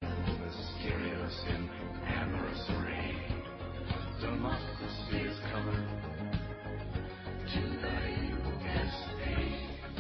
Mysterious in amorous array, democracy is coming to thy evil escape.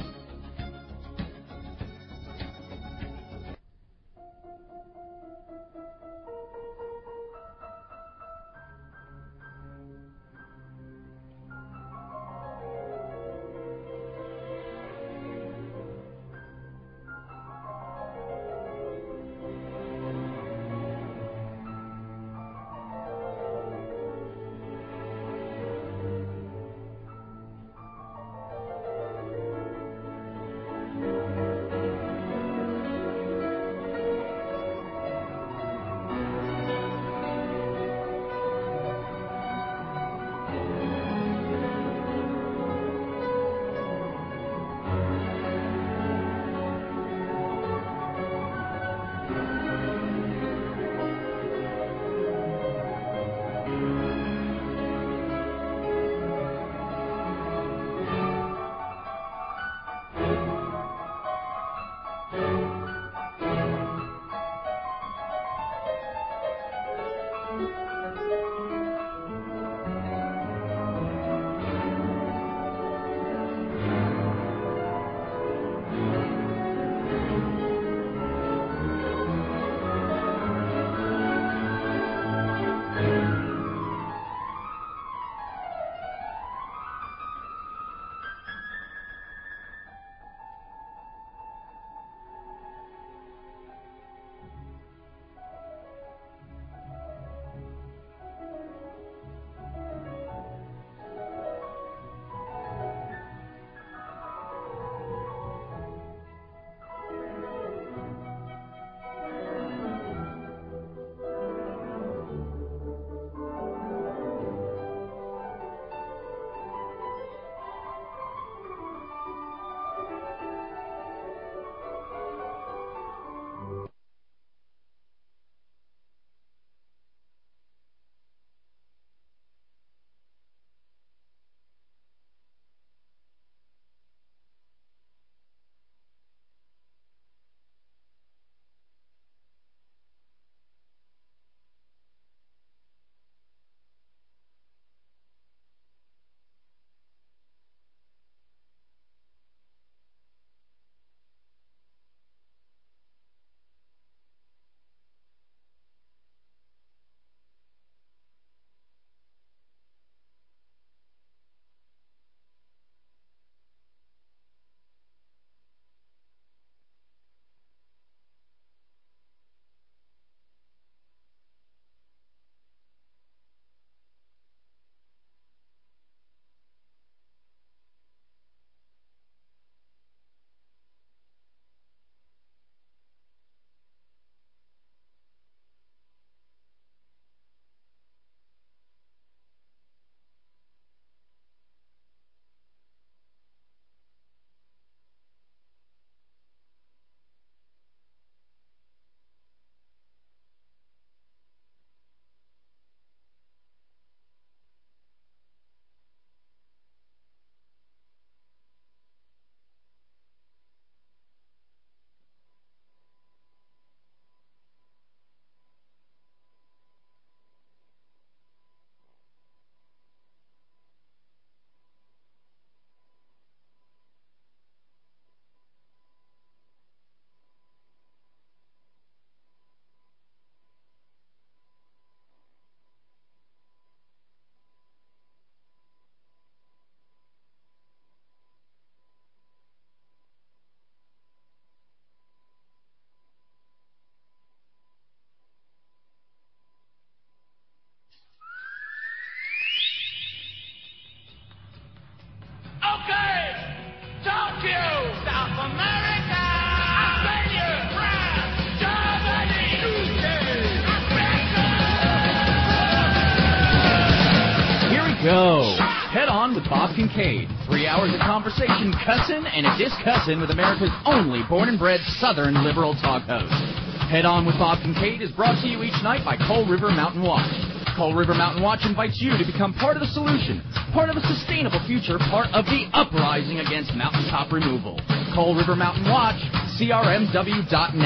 Go. Head On with Bob Kincaid. 3 hours of conversation, cussin' and a discussin' with America's only born and bred Southern liberal talk host. Head On with Bob Kincaid is brought to you each night by Coal River Mountain Watch. Coal River Mountain Watch invites you to become part of the solution, part of a sustainable future, part of the uprising against mountaintop removal. Coal River Mountain Watch, CRMW.net.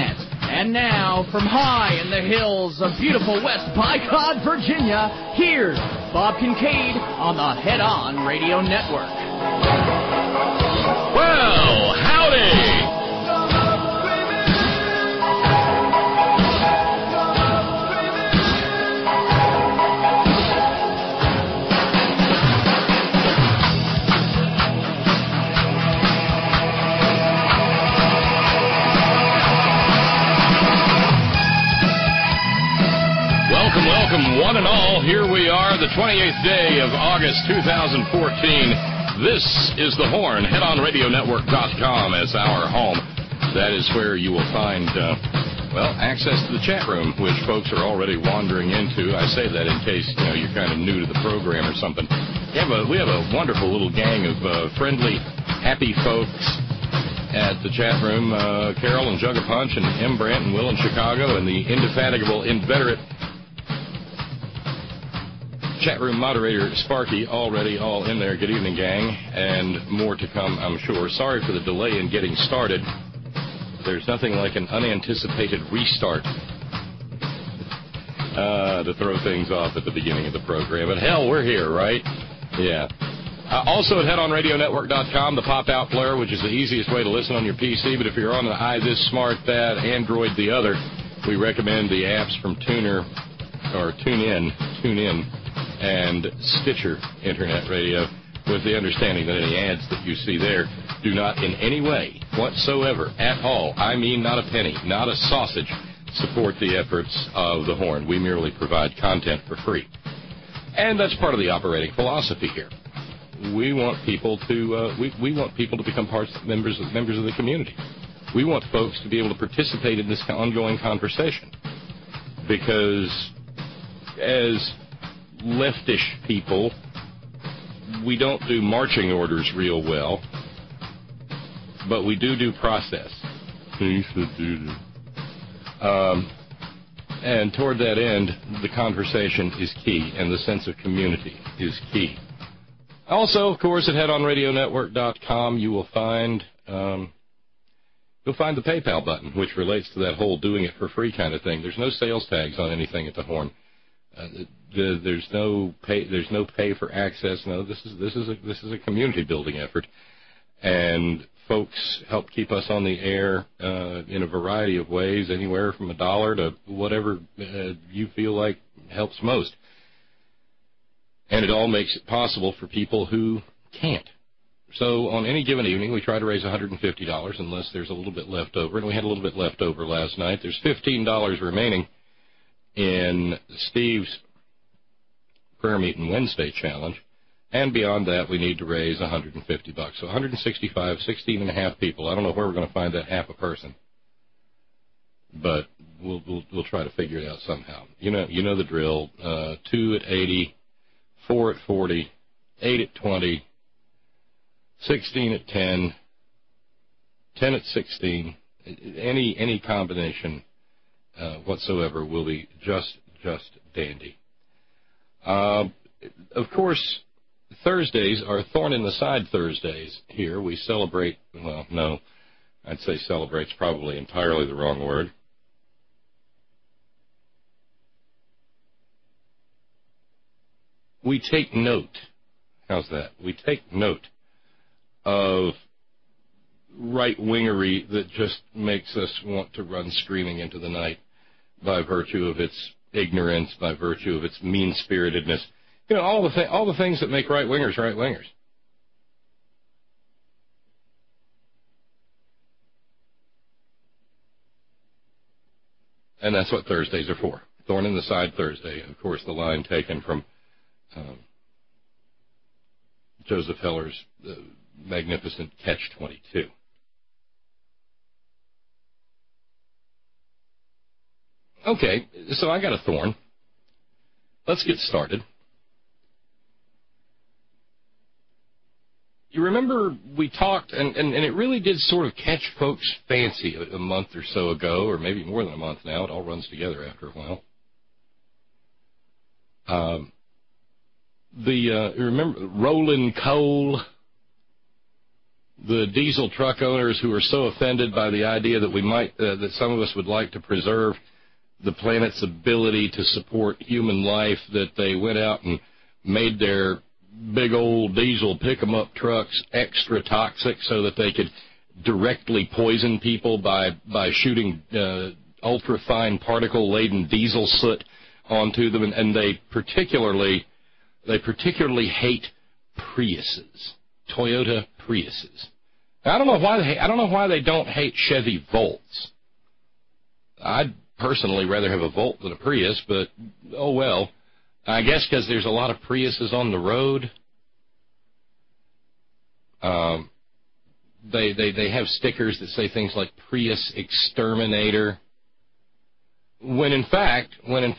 And now, from high in the hills of beautiful West Bicod, Virginia, here's Bob Kincaid on the Head On Radio Network. Well, howdy! Welcome, one and all. Here we are, the 28th day of August 2014. This is The Horn, headonradionetwork.com as our home. That is where you will find, access to the chat room, which folks are already wandering into. I say that in case, you're kind of new to the program or something. We have a wonderful little gang of friendly, happy folks at the chat room. Carol and Jug a Punch and M. Brant and Will in Chicago and the indefatigable, inveterate chat room moderator Sparky, already all in there. Good evening, gang, and more to come, I'm sure. Sorry for the delay in getting started. There's nothing like an unanticipated restart to throw things off at the beginning of the program. But hell, we're here, right? Yeah. Also at headonradionetwork.com, the pop-out player, which is the easiest way to listen on your PC. But if you're on the This Smart, that, Android, the other, we recommend the apps from TuneIn, and Stitcher Internet Radio, with the understanding that any ads that you see there do not in any way whatsoever, at all, I mean not a penny, not a sausage, support the efforts of The Horn. We merely provide content for free. And that's part of the operating philosophy here. We want people to we want people to become members of the community. We want folks to be able to participate in this ongoing conversation, because as leftish people, we don't do marching orders real well, but we do process. And toward that end, the conversation is key, and the sense of community is key. Also, of course, at headonradionetwork.com, you will find the PayPal button, which relates to that whole doing it for free kind of thing. There's no sales tags on anything at the Horn. There's no pay for access. No, this is a community building effort, and folks help keep us on the air in a variety of ways, anywhere from $1 to whatever you feel like helps most. And it all makes it possible for people who can't. So on any given evening, we try to raise $150 unless there's a little bit left over, and we had a little bit left over last night. There's $15 remaining in Steve's Prayer Meeting Wednesday challenge, and beyond that, we need to raise $150. So 165, 16 and a half people. I don't know where we're going to find that half a person, but we'll try to figure it out somehow. You know the drill. 2 at 80, 4 at 40, 8 at 20, 16 at 10, 10 at 16. Any combination whatsoever will be just dandy. Of course, Thursdays are Thorn in the Side Thursdays here. We celebrate, well, no, I'd say celebrate's probably entirely the wrong word. We take note. How's that? We take note of right-wingery that just makes us want to run screaming into the night by virtue of its ignorance, by virtue of its mean-spiritedness. All the things that make right-wingers right-wingers. And that's what Thursdays are for. Thorn in the Side Thursday. Of course, the line taken from Joseph Heller's magnificent Catch-22. Okay, so I got a thorn. Let's get started. You remember we talked, and it really did sort of catch folks' fancy a month or so ago, or maybe more than a month now. It all runs together after a while. Remember Roland Cole, the diesel truck owners who are so offended by the idea that we might, that some of us would like to preserve the planet's ability to support human life, that they went out and made their big old diesel pick-em-up trucks extra toxic so that they could directly poison people by shooting ultra-fine particle-laden diesel soot onto them, and they particularly hate Priuses, Toyota Priuses. Now, I don't know why they don't hate Chevy Volts. I'd personally rather have a Volt than a Prius, but oh well. I guess because there's a lot of Priuses on the road. They have stickers that say things like Prius Exterminator. When in fact,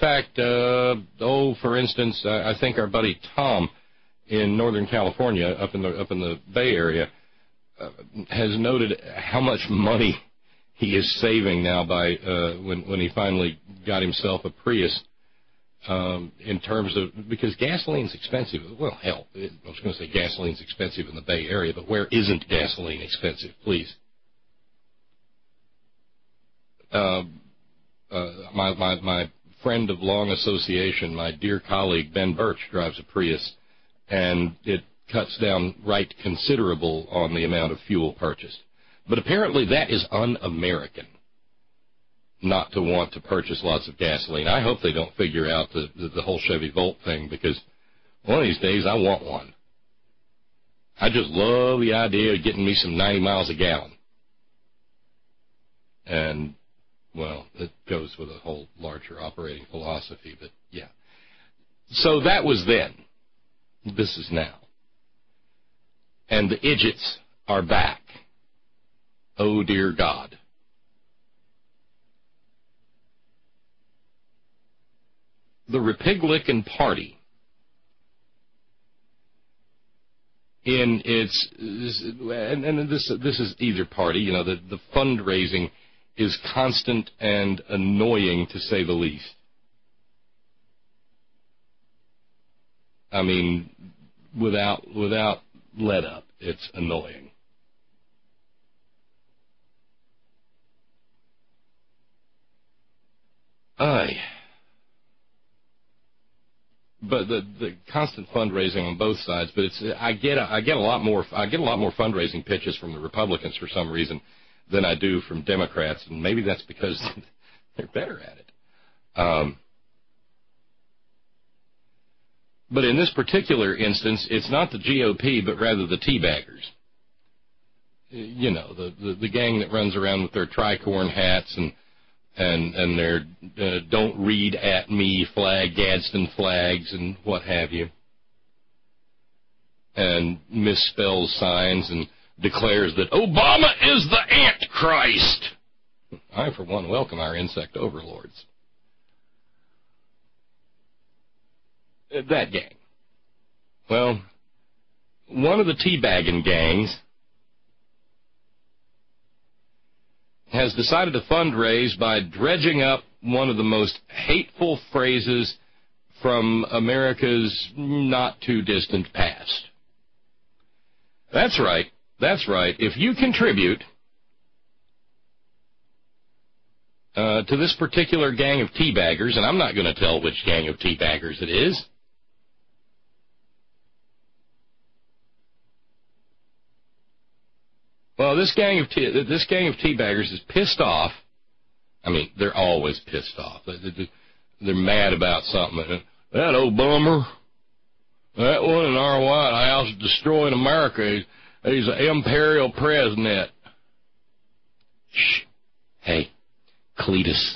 for instance, I think our buddy Tom in Northern California, up in the Bay Area, has noted how much money he is saving now by when he finally got himself a Prius. In terms of, because gasoline's expensive. Well, hell, I was going to say gasoline's expensive in the Bay Area, but where isn't gasoline expensive, please? My friend of long association, my dear colleague Ben Birch, drives a Prius, and it cuts down right considerable on the amount of fuel purchased. But apparently that is un-American, not to want to purchase lots of gasoline. I hope they don't figure out the whole Chevy Volt thing, because one of these days I want one. I just love the idea of getting me some 90 miles a gallon. And, well, it goes with a whole larger operating philosophy, but yeah. So that was then. This is now. And the idiots are back. Oh, dear God. The Republican Party, in its, and this is either party, you know, the fundraising is constant and annoying, to say the least. I mean, without let up, it's annoying. But the constant fundraising on both sides. But I get a lot more fundraising pitches from the Republicans for some reason than I do from Democrats, and maybe that's because they're better at it. But in this particular instance, it's not the GOP, but rather the teabaggers. You know, the gang that runs around with their tricorn hats and their "Don't Read at Me" flag, Gadsden flags, and what have you, and misspells signs and declares that Obama is the Antichrist. I, for one, welcome our insect overlords. That gang. Well, one of the teabagging gangs has decided to fundraise by dredging up one of the most hateful phrases from America's not-too-distant past. That's right. If you contribute to this particular gang of teabaggers, and I'm not going to tell which gang of teabaggers it is, well, this gang of teabaggers is pissed off. I mean, they're always pissed off. They're mad about something. That Obama, that one in our White House destroying America. He's an imperial president. Shh. Hey, Cletus.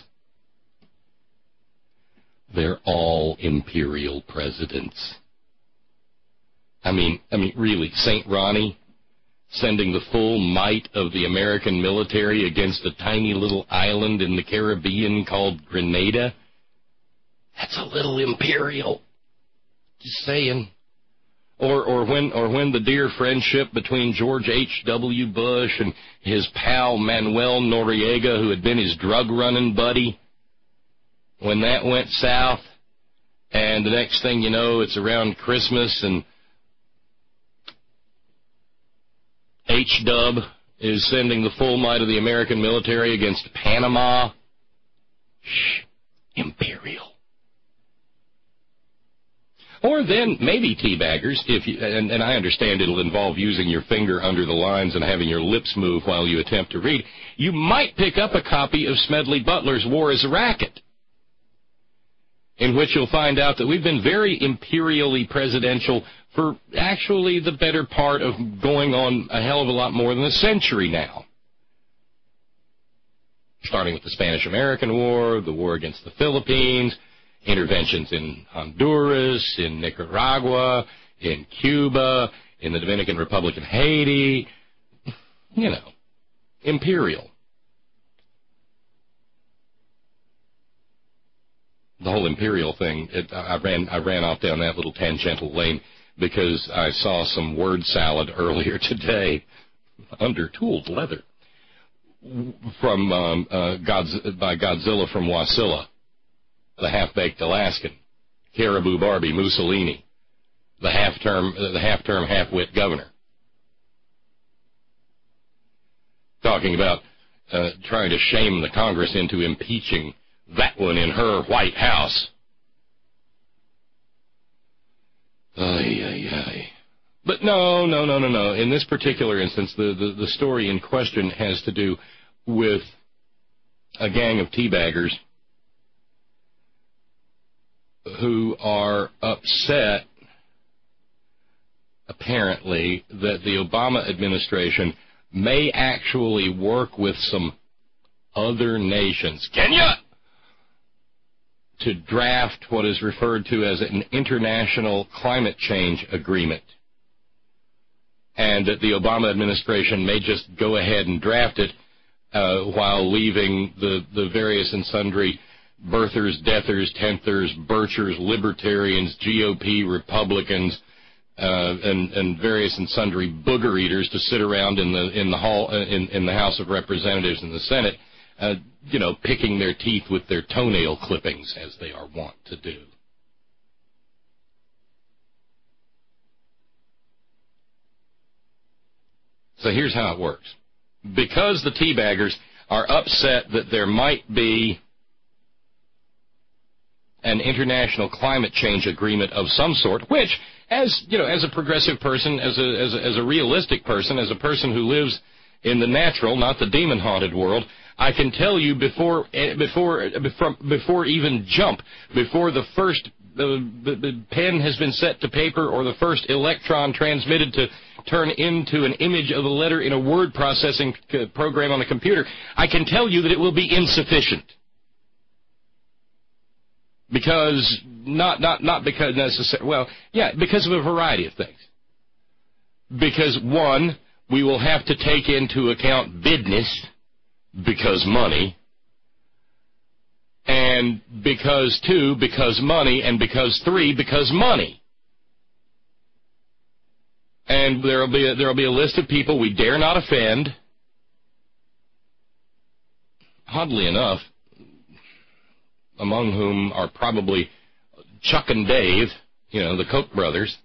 They're all imperial presidents. I mean, really, St. Ronnie sending the full might of the American military against a tiny little island in the Caribbean called Grenada. That's a little imperial. Just saying. Or when the dear friendship between George H.W. Bush and his pal Manuel Noriega, who had been his drug-running buddy, when that went south, and the next thing you know, it's around Christmas, and H-dub is sending the full might of the American military against Panama. Shh, imperial. Or then maybe teabaggers, if you, and I understand it'll involve using your finger under the lines and having your lips move while you attempt to read, you might pick up a copy of Smedley Butler's War is a Racket, in which you'll find out that we've been very imperially presidential for actually the better part of going on a hell of a lot more than a century now. Starting with the Spanish-American War, the war against the Philippines, interventions in Honduras, in Nicaragua, in Cuba, in the Dominican Republic and Haiti. You know, imperial. The whole imperial thing, I ran off down that little tangential lane because I saw some word salad earlier today under tooled leather from by Godzilla from Wasilla, the half-baked Alaskan, Caribou Barbie Mussolini, the half-term half-wit governor, talking about trying to shame the Congress into impeaching that one in her White House. But no. In this particular instance, the story in question has to do with a gang of teabaggers who are upset, apparently, that the Obama administration may actually work with some other nations, Kenya, to draft what is referred to as an international climate change agreement, and that the Obama administration may just go ahead and draft it while leaving the various and sundry birthers, deathers, tenthers, birchers, libertarians, GOP, Republicans, and various and sundry booger eaters to sit around in the House of Representatives and the Senate, picking their teeth with their toenail clippings, as they are wont to do. So here's how it works. Because the teabaggers are upset that there might be an international climate change agreement of some sort, which, as a progressive person, as a realistic person, as a person who lives in the natural, not the demon-haunted world, I can tell you before even jump, before the first the pen has been set to paper or the first electron transmitted to turn into an image of a letter in a word processing program on a computer, I can tell you that it will be insufficient. Because, not because necessarily, well, yeah, because of a variety of things. Because, one, we will have to take into account business, because money, and because two, because money, and because three, because money. And there'll be a list of people we dare not offend. Oddly enough, among whom are probably Chuck and Dave, the Koch brothers,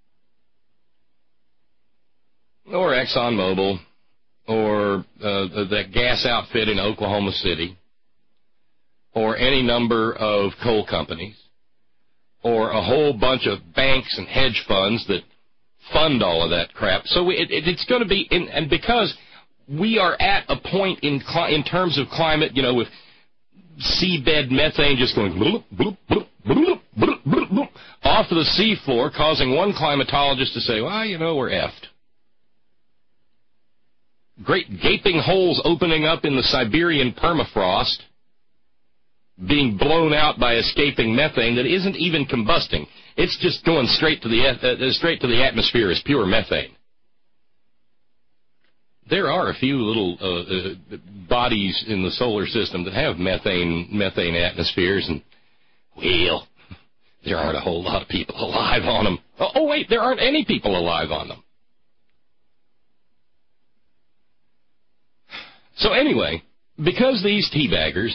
or ExxonMobil, or that gas outfit in Oklahoma City, or any number of coal companies, or a whole bunch of banks and hedge funds that fund all of that crap. So it's going to be, and because we are at a point in terms of climate, with seabed methane just going bloop, bloop, bloop, bloop, bloop, bloop, bloop, off of the seafloor, causing one climatologist to say, well, we're effed. Great gaping holes opening up in the Siberian permafrost, being blown out by escaping methane that isn't even combusting. It's just going straight to the atmosphere as pure methane. There are a few little bodies in the solar system that have methane atmospheres, and, well, there aren't a whole lot of people alive on them. Oh, wait, there aren't any people alive on them. So anyway, because these teabaggers,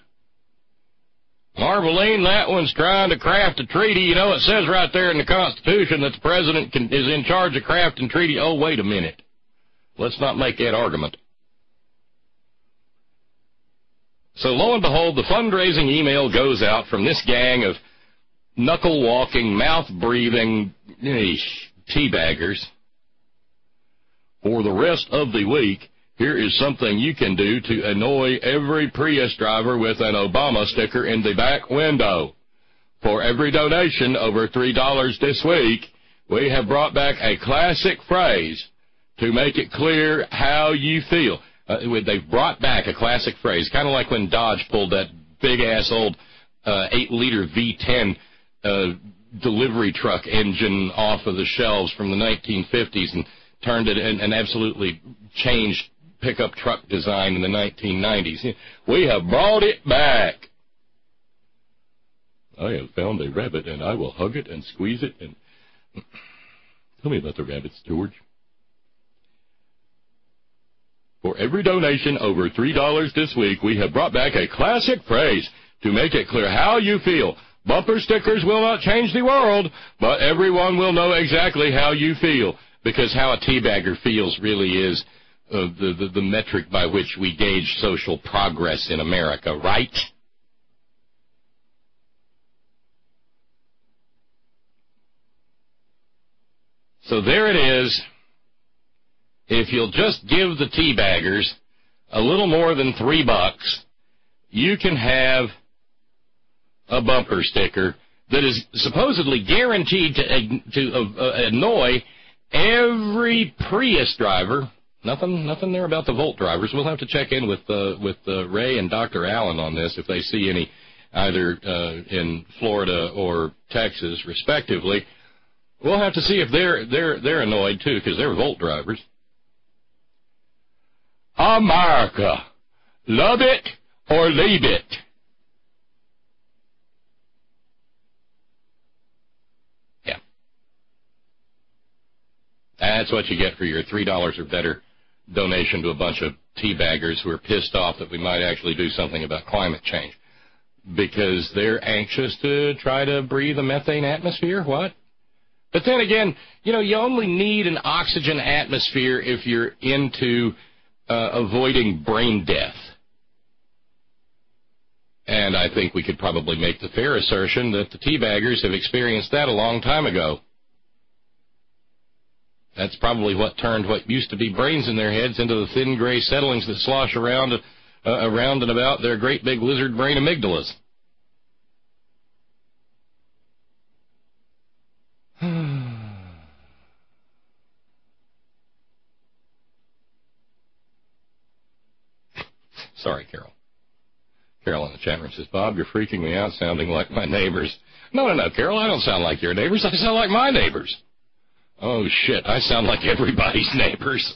Marveline, that one's trying to craft a treaty. It says right there in the Constitution that the president is in charge of crafting treaty. Oh, wait a minute. Let's not make that argument. So lo and behold, the fundraising email goes out from this gang of knuckle-walking, mouth-breathing teabaggers. For the rest of the week, here is something you can do to annoy every Prius driver with an Obama sticker in the back window. For every donation over $3 this week, we have brought back a classic phrase to make it clear how you feel. They've brought back a classic phrase, kind of like when Dodge pulled that big-ass old 8-liter V10 delivery truck engine off of the shelves from the 1950s and turned it and absolutely changed pickup truck design in the 1990s. We have brought it back. I have found a rabbit, and I will hug it and squeeze it. And tell me about the rabbits, George. For every donation over $3 this week, we have brought back a classic phrase to make it clear how you feel. Bumper stickers will not change the world, but everyone will know exactly how you feel, because how a teabagger feels really is the metric by which we gauge social progress in America, right? So there it is. If you'll just give the teabaggers a little more than $3, you can have a bumper sticker that is supposedly guaranteed to annoy every Prius driver. Nothing there about the Volt drivers. We'll have to check in with Ray and Dr. Allen on this if they see any either in Florida or Texas, respectively. We'll have to see if they're annoyed too, because they're Volt drivers. America, love it or leave it. Yeah. That's what you get for your $3 or better donation to a bunch of teabaggers who are pissed off that we might actually do something about climate change. Because they're anxious to try to breathe a methane atmosphere? What? But then again, you only need an oxygen atmosphere if you're into avoiding brain death. And I think we could probably make the fair assertion that the teabaggers have experienced that a long time ago. That's probably what turned what used to be brains in their heads into the thin gray settlings that slosh around and about their great big lizard brain amygdalas. Sorry, Carol. Carol in the chat room says, Bob, you're freaking me out sounding like my neighbors. No, Carol, I don't sound like your neighbors. I sound like my neighbors. Oh, shit, I sound like everybody's neighbors.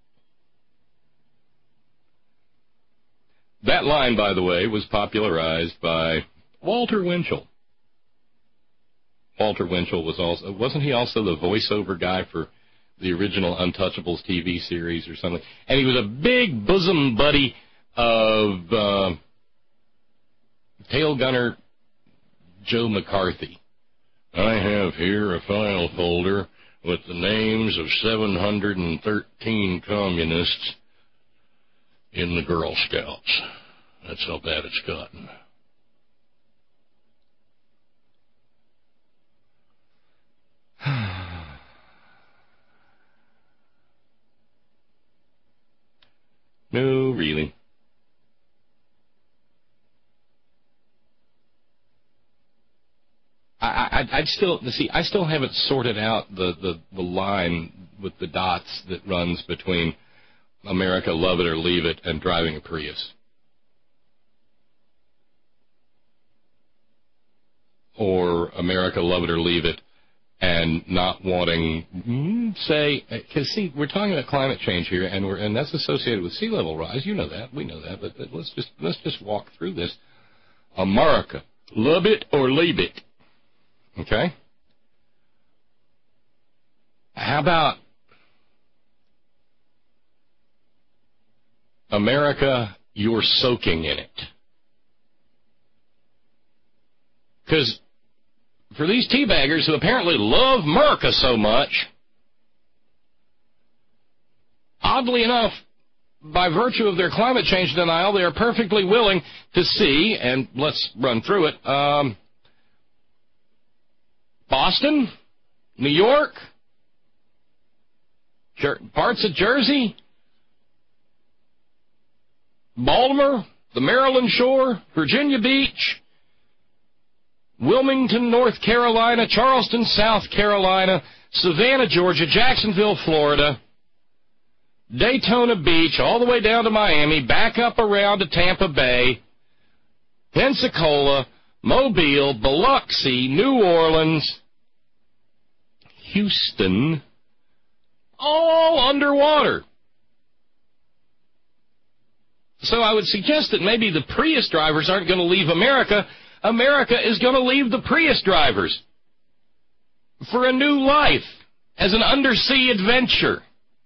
That line, by the way, was popularized by Walter Winchell. Walter Winchell wasn't he also the voiceover guy for the original Untouchables TV series or something? And he was a big bosom buddy of tail gunner Joe McCarthy. I have here a file folder with the names of 713 communists in the Girl Scouts. That's how bad it's gotten. No, really. I still haven't sorted out the line with the dots that runs between America, love it or leave it, and driving a Prius. Or America, love it or leave it, and not wanting, because we're talking about climate change here, and that's associated with sea level rise. You know that, we know that, but let's just walk through this. America, love it or leave it. Okay? How about America, you're soaking in it? Because for these teabaggers who apparently love America so much, oddly enough, by virtue of their climate change denial, they are perfectly willing to see, and let's run through it, Boston, New York, parts of Jersey, Baltimore, the Maryland shore, Virginia Beach, Wilmington, North Carolina, Charleston, South Carolina, Savannah, Georgia, Jacksonville, Florida, Daytona Beach, all the way down to Miami, back up around to Tampa Bay, Pensacola, Mobile, Biloxi, New Orleans, Houston, all underwater. So I would suggest that maybe the Prius drivers aren't going to leave America. America is going to leave the Prius drivers for a new life as an undersea adventure.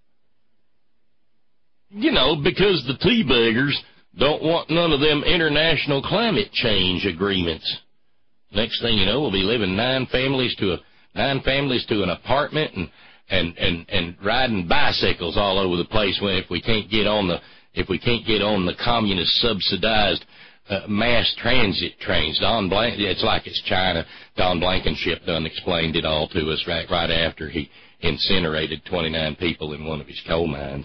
You know, because the teabaggers don't want none of them international climate change agreements. Next thing you know, we'll be living nine families to an apartment and riding bicycles all over the place if we can't get on the communist subsidized mass transit trains. It's like it's China. Don Blankenship done explained it all to us right after he incinerated 29 people in one of his coal mines.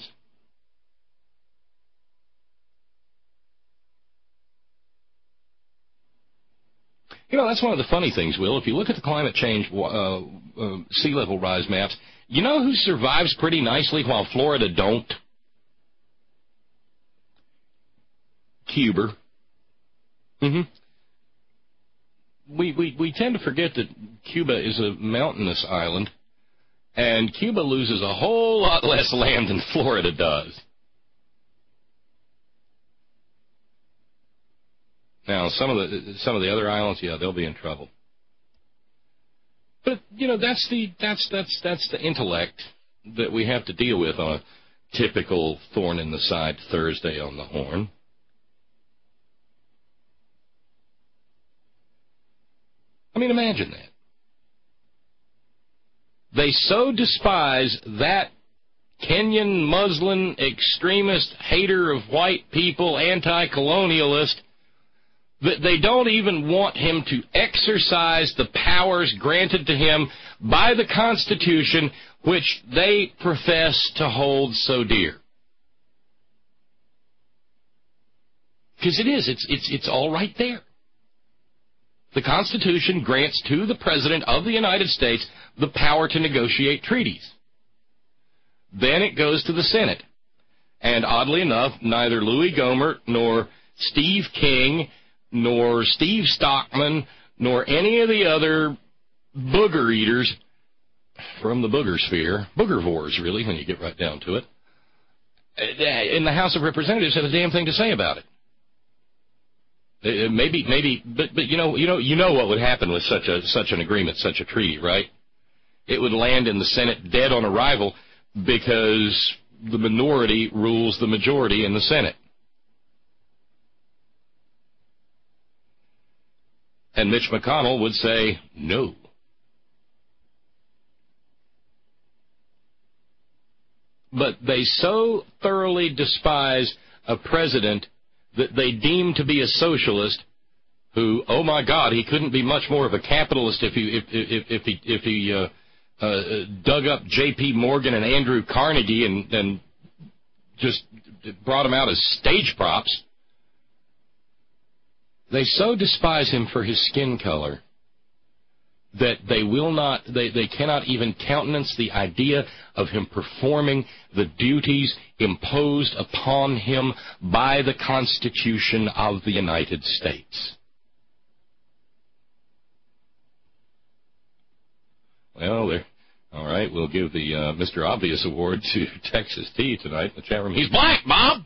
You know, that's one of the funny things, Will. If you look at the climate change sea level rise maps, you know who survives pretty nicely while Florida don't? Cuba. We tend to forget that Cuba is a mountainous island, and Cuba loses a whole lot less land than Florida does. Now, some of the other islands, yeah, they'll be in trouble. But you know, that's the intellect that we have to deal with on a typical thorn in the side Thursday on the Horn. I mean, imagine that. They so despise that Kenyan Muslim extremist hater of white people, anti-colonialist, that they don't even want him to exercise the powers granted to him by the Constitution, which they profess to hold so dear. Because it's all right there. The Constitution grants to the President of the United States the power to negotiate treaties. Then it goes to the Senate. And oddly enough, neither Louis Gohmert nor Steve King nor Steve Stockman nor any of the other booger eaters from the booger sphere, boogervores really when you get right down to it, in the House of Representatives have a damn thing to say about it. Maybe, but you know what would happen with such an agreement, such a treaty, right? It would land in the Senate dead on arrival because the minority rules the majority in the Senate. And Mitch McConnell would say no. But they so thoroughly despise a president that they deem to be a socialist who, oh my God, he couldn't be much more of a capitalist if he dug up J.P. Morgan and Andrew Carnegie and just brought them out as stage props. They so despise him for his skin color that they cannot even countenance the idea of him performing the duties imposed upon him by the Constitution of the United States. Well, all right, we'll give the Mr. Obvious Award to Texas T tonight in the chat room. He's black, Bob!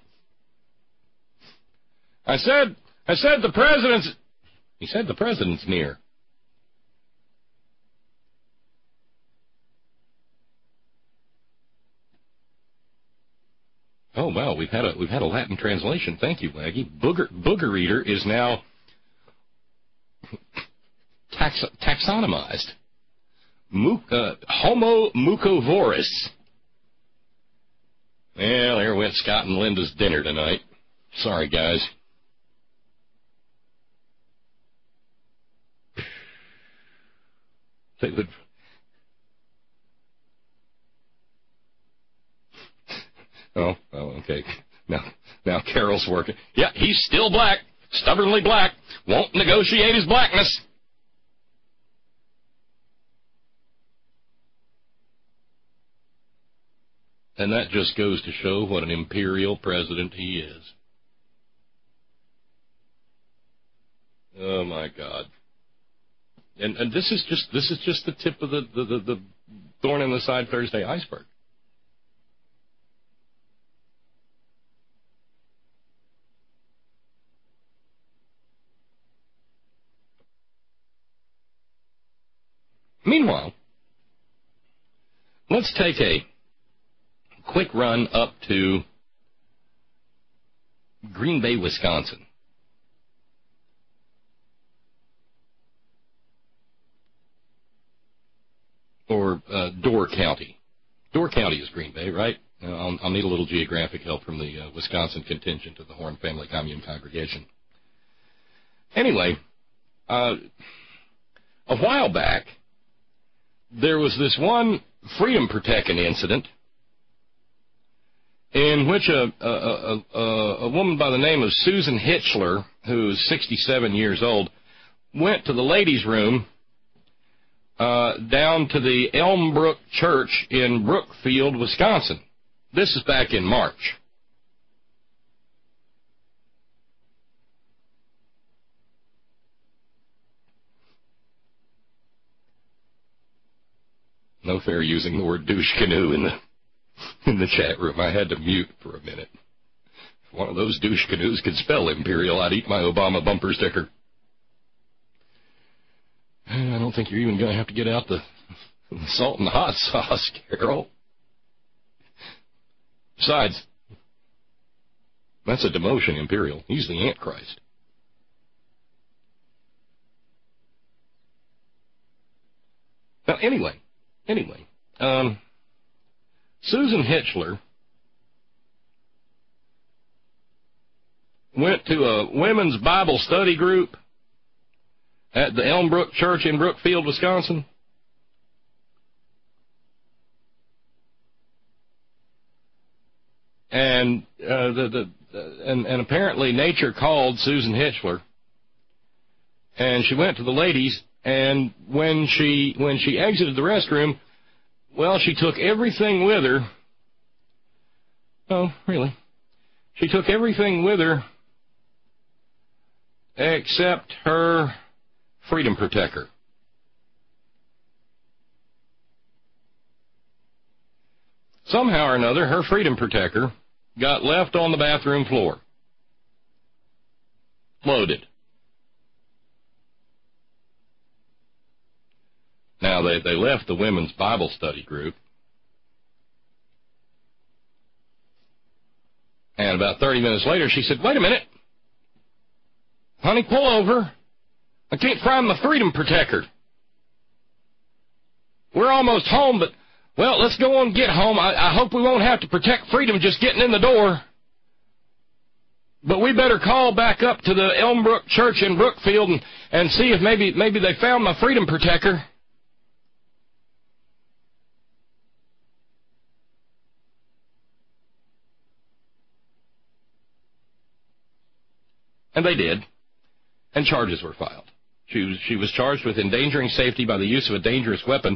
I said the president's... He said the president's near. Oh, wow, we've had a Latin translation. Thank you, Maggie. Booger eater is now taxonomized. Homo mucovorus. Well, there went Scott and Linda's dinner tonight. Sorry, guys. They would... Oh, okay. Now Carol's working. Yeah, he's still black, stubbornly black, won't negotiate his blackness. And that just goes to show what an imperial president he is. Oh my God! And this is just the tip of the thorn in the side Thursday iceberg. Meanwhile, let's take a quick run up to Green Bay, Wisconsin. Or Door County. Door County is Green Bay, right? I'll need a little geographic help from the Wisconsin contingent of the Horn Family Commune Congregation. Anyway, a while back, there was this one freedom protecting incident in which a woman by the name of Susan Hitchler, who's 67 years old, went to the ladies' room down to the Elmbrook Church in Brookfield, Wisconsin. This is back in March. No fair using the word douche canoe in the chat room. I had to mute for a minute. If one of those douche canoes could spell imperial, I'd eat my Obama bumper sticker. I don't think you're even going to have to get out the salt and the hot sauce, Carol. Besides, that's a demotion, imperial. He's the Antichrist. Now, anyway, Susan Hitchler went to a women's Bible study group at the Elmbrook Church in Brookfield, Wisconsin. And and apparently nature called Susan Hitchler, and she went to the ladies. And when she exited the restroom, well, she took everything with her. Oh, really? She took everything with her except her freedom protector. Somehow or another, her freedom protector got left on the bathroom floor. Loaded. Now, they left the women's Bible study group, and about 30 minutes later, she said, "Wait a minute. Honey, pull over. I can't find my freedom protector. We're almost home, but, well, let's go on and get home. I hope we won't have to protect freedom just getting in the door. But we better call back up to the Elmbrook Church in Brookfield and see if maybe they found my freedom protector." And they did, and charges were filed. She was charged with endangering safety by the use of a dangerous weapon.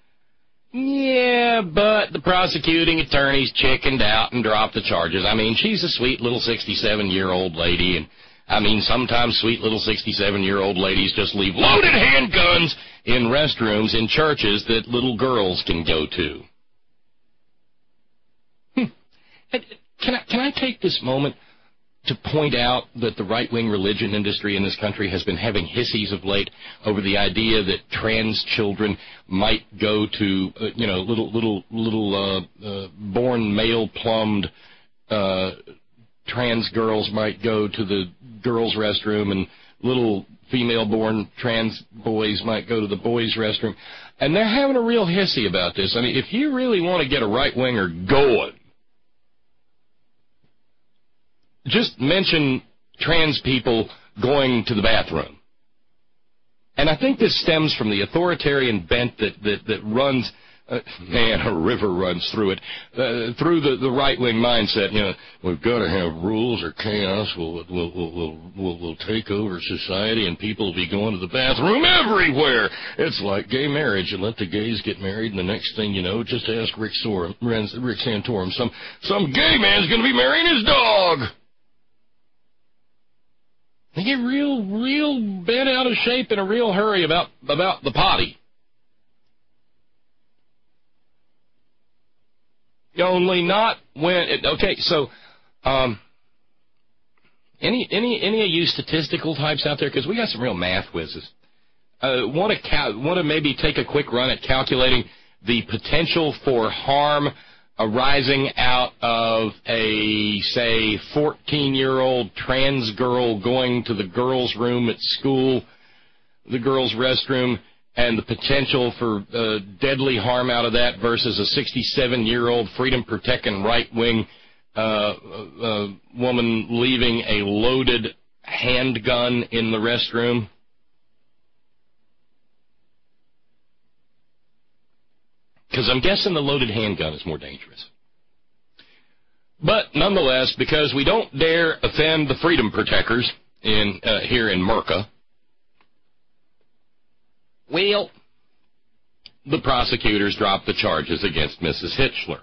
Yeah, but the prosecuting attorneys chickened out and dropped the charges. I mean, she's a sweet little 67-year-old lady, and I mean, sometimes sweet little 67-year-old ladies just leave loaded handguns in restrooms in churches that little girls can go to. Can I take this moment to point out that the right-wing religion industry in this country has been having hissies of late over the idea that trans children might go to, little born male-plumbed trans girls might go to the girls' restroom, and little female-born trans boys might go to the boys' restroom. And they're having a real hissy about this. I mean, if you really want to get a right-winger going, just mention trans people going to the bathroom. And I think this stems from the authoritarian bent that runs, a river runs through it, through the right-wing mindset. You know, we've got to have rules or chaos will take over society and people will be going to the bathroom everywhere. It's like gay marriage. You let the gays get married and the next thing you know, just ask Rick Santorum. Some gay man's going to be marrying his dog. They get real bent out of shape in a real hurry about the potty. Only not when any of you statistical types out there, because we got some real math whizzes, want to maybe take a quick run at calculating the potential for harm arising out of a, say, 14-year-old trans girl going to the girls' room at school, the girls' restroom, and the potential for deadly harm out of that versus a 67-year-old freedom-protecting right-wing woman leaving a loaded handgun in the restroom? Because I'm guessing the loaded handgun is more dangerous. But nonetheless, because we don't dare offend the freedom protectors here in Merca, well, the prosecutors dropped the charges against Mrs. Hitchler,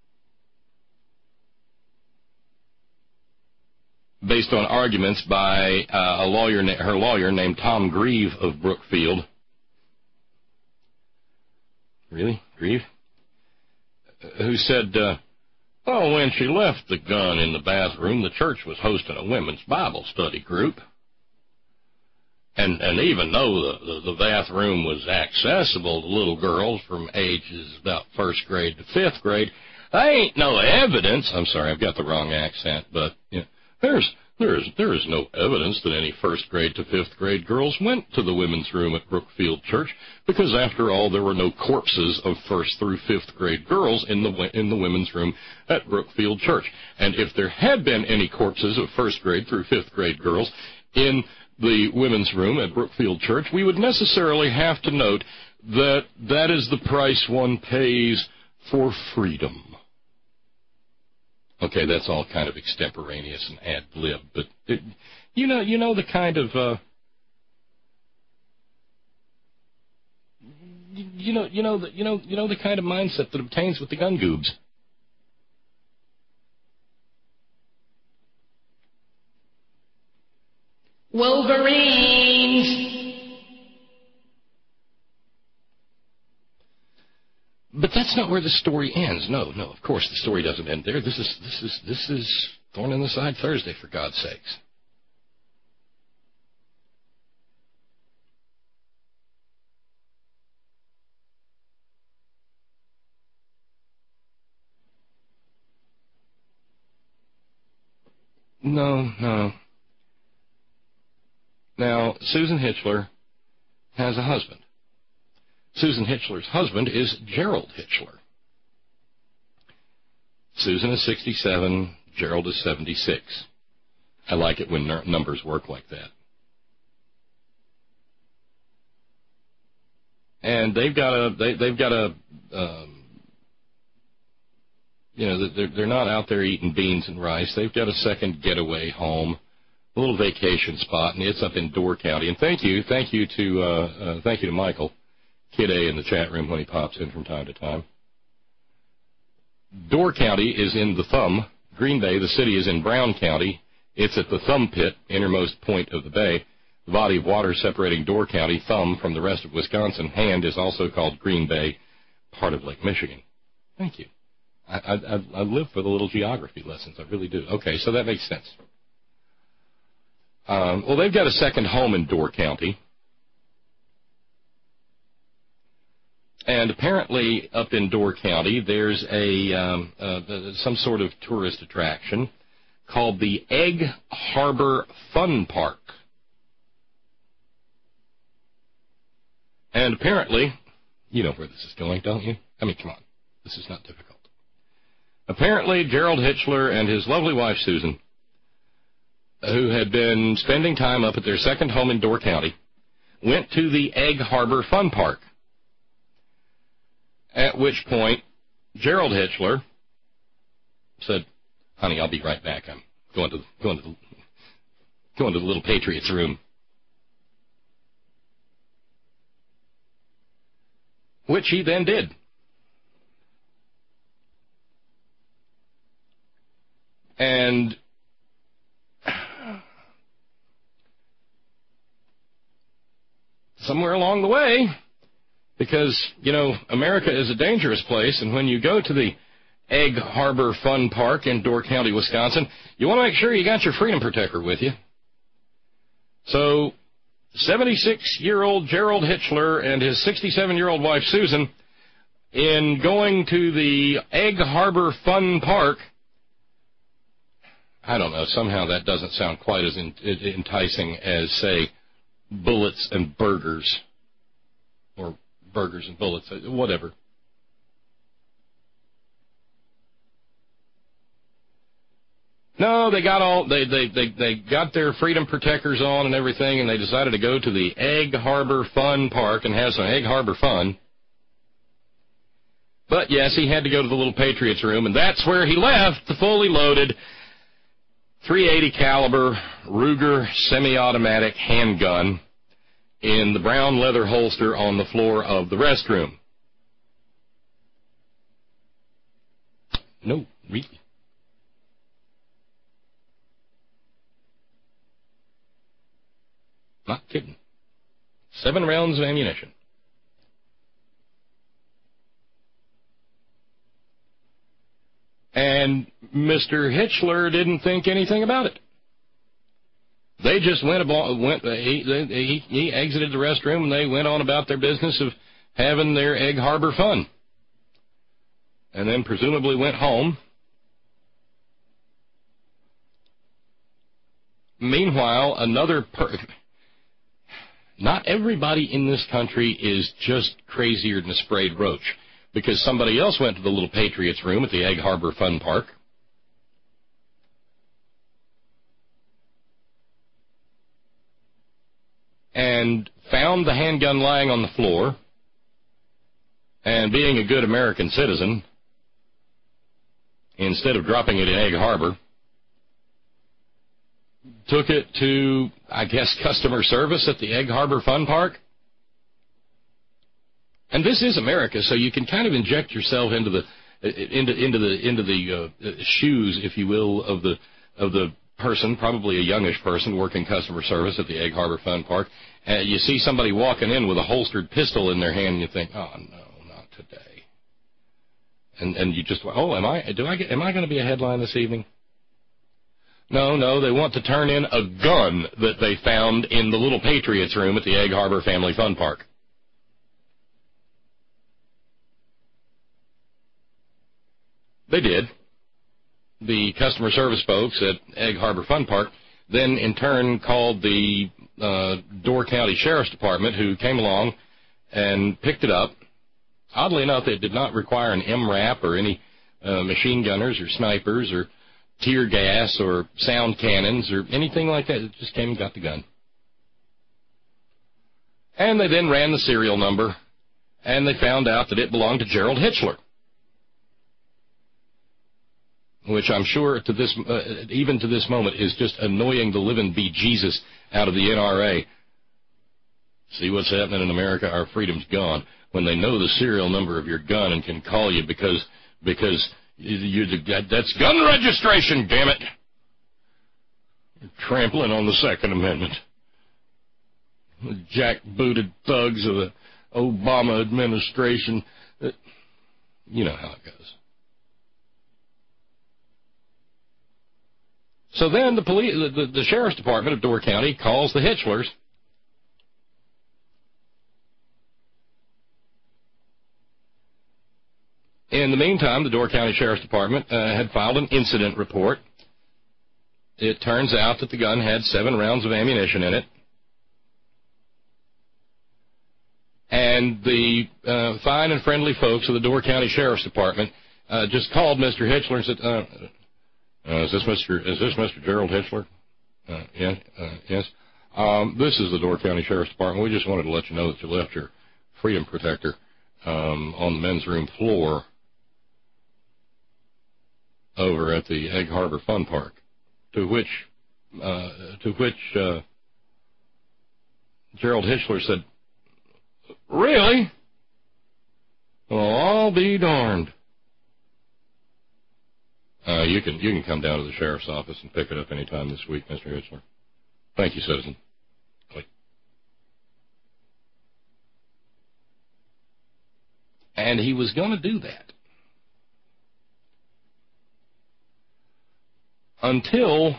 based on arguments by her lawyer named Tom Grieve of Brookfield. Really? Grieve? Who said, when she left the gun in the bathroom, the church was hosting a women's Bible study group. And even though the bathroom was accessible to little girls from ages about 1st grade to 5th grade, there ain't no evidence. I'm sorry, I've got the wrong accent, but there is no evidence that any 1st grade to 5th grade girls went to the women's room at Brookfield Church, because after all, there were no corpses of 1st through 5th grade girls in the women's room at Brookfield Church. And if there had been any corpses of 1st grade through 5th grade girls in the women's room at Brookfield Church, we would necessarily have to note that that is the price one pays for freedom. Okay, that's all kind of extemporaneous and ad lib, but you know the kind of the kind of mindset that obtains with the gun goobs. Wolverines. But that's not where the story ends. No, of course the story doesn't end there. This is Thorn in the Side Thursday, for God's sakes. No. Now, Susan Hitchler has a husband. Susan Hitchler's husband is Gerald Hitchler. Susan is 67, Gerald is 76. I like it when numbers work like that. And they've got a they're not out there eating beans and rice. They've got a second getaway home, a little vacation spot, and it's up in Door County. And thank you to Michael, Kid A, in the chat room when he pops in from time to time. Door County is in the Thumb. Green Bay, the city, is in Brown County. It's at the Thumb Pit, innermost point of the bay. The body of water separating Door County, Thumb, from the rest of Wisconsin, Hand, is also called Green Bay, part of Lake Michigan. Thank you. I live for the little geography lessons. I really do. Okay, so that makes sense. Well, they've got a second home in Door County. And apparently up in Door County, there's some sort of tourist attraction called the Egg Harbor Fun Park. And apparently, you know where this is going, don't you? I mean, come on. This is not difficult. Apparently, Gerald Hitchler and his lovely wife, Susan, who had been spending time up at their second home in Door County, went to the Egg Harbor Fun Park, at which point Gerald Hitchler said, "Honey, I'll be right back. I'm going to the Little Patriots room." Which he then did. And somewhere along the way, because, America is a dangerous place, and when you go to the Egg Harbor Fun Park in Door County, Wisconsin, you want to make sure you got your freedom protector with you. So 76-year-old Gerald Hitchler and his 67-year-old wife, Susan, in going to the Egg Harbor Fun Park, I don't know, somehow that doesn't sound quite as enticing as, say, bullets and burgers, or burgers and bullets, whatever. No, they got their freedom protectors on and everything, and they decided to go to the Egg Harbor Fun Park and have some Egg Harbor fun. But yes, he had to go to the Little Patriots room, and that's where he left the fully loaded .380 caliber Ruger semi-automatic handgun in the brown leather holster on the floor of the restroom. No, really. Not kidding. 7 rounds of ammunition. And Mr. Hitchler didn't think anything about it. They just he exited the restroom, and they went on about their business of having their Egg Harbor fun. And then presumably went home. Meanwhile, not everybody in this country is just crazier than a sprayed roach, because somebody else went to the Little Patriots room at the Egg Harbor Fun Park and found the handgun lying on the floor, and being a good American citizen, instead of dropping it in Egg Harbor, took it to, I guess, customer service at the Egg Harbor Fun Park. And this is America, so you can kind of inject yourself into the shoes, if you will, of the person, probably a youngish person working customer service at the Egg Harbor Fun Park. You see somebody walking in with a holstered pistol in their hand, and you think, "Oh no, not today." And you just, "Oh, am I going to be a headline this evening?" No, they want to turn in a gun that they found in the Little Patriots room at the Egg Harbor Family Fun Park. They did. The customer service folks at Egg Harbor Fun Park then in turn called the Door County Sheriff's Department, who came along and picked it up. Oddly enough, it did not require an MRAP or any machine gunners or snipers or tear gas or sound cannons or anything like that. It just came and got the gun. And they then ran the serial number, and they found out that it belonged to Gerald Hitchler, which I'm sure even to this moment is just annoying the living bejesus out of the NRA. See what's happening in America? Our freedom's gone. When they know the serial number of your gun and can call you because that's gun registration, damn it. You're trampling on the Second Amendment. The jackbooted thugs of the Obama administration. You know how it goes. So then the Sheriff's Department of Door County calls the Hitchlers. In the meantime, the Door County Sheriff's Department had filed an incident report. It turns out that the gun had 7 rounds of ammunition in it. And the fine and friendly folks of the Door County Sheriff's Department just called Mr. Hitchler and said, is this Mr. Gerald Hitchler? Yes. This is the Door County Sheriff's Department. We just wanted to let you know that you left your Freedom Protector on the men's room floor over at the Egg Harbor Fun Park, to which Gerald Hitchler said, "Really? Well, I'll be darned." You can come down to the sheriff's office and pick it up anytime this week, Mr. Hitchler. Thank you, citizen. Click. And he was going to do that until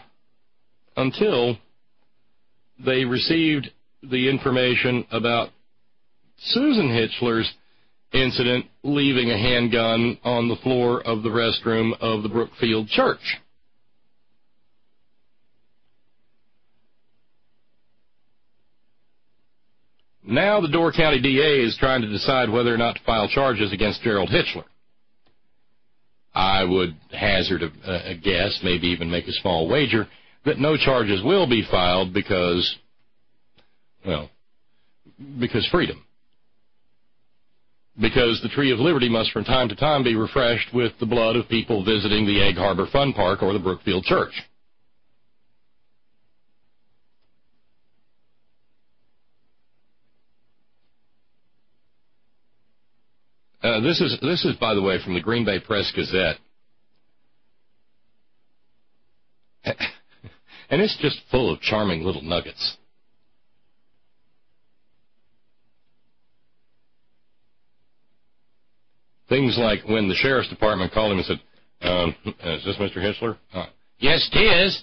they received the information about Susan Hitchler's incident leaving a handgun on the floor of the restroom of the Brookfield Church. Now the Door County DA is trying to decide whether or not to file charges against Gerald Hitchler. I would hazard a guess, maybe even make a small wager, that no charges will be filed because freedom. Because the Tree of Liberty must from time to time be refreshed with the blood of people visiting the Egg Harbor Fun Park or the Brookfield Church. This is, by the way, from the Green Bay Press-Gazette. And it's just full of charming little nuggets. Things like when the sheriff's department called him and said, "Is this Mr. Hitchler?" "Yes, it is."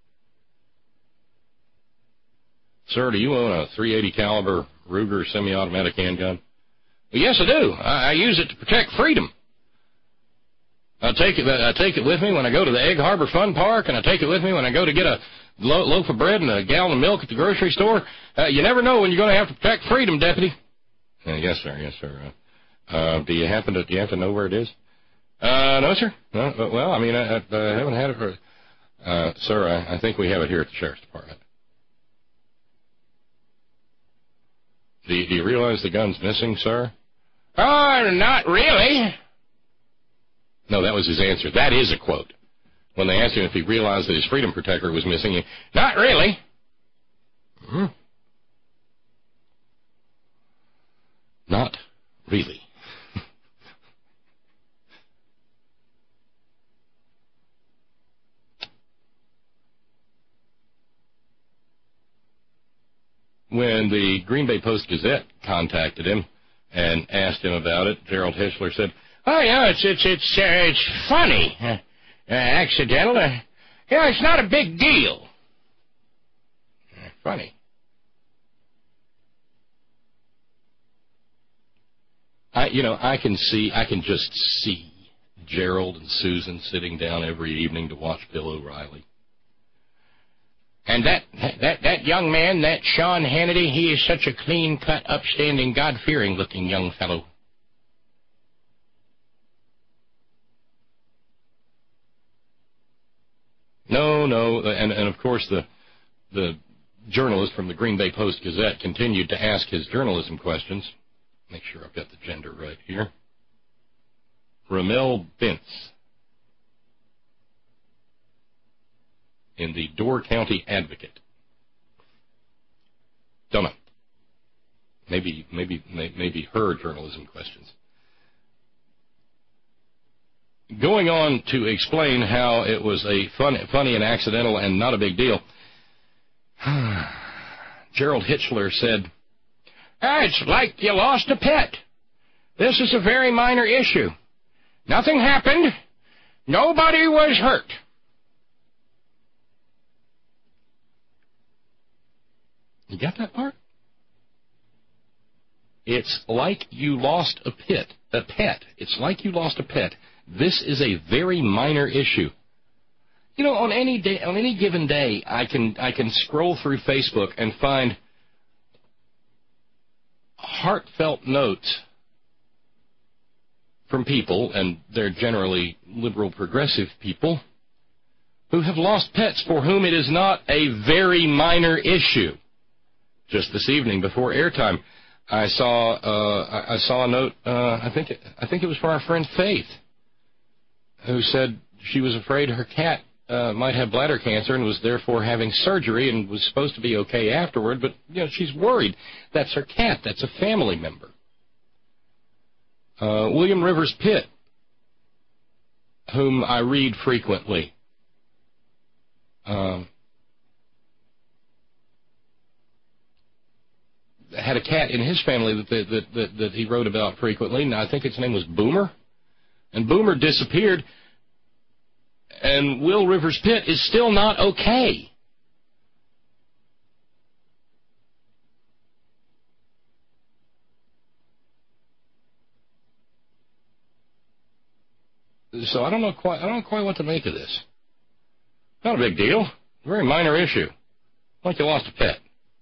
"Sir, do you own a .380 caliber Ruger semi-automatic handgun?" "Well, yes, I do. I use it to protect freedom. I take it with me when I go to the Egg Harbor Fun Park, and I take it with me when I go to get a loaf of bread and a gallon of milk at the grocery store. You never know when you're going to have to protect freedom, Deputy." "Yes, sir. Yes, sir. Do you happen to know where it is?" No, sir. No, well, I mean, I haven't had it for... Sir, I think we have it here at the Sheriff's Department. Do you realize the gun's missing, sir?" "Oh, not really." No, that was his answer. That is a quote. When they asked him if he realized that his Freedom Protector was missing, "Not really." Not really. When the Green Bay Post-Gazette contacted him and asked him about it, Gerald Hitchler said, "Oh, yeah, it's funny. Accidental. It's not a big deal." Funny. I can just see Gerald and Susan sitting down every evening to watch Bill O'Reilly. "And that young man, that Sean Hannity, he is such a clean-cut, upstanding, God-fearing looking young fellow." No, and of course the journalist from the Green Bay Post-Gazette continued to ask his journalism questions. Make sure I've got the gender right here. Ramel Bentz in the Door County Advocate. Don't know. Maybe her journalism questions. Going on to explain how it was a funny and accidental and not a big deal, Gerald Hitchler said, "It's like you lost a pet. This is a very minor issue. Nothing happened. Nobody was hurt." You got that part? It's like you lost a pet. It's like you lost a pet. This is a very minor issue. On any given day, I can scroll through Facebook and find heartfelt notes from people, and they're generally liberal progressive people, who have lost pets for whom it is not a very minor issue. Just this evening before airtime, I saw a note. I think it was from our friend Faith, who said she was afraid her cat might have bladder cancer and was therefore having surgery and was supposed to be okay afterward. But she's worried. That's her cat. That's a family member. William Rivers Pitt, whom I read frequently, had a cat in his family that he wrote about frequently, and I think its name was Boomer. And Boomer disappeared, and Will Rivers Pitt is still not okay. So I don't know quite what to make of this. Not a big deal. Very minor issue. Like you lost a pet.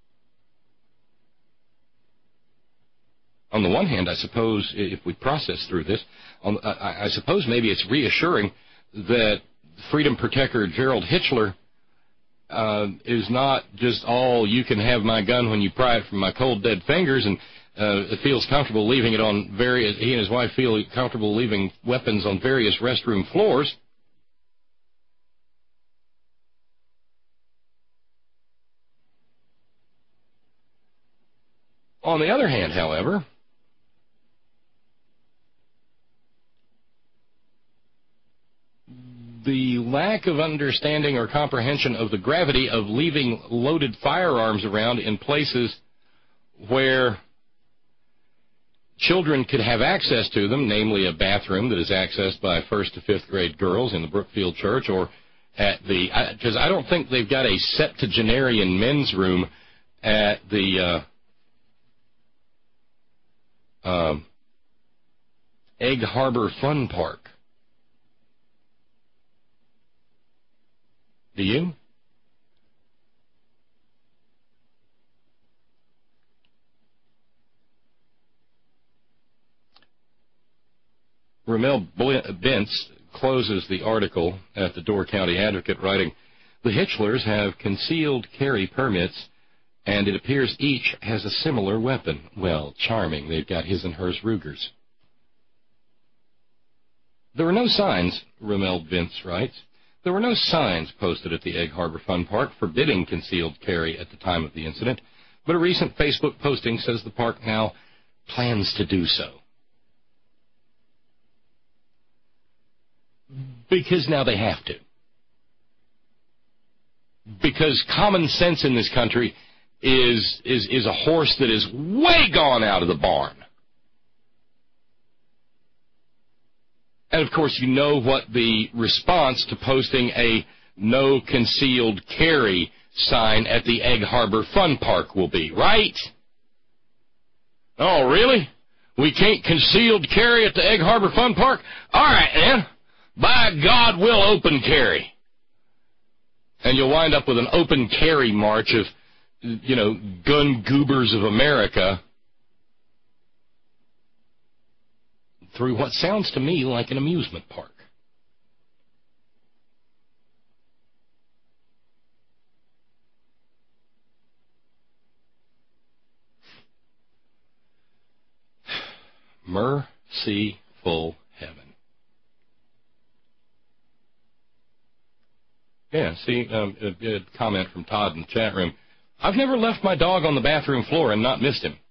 On the one hand, I suppose, if we process through this, I suppose maybe it's reassuring that freedom protector Gerald Hitchler is not just all you can have my gun when you pry it from my cold dead fingers, and feels comfortable leaving it on various. He and his wife feel comfortable leaving weapons on various restroom floors. On the other hand, however, the lack of understanding or comprehension of the gravity of leaving loaded firearms around in places where children could have access to them, namely a bathroom that is accessed by 1st to 5th grade girls in the Brookfield Church, or at the, because I don't think they've got a septuagenarian men's room at the Egg Harbor Fun Park. Do you? Ramel Bentz closes the article at the Door County Advocate, writing, "The Hitchlers have concealed carry permits, and it appears each has a similar weapon." Well, charming. They've got his and hers Rugers. There were no signs, Ramel Bentz writes, there were no signs posted at the Egg Harbor Fun Park forbidding concealed carry at the time of the incident, but a recent Facebook posting says the park now plans to do so. Because now they have to. Because common sense in this country is a horse that is way gone out of the barn. And, of course, you know what the response to posting a no concealed carry sign at the Egg Harbor Fun Park will be, right? Oh, really? We can't concealed carry at the Egg Harbor Fun Park? All right, then. By God, we'll open carry. And you'll wind up with an open carry march of, gun goobers of America through what sounds to me like an amusement park. Merciful heaven. Yeah, see, a comment from Todd in the chat room. I've never left my dog on the bathroom floor and not missed him.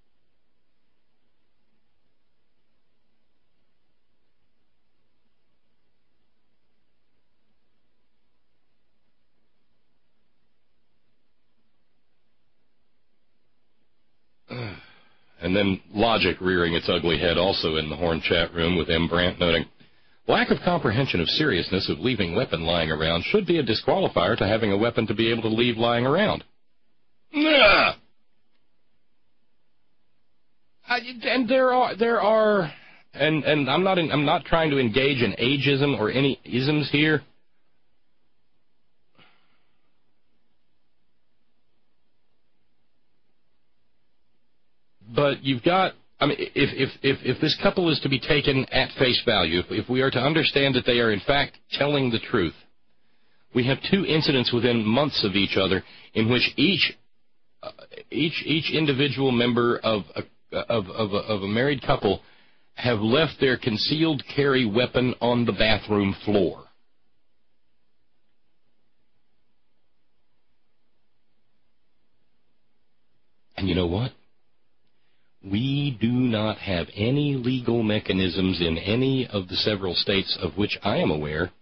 And then logic rearing its ugly head also in the Horn chat room with M. Brandt noting, lack of comprehension of seriousness of leaving weapon lying around should be a disqualifier to having a weapon to be able to leave lying around. Yeah. And there are, and I'm not trying to engage in ageism or any isms here. But you've got, if this couple is to be taken at face value, if we are to understand that they are in fact telling the truth, We have 2 incidents within months of each other in which each individual member of a married couple have left their concealed carry weapon on the bathroom floor. And you know what? We do not have any legal mechanisms in any of the several states of which I am aware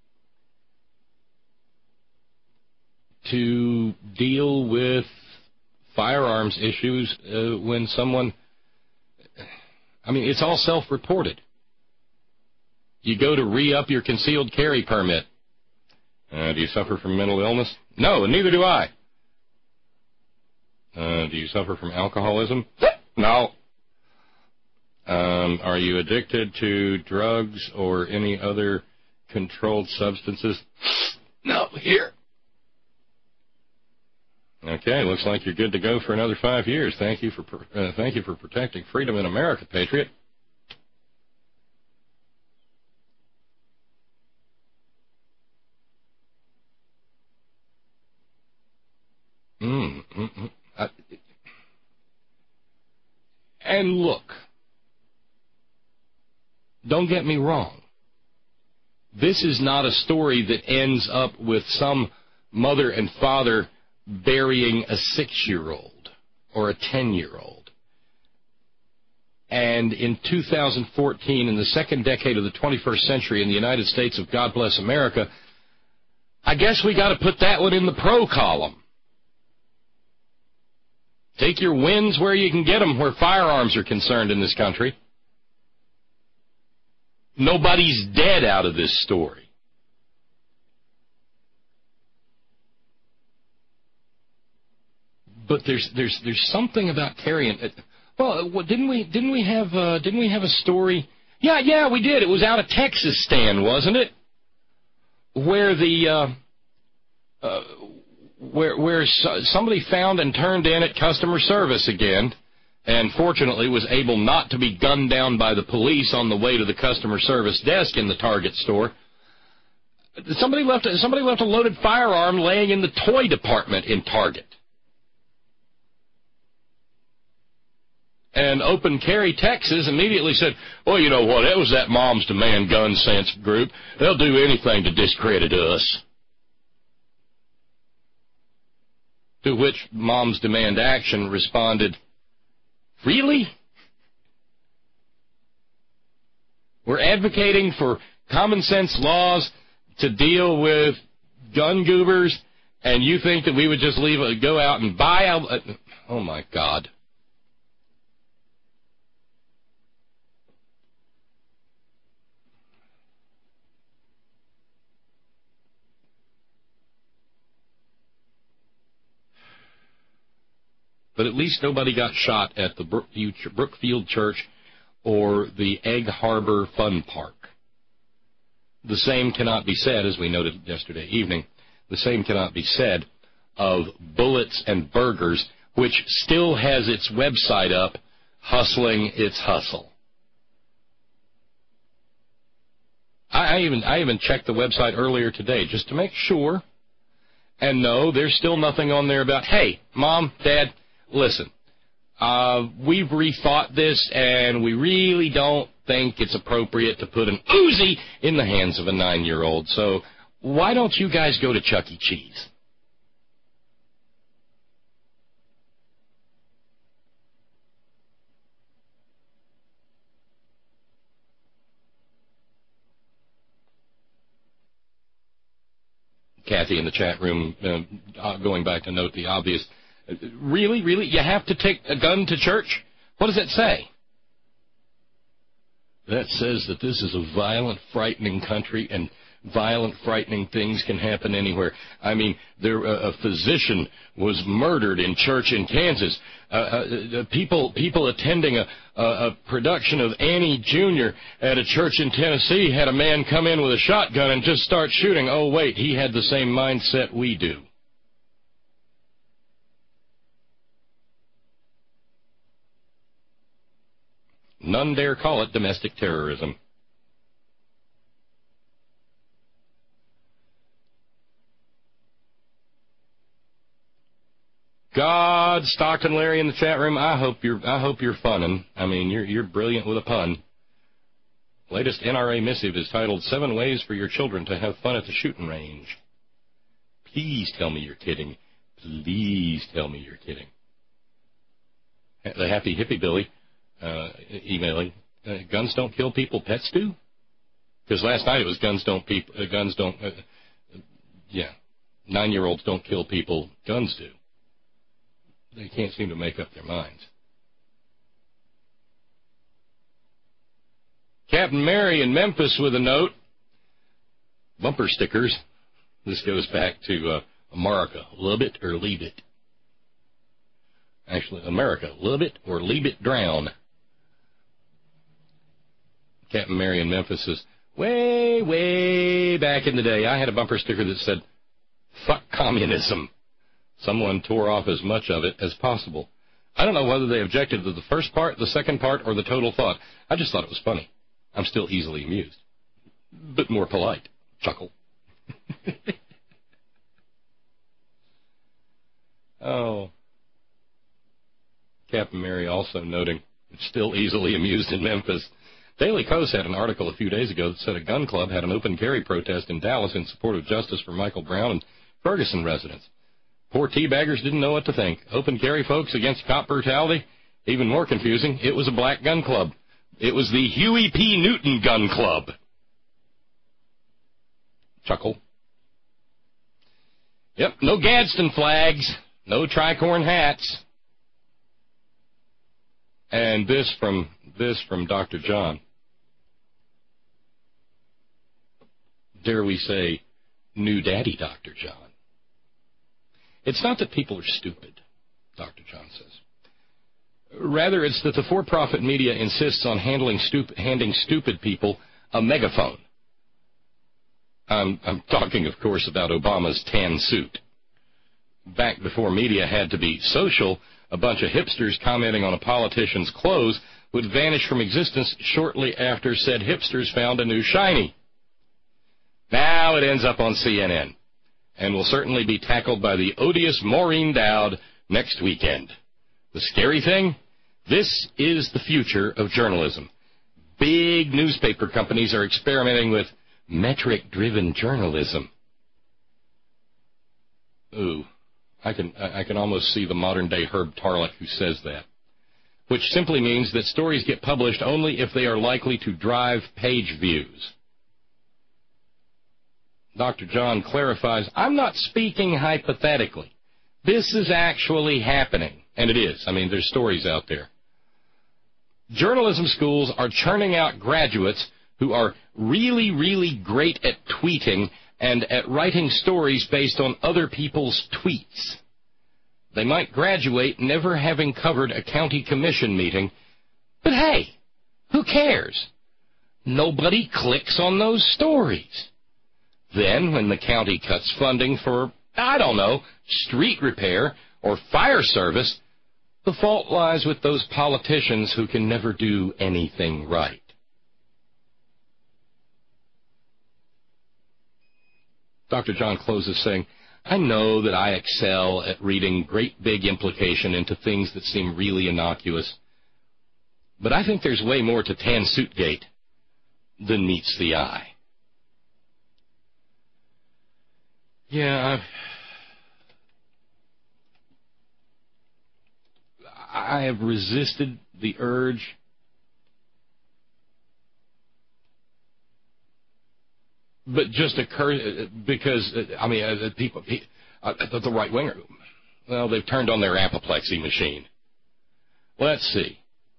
to deal with firearms issues when someone... I mean, it's all self-reported. You go to re-up your concealed carry permit. Do you suffer from mental illness? No, and neither do I. Do you suffer from alcoholism? No. Are you addicted to drugs or any other controlled substances? No, here. Okay, looks like you're good to go for another 5 years. Thank you for protecting freedom in America, Patriot. And look, don't get me wrong. This is not a story that ends up with some mother and father burying a 6-year-old or a 10-year-old. And in 2014, in the second decade of the 21st century in the United States of God Bless America, I guess we got to put that one in the pro column. Take your wins where you can get them, where firearms are concerned in this country. Nobody's dead out of this story. But there's something about carrying. Well, didn't we have a story? Yeah, we did. It was out of Texas, Stan, wasn't it? Where somebody found and turned in at customer service again, and fortunately was able not to be gunned down by the police on the way to the customer service desk in the Target store. Somebody left a loaded firearm laying in the toy department in Target. And Open Carry Texas immediately said, well, you know what, it was that Moms Demand Gun Sense group. They'll do anything to discredit us. To which Moms Demand Action responded, really? We're advocating for common sense laws to deal with gun goobers, and you think that we would just go out and buy oh my God. But at least nobody got shot at the Brookfield Church or the Egg Harbor Fun Park. The same cannot be said, as we noted yesterday evening, the same cannot be said of Bullets and Burgers, which still has its website up, hustling its hustle. I even checked the website earlier today just to make sure. And no, there's still nothing on there about, hey, Mom, Dad, listen, we've rethought this, and we really don't think it's appropriate to put an Uzi in the hands of a 9-year-old. So why don't you guys go to Chuck E. Cheese? Kathy in the chat room, going back to note the obvious. Really? You have to take a gun to church? What does that say? That says that this is a violent, frightening country, and violent, frightening things can happen anywhere. I mean, a physician was murdered in church in Kansas. People attending a production of Annie Jr. at a church in Tennessee had a man come in with a shotgun and just start shooting. Oh, wait, he had the same mindset we do. None dare call it domestic terrorism. Rod, Stockton, Larry in the chat room. I hope you're funning. I mean, you're brilliant with a pun. Latest NRA missive is titled 7 Ways for Your Children to Have Fun at the Shooting Range. Please tell me you're kidding. Please tell me you're kidding. The Happy Hippie Billy emailing, guns don't kill people, pets do? Because last night it was guns don't 9-year-olds don't kill people, guns do. They can't seem to make up their minds. Captain Mary in Memphis with a note. Bumper stickers. This goes back to America. Love it or leave it. Actually, America. Love it or leave it drown. Captain Mary in Memphis says, way, way back in the day, I had a bumper sticker that said, fuck communism. Someone tore off as much of it as possible. I don't know whether they objected to the first part, the second part, or the total thought. I just thought it was funny. I'm still easily amused, but more polite. Chuckle. Oh. Captain Mary also noting, still easily amused in Memphis. Daily Kos had an article a few days ago that said a gun club had an open carry protest in Dallas in support of justice for Michael Brown and Ferguson residents. Poor teabaggers didn't know what to think. Open carry folks against cop brutality? Even more confusing, it was a black gun club. It was the Huey P. Newton Gun Club. Chuckle. Yep, no Gadsden flags, no tricorn hats. And this from Dr. John. Dare we say, new daddy Dr. John. It's not that people are stupid, Dr. John says. Rather, it's that the for-profit media insists on handing stupid people a megaphone. I'm talking, of course, about Obama's tan suit. Back before media had to be social, a bunch of hipsters commenting on a politician's clothes would vanish from existence shortly after said hipsters found a new shiny. Now it ends up on CNN, and will certainly be tackled by the odious Maureen Dowd next weekend. The scary thing? This is the future of journalism. Big newspaper companies are experimenting with metric-driven journalism. Ooh, I can almost see the modern-day Herb Tarlek who says that, which simply means that stories get published only if they are likely to drive page views. Dr. John clarifies, I'm not speaking hypothetically. This is actually happening. And it is. I mean, there's stories out there. Journalism schools are churning out graduates who are really, really great at tweeting and at writing stories based on other people's tweets. They might graduate never having covered a county commission meeting, but hey, who cares? Nobody clicks on those stories. Then, when the county cuts funding for, I don't know, street repair or fire service, the fault lies with those politicians who can never do anything right. Dr. John closes saying, I know that I excel at reading great big implication into things that seem really innocuous, but I think there's way more to Tan Suitgate than meets the eye. Yeah, I have resisted the urge but just occurs because, I mean, people, the right winger, well, they've turned on their apoplexy machine. Let's see.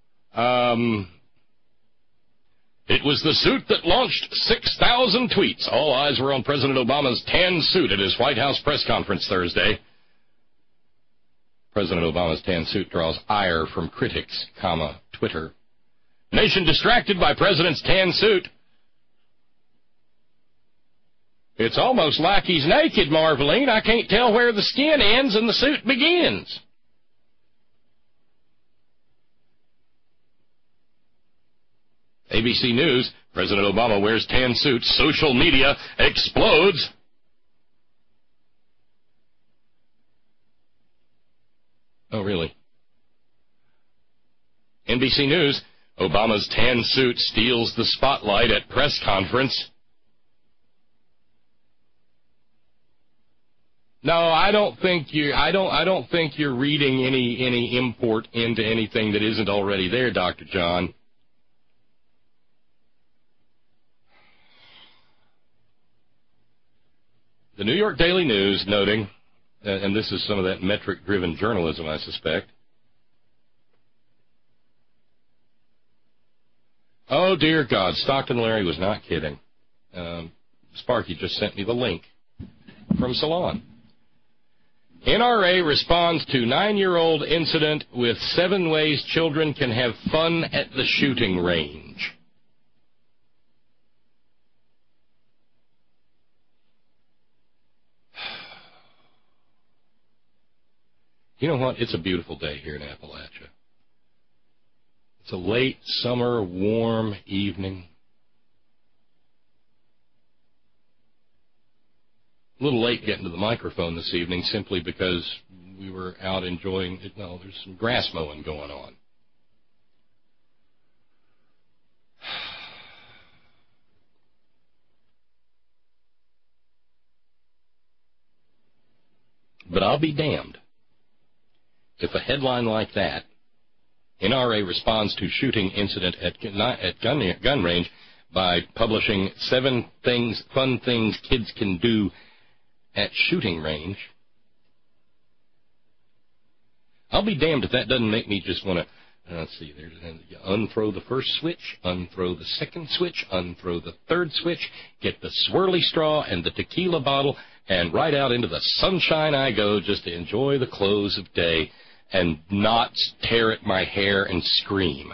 It was the suit that launched 6,000 tweets. All eyes were on President Obama's tan suit at his White House press conference Thursday. President Obama's tan suit draws ire from critics, Twitter. Nation distracted by President's tan suit. It's almost like he's naked, Marveline. I can't tell where the skin ends and the suit begins. ABC News, President Obama wears tan suit. Social media explodes. Oh, really? NBC News, Obama's tan suit steals the spotlight at press conference. No, I don't think you're reading any import into anything that isn't already there, Dr. John. The New York Daily News noting, and this is some of that metric-driven journalism, I suspect. Oh, dear God, Stockton Larry was not kidding. Sparky just sent me the link from Salon. NRA responds to 9-year-old incident with 7 ways children can have fun at the shooting range. You know what? It's a beautiful day here in Appalachia. It's a late summer, warm evening. A little late getting to the microphone this evening simply because we were out enjoying, well, there's some grass mowing going on. But I'll be damned if a headline like that, NRA responds to shooting incident at gun range by publishing 7 fun things kids can do at shooting range. I'll be damned if that doesn't make me just want to, let's see, there's unthrow the first switch, unthrow the second switch, unthrow the third switch, get the swirly straw and the tequila bottle, and right out into the sunshine I go just to enjoy the close of day and not tear at my hair and scream.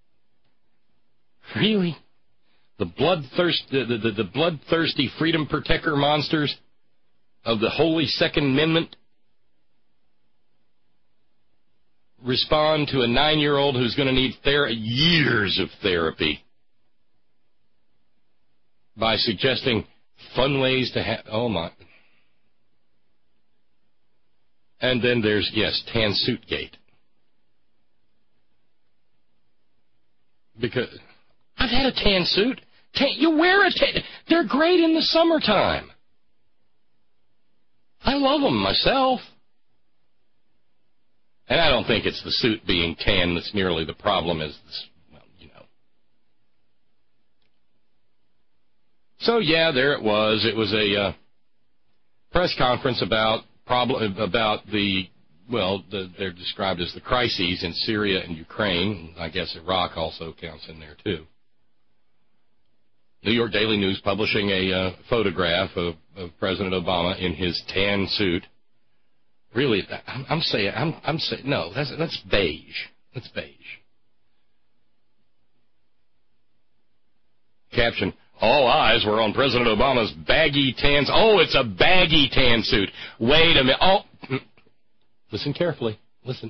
Really? The bloodthirsty freedom protector monsters of the Holy Second Amendment respond to a 9-year-old who's going to need years of therapy by suggesting fun ways to have, oh my. And then there's, yes, tan suit gate. Because I've had a tan suit. You wear a tan. They're great in the summertime. I love them myself. And I don't think it's the suit being tan that's nearly the problem as this, well, you know. So, yeah, there it was. It was a press conference about they're described as the crises in Syria and Ukraine. I guess Iraq also counts in there, too. New York Daily News publishing a photograph of President Obama in his tan suit. Really, I'm saying, no, that's beige. That's beige. Caption, all eyes were on President Obama's baggy tan. Oh, it's a baggy tan suit. Wait a minute. Oh, listen carefully. Listen.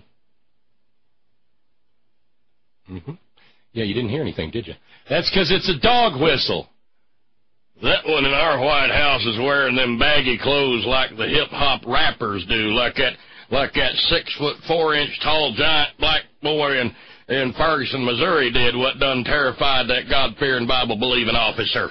Mm-hmm. Yeah, you didn't hear anything, did you? That's because it's a dog whistle. That one in our White House is wearing them baggy clothes like the hip-hop rappers do, like that 6'4" tall giant black boy in Ferguson, Missouri did what done terrified that God-fearing, Bible-believing officer.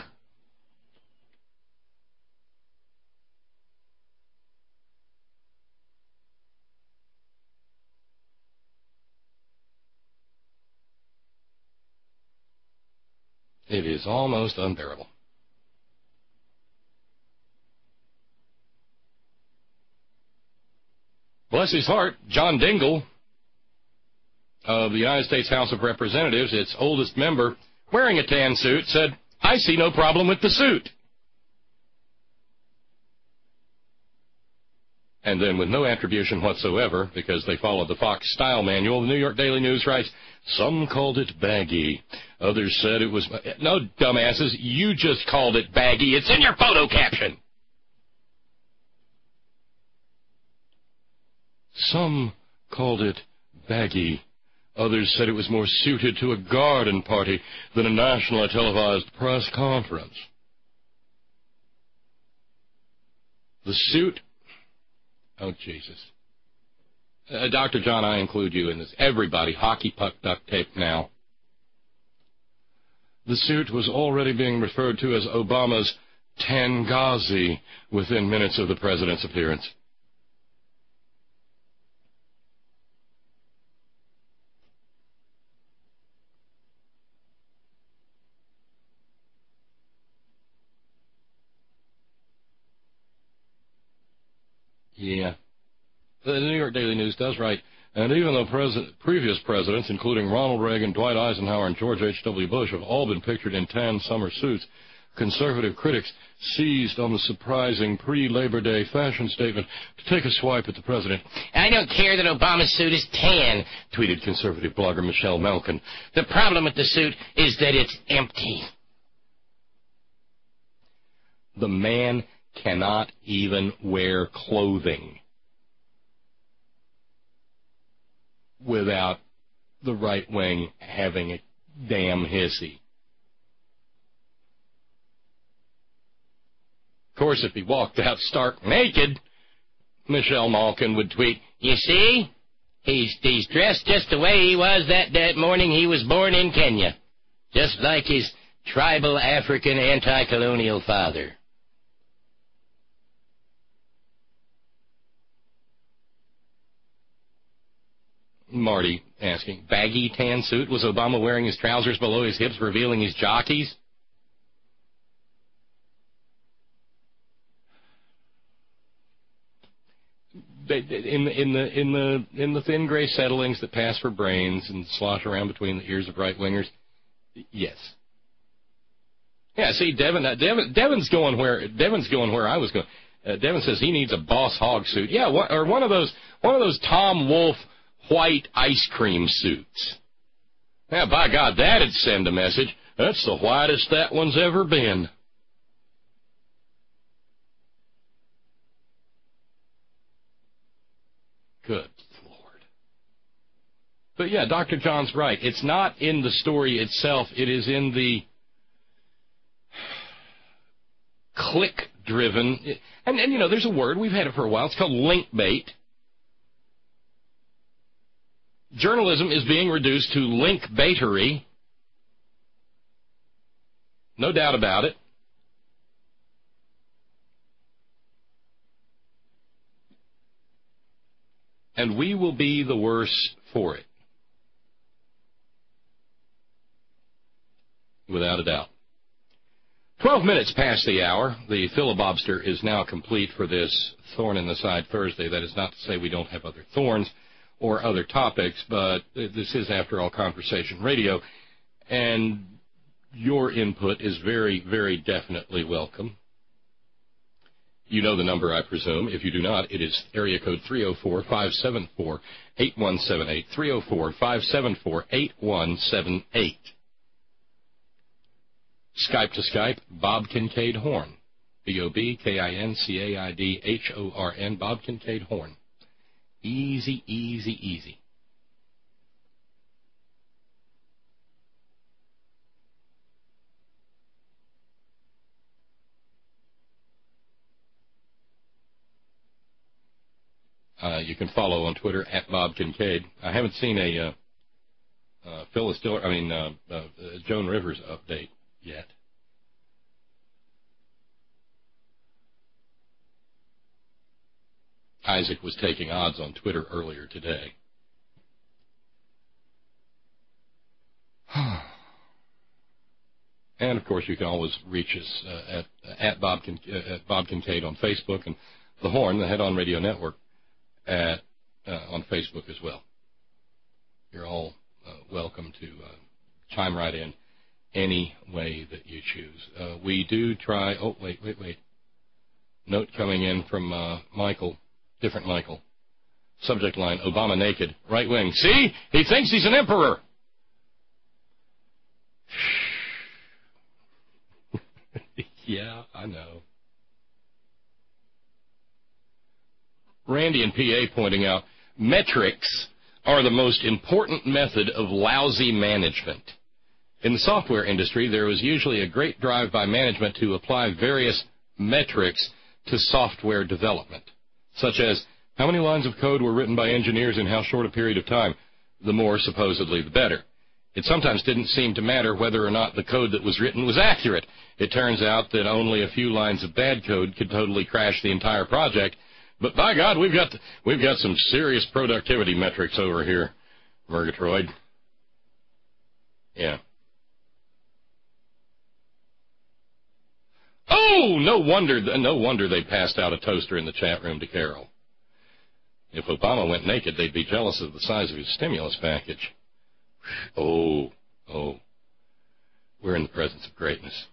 It is almost unbearable. Bless his heart, John Dingell of the United States House of Representatives, its oldest member, wearing a tan suit, said, I see no problem with the suit. And then with no attribution whatsoever, because they followed the Fox style manual, the New York Daily News writes, some called it baggy. Others said it was... No, dumbasses, you just called it baggy. It's in your photo caption. Some called it baggy. Others said it was more suited to a garden party than a nationally televised press conference. The suit... Oh, Jesus. Dr. John, I include you in this. Everybody, hockey puck duct tape now. The suit was already being referred to as Obama's Tangazi within minutes of the president's appearance. Yeah. The New York Daily News does write, and even though previous presidents, including Ronald Reagan, Dwight Eisenhower, and George H.W. Bush, have all been pictured in tan summer suits, conservative critics seized on the surprising pre-Labor Day fashion statement to take a swipe at the president. I don't care that Obama's suit is tan, tweeted conservative blogger Michelle Malkin. The problem with the suit is that it's empty. The man cannot even wear clothing without the right wing having a damn hissy. Of course, if he walked out stark naked, Michelle Malkin would tweet, "You see? He's dressed just the way he was that morning he was born in Kenya. Just like his tribal African anti-colonial father." Marty asking, baggy tan suit? Was Obama wearing his trousers below his hips, revealing his jockeys? In the thin gray settlings that pass for brains and slosh around between the ears of right wingers, yes. Yeah, see, Devin's going where I was going. Devin says he needs a Boss Hogg suit. Yeah, or one of those Tom Wolfe white ice cream suits. Yeah, by God, that'd send a message. That's the whitest that one's ever been. Good Lord. But yeah, Dr. John's right. It's not in the story itself. It is in the click-driven. And you know, there's a word. We've had it for a while. It's called link bait. Journalism is being reduced to link baitery. No doubt about it. And we will be the worse for it. Without a doubt. 12 minutes past the hour. The filibuster is now complete for this Thorn in the Side Thursday. That is not to say we don't have other thorns or other topics, but this is, after all, Conversation Radio, and your input is very, very definitely welcome. You know the number, I presume. If you do not, it is area code 304-574-8178, 304-574-8178. Skype to Skype, Bob Kincaid Horn, BobKincaidHorn, Bob Kincaid Horn. Easy, easy, easy. You can follow on Twitter at Bob Kincaid. I haven't seen a Joan Rivers update yet. Isaac was taking odds on Twitter earlier today. And, of course, you can always reach us at Bob Kincaid on Facebook, and The Horn, the Head On Radio Network, on Facebook as well. You're all welcome to chime right in any way that you choose. We do try... Oh, wait. Note coming in from Michael. Different Michael. Subject line, Obama naked. Right wing. See? He thinks he's an emperor. Yeah, I know. Randy in PA pointing out, metrics are the most important method of lousy management. In the software industry, there was usually a great drive by management to apply various metrics to software development, such as How many lines of code were written by engineers in how short a period of time? The more, supposedly, the better. It sometimes didn't seem to matter whether or not the code that was written was accurate. It turns out that only a few lines of bad code could totally crash the entire project. But by God, we've got some serious productivity metrics over here, Murgatroyd. Yeah. Oh, no wonder they passed out a toaster in the chat room to Carol. If Obama went naked, they'd be jealous of the size of his stimulus package. Oh, we're in the presence of greatness.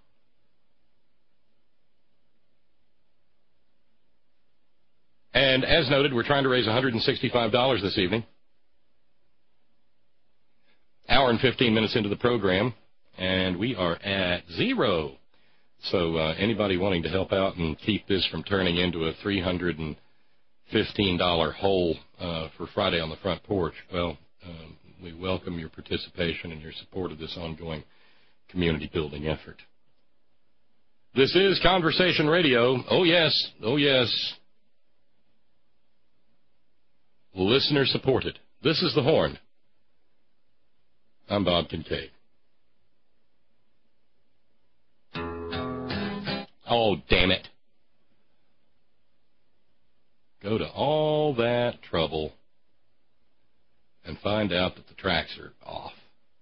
And as noted, we're trying to raise $165 this evening. Hour and 15 minutes into the program, and we are at zero. So anybody wanting to help out and keep this from turning into a $315 hole for Friday on the Front Porch, well, we welcome your participation and your support of this ongoing community-building effort. This is Conversation Radio. Oh, yes. Oh, yes. Listener-supported. This is The Horn. I'm Bob Kincaid. Oh, damn it. Go to all that trouble and find out that the tracks are off.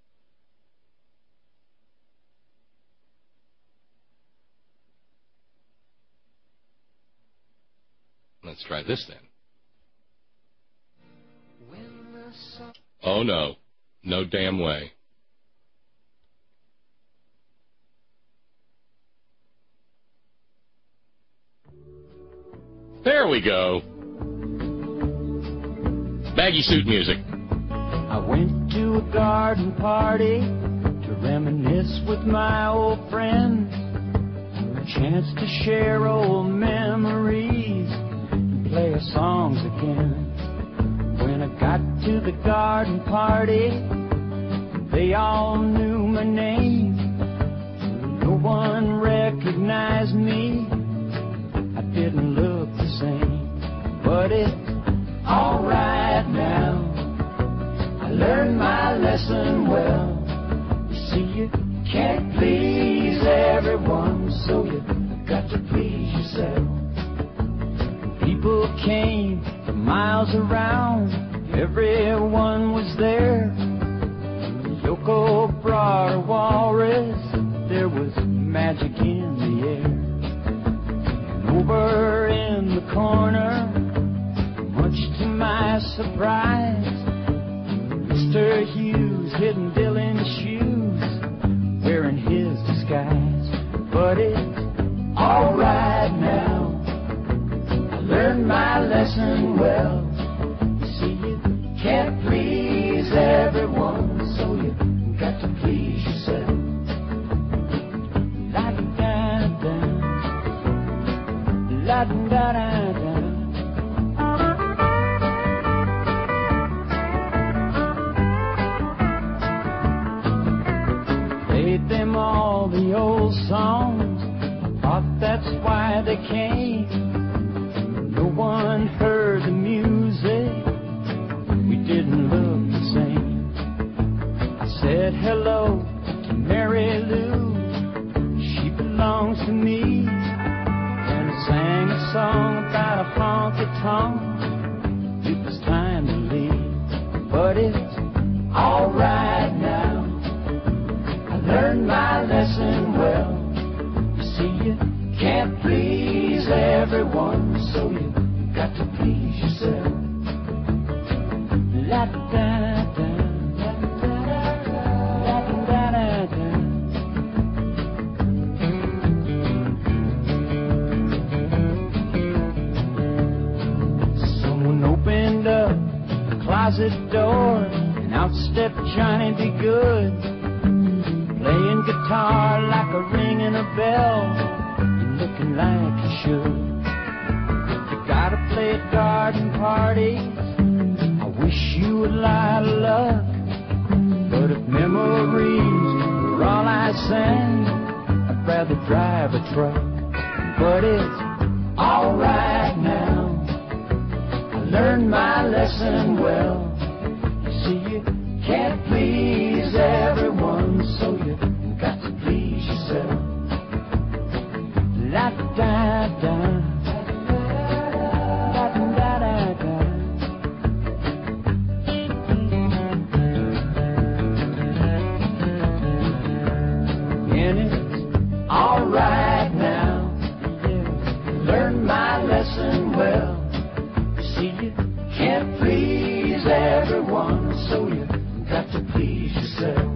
Let's try this then. Oh, no. No damn way. There we go. Baggy suit music. I went to a garden party to reminisce with my old friends. A chance to share old memories and play our songs again. When I got to the garden party, they all knew my name. No one recognized me. I didn't look the same, but it's alright now. I learned my lesson well. You see, you can't please everyone, so you got to please yourself. People came from miles around, everyone was there. Yoko brought a walrus, there was magic in the air. And over in the corner, much to my surprise, Mr. Hughes hidden Dylan's shoes, wearing his disguise. But it's alright now, I learned my lesson well. You see, you can't please everyone, so you got to please yourself. La-da-da-da, la-da-da-da. Played them all the old songs, I thought that's why they came. No one heard the music, we didn't look the same. I said hello to Mary Lou, she belongs to me. And I sang a song about a honky-tonk, it was time to leave. But it's alright now, I learned my lesson well. You see, you can't please everyone, so you got to please yourself. La-da-da-da, la-da-da-da, la-da-da-da. Someone opened up the closet door, and out stepped Johnny B. Good, playing guitar like a ringing a bell, and looking like he should. You gotta play at garden parties, I wish you a lot of luck. But if memories were all I sang, I'd rather drive a truck. But it's alright now, I learned my lesson well. You see, you can't please everyone, so you got to please yourself. La da da, da da da da. And it's all right now. Learned my lesson well. You see, you can't please everyone, so you got to please yourself.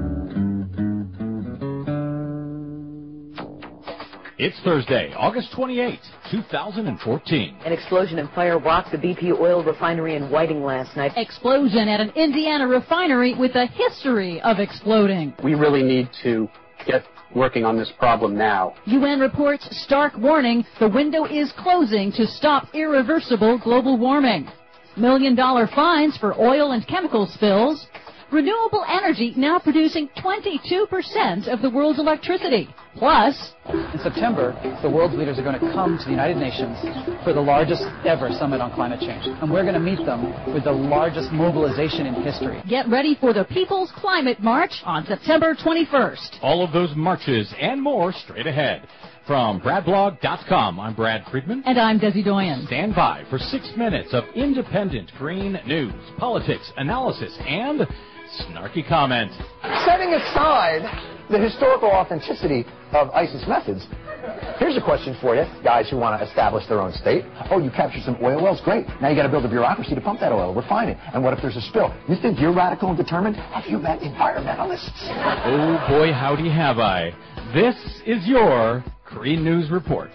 It's Thursday, August 28, 2014. An explosion and fire rocked the BP oil refinery in Whiting last night. Explosion at an Indiana refinery with a history of exploding. We really need to get working on this problem now. UN reports stark warning the window is closing to stop irreversible global warming. $1 million fines for oil and chemical spills. Renewable energy now producing 22% of the world's electricity. Plus, in September, the world's leaders are going to come to the United Nations for the largest ever summit on climate change. And we're going to meet them with the largest mobilization in history. Get ready for the People's Climate March on September 21st. All of those marches and more straight ahead. From BradBlog.com, I'm Brad Friedman. And I'm Desi Doyen. Stand by for 6 minutes of independent green news, politics, analysis, and snarky comment. Setting aside the historical authenticity of ISIS methods, here's a question for you, guys who want to establish their own state. Oh, you captured some oil wells? Great. Now you got to build a bureaucracy to pump that oil, refine it. And what if there's a spill? You think you're radical and determined? Have you met environmentalists? Oh, boy, howdy have I. This is your Green News Report.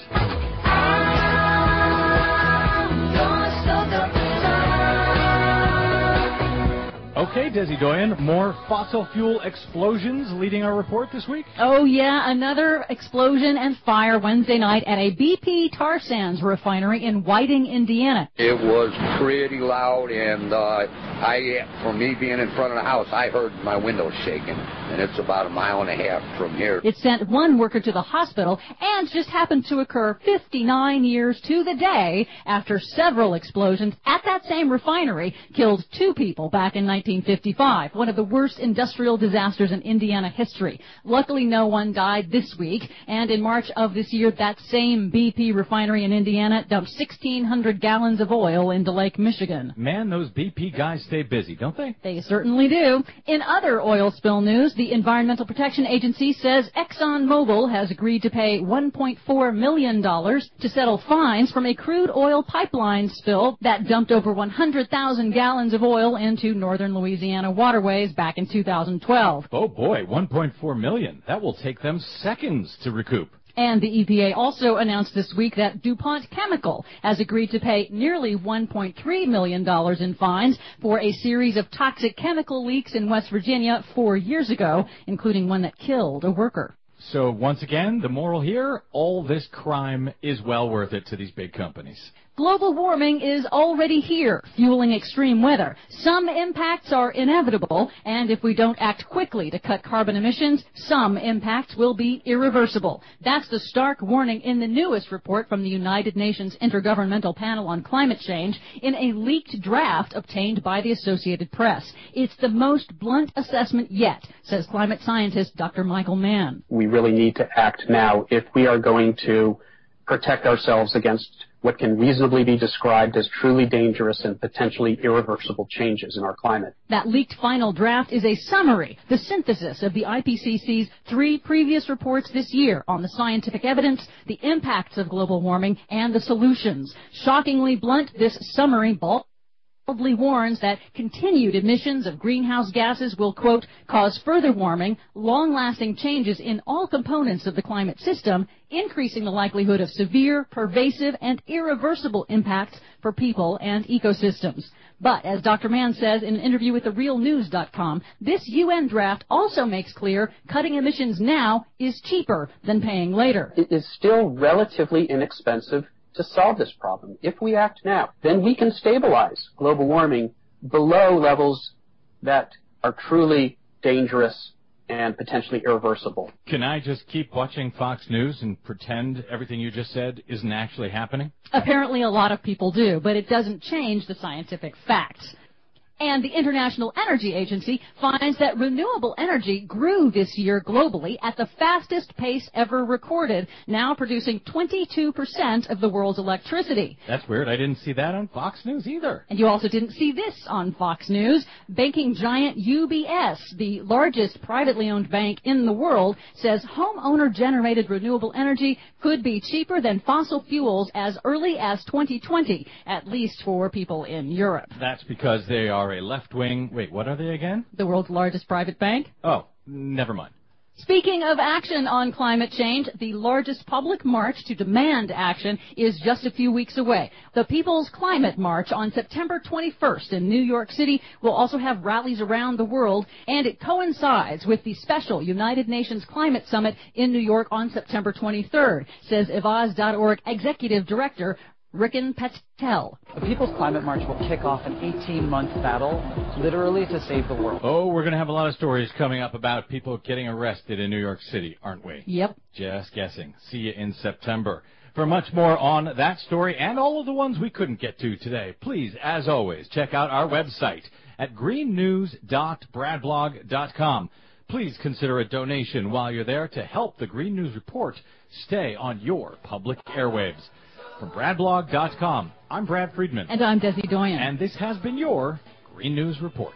Okay, Desi Doyen, more fossil fuel explosions leading our report this week? Oh, yeah, another explosion and fire Wednesday night at a BP tar sands refinery in Whiting, Indiana. It was pretty loud, and for me being in front of the house, I heard my windows shaking, and it's about 1.5 miles from here. It sent one worker to the hospital and just happened to occur 59 years to the day after several explosions at that same refinery killed 2 people back in 1955, one of the worst industrial disasters in Indiana history. Luckily, no one died this week, and in March of this year, that same BP refinery in Indiana dumped 1,600 gallons of oil into Lake Michigan. Man, those BP guys stay busy, don't they? They certainly do. In other oil spill news, the Environmental Protection Agency says ExxonMobil has agreed to pay $1.4 million to settle fines from a crude oil pipeline spill that dumped over 100,000 gallons of oil into northern Louisiana waterways back in 2012. Oh boy, $1.4 million. That will take them seconds to recoup. And the EPA also announced this week that DuPont Chemical has agreed to pay nearly $1.3 million in fines for a series of toxic chemical leaks in West Virginia 4 years ago, including one that killed a worker. So once again, the moral here, all this crime is well worth it to these big companies. Global warming is already here, fueling extreme weather. Some impacts are inevitable, and if we don't act quickly to cut carbon emissions, some impacts will be irreversible. That's the stark warning in the newest report from the United Nations Intergovernmental Panel on Climate Change in a leaked draft obtained by the Associated Press. It's the most blunt assessment yet, says climate scientist Dr. Michael Mann. We really need to act now if we are going to protect ourselves against what can reasonably be described as truly dangerous and potentially irreversible changes in our climate. That leaked final draft is a summary, the synthesis of the IPCC's 3 previous reports this year on the scientific evidence, the impacts of global warming, and the solutions. Shockingly blunt, this summary boldly warns that continued emissions of greenhouse gases will, quote, cause further warming, long-lasting changes in all components of the climate system, increasing the likelihood of severe, pervasive, and irreversible impacts for people and ecosystems. But, as Dr. Mann says in an interview with TheRealNews.com, this UN draft also makes clear cutting emissions now is cheaper than paying later. It is still relatively inexpensive to solve this problem. If we act now, then we can stabilize global warming below levels that are truly dangerous and potentially irreversible. Can I just keep watching Fox News and pretend everything you just said isn't actually happening? Apparently a lot of people do, but it doesn't change the scientific facts. And the International Energy Agency finds that renewable energy grew this year globally at the fastest pace ever recorded, now producing 22% of the world's electricity. That's weird. I didn't see that on Fox News either. And you also didn't see this on Fox News. Banking giant UBS, the largest privately owned bank in the world, says homeowner-generated renewable energy could be cheaper than fossil fuels as early as 2020, at least for people in Europe. That's because they are a left-wing... Wait, what are they again? The world's largest private bank. Oh, never mind. Speaking of action on climate change, the largest public march to demand action is just a few weeks away. The People's Climate March on September 21st in New York City will also have rallies around the world, and it coincides with the special United Nations Climate Summit in New York on September 23rd, says Evaz.org Executive Director Rikin Patel. The People's Climate March will kick off an 18-month battle, literally to save the world. Oh, we're going to have a lot of stories coming up about people getting arrested in New York City, aren't we? Yep. Just guessing. See you in September. For much more on that story and all of the ones we couldn't get to today, please, as always, check out our website at greennews.bradblog.com. Please consider a donation while you're there to help the Green News Report stay on your public airwaves. From bradblog.com, I'm Brad Friedman. And I'm Desi Doyen. And this has been your Green News Report.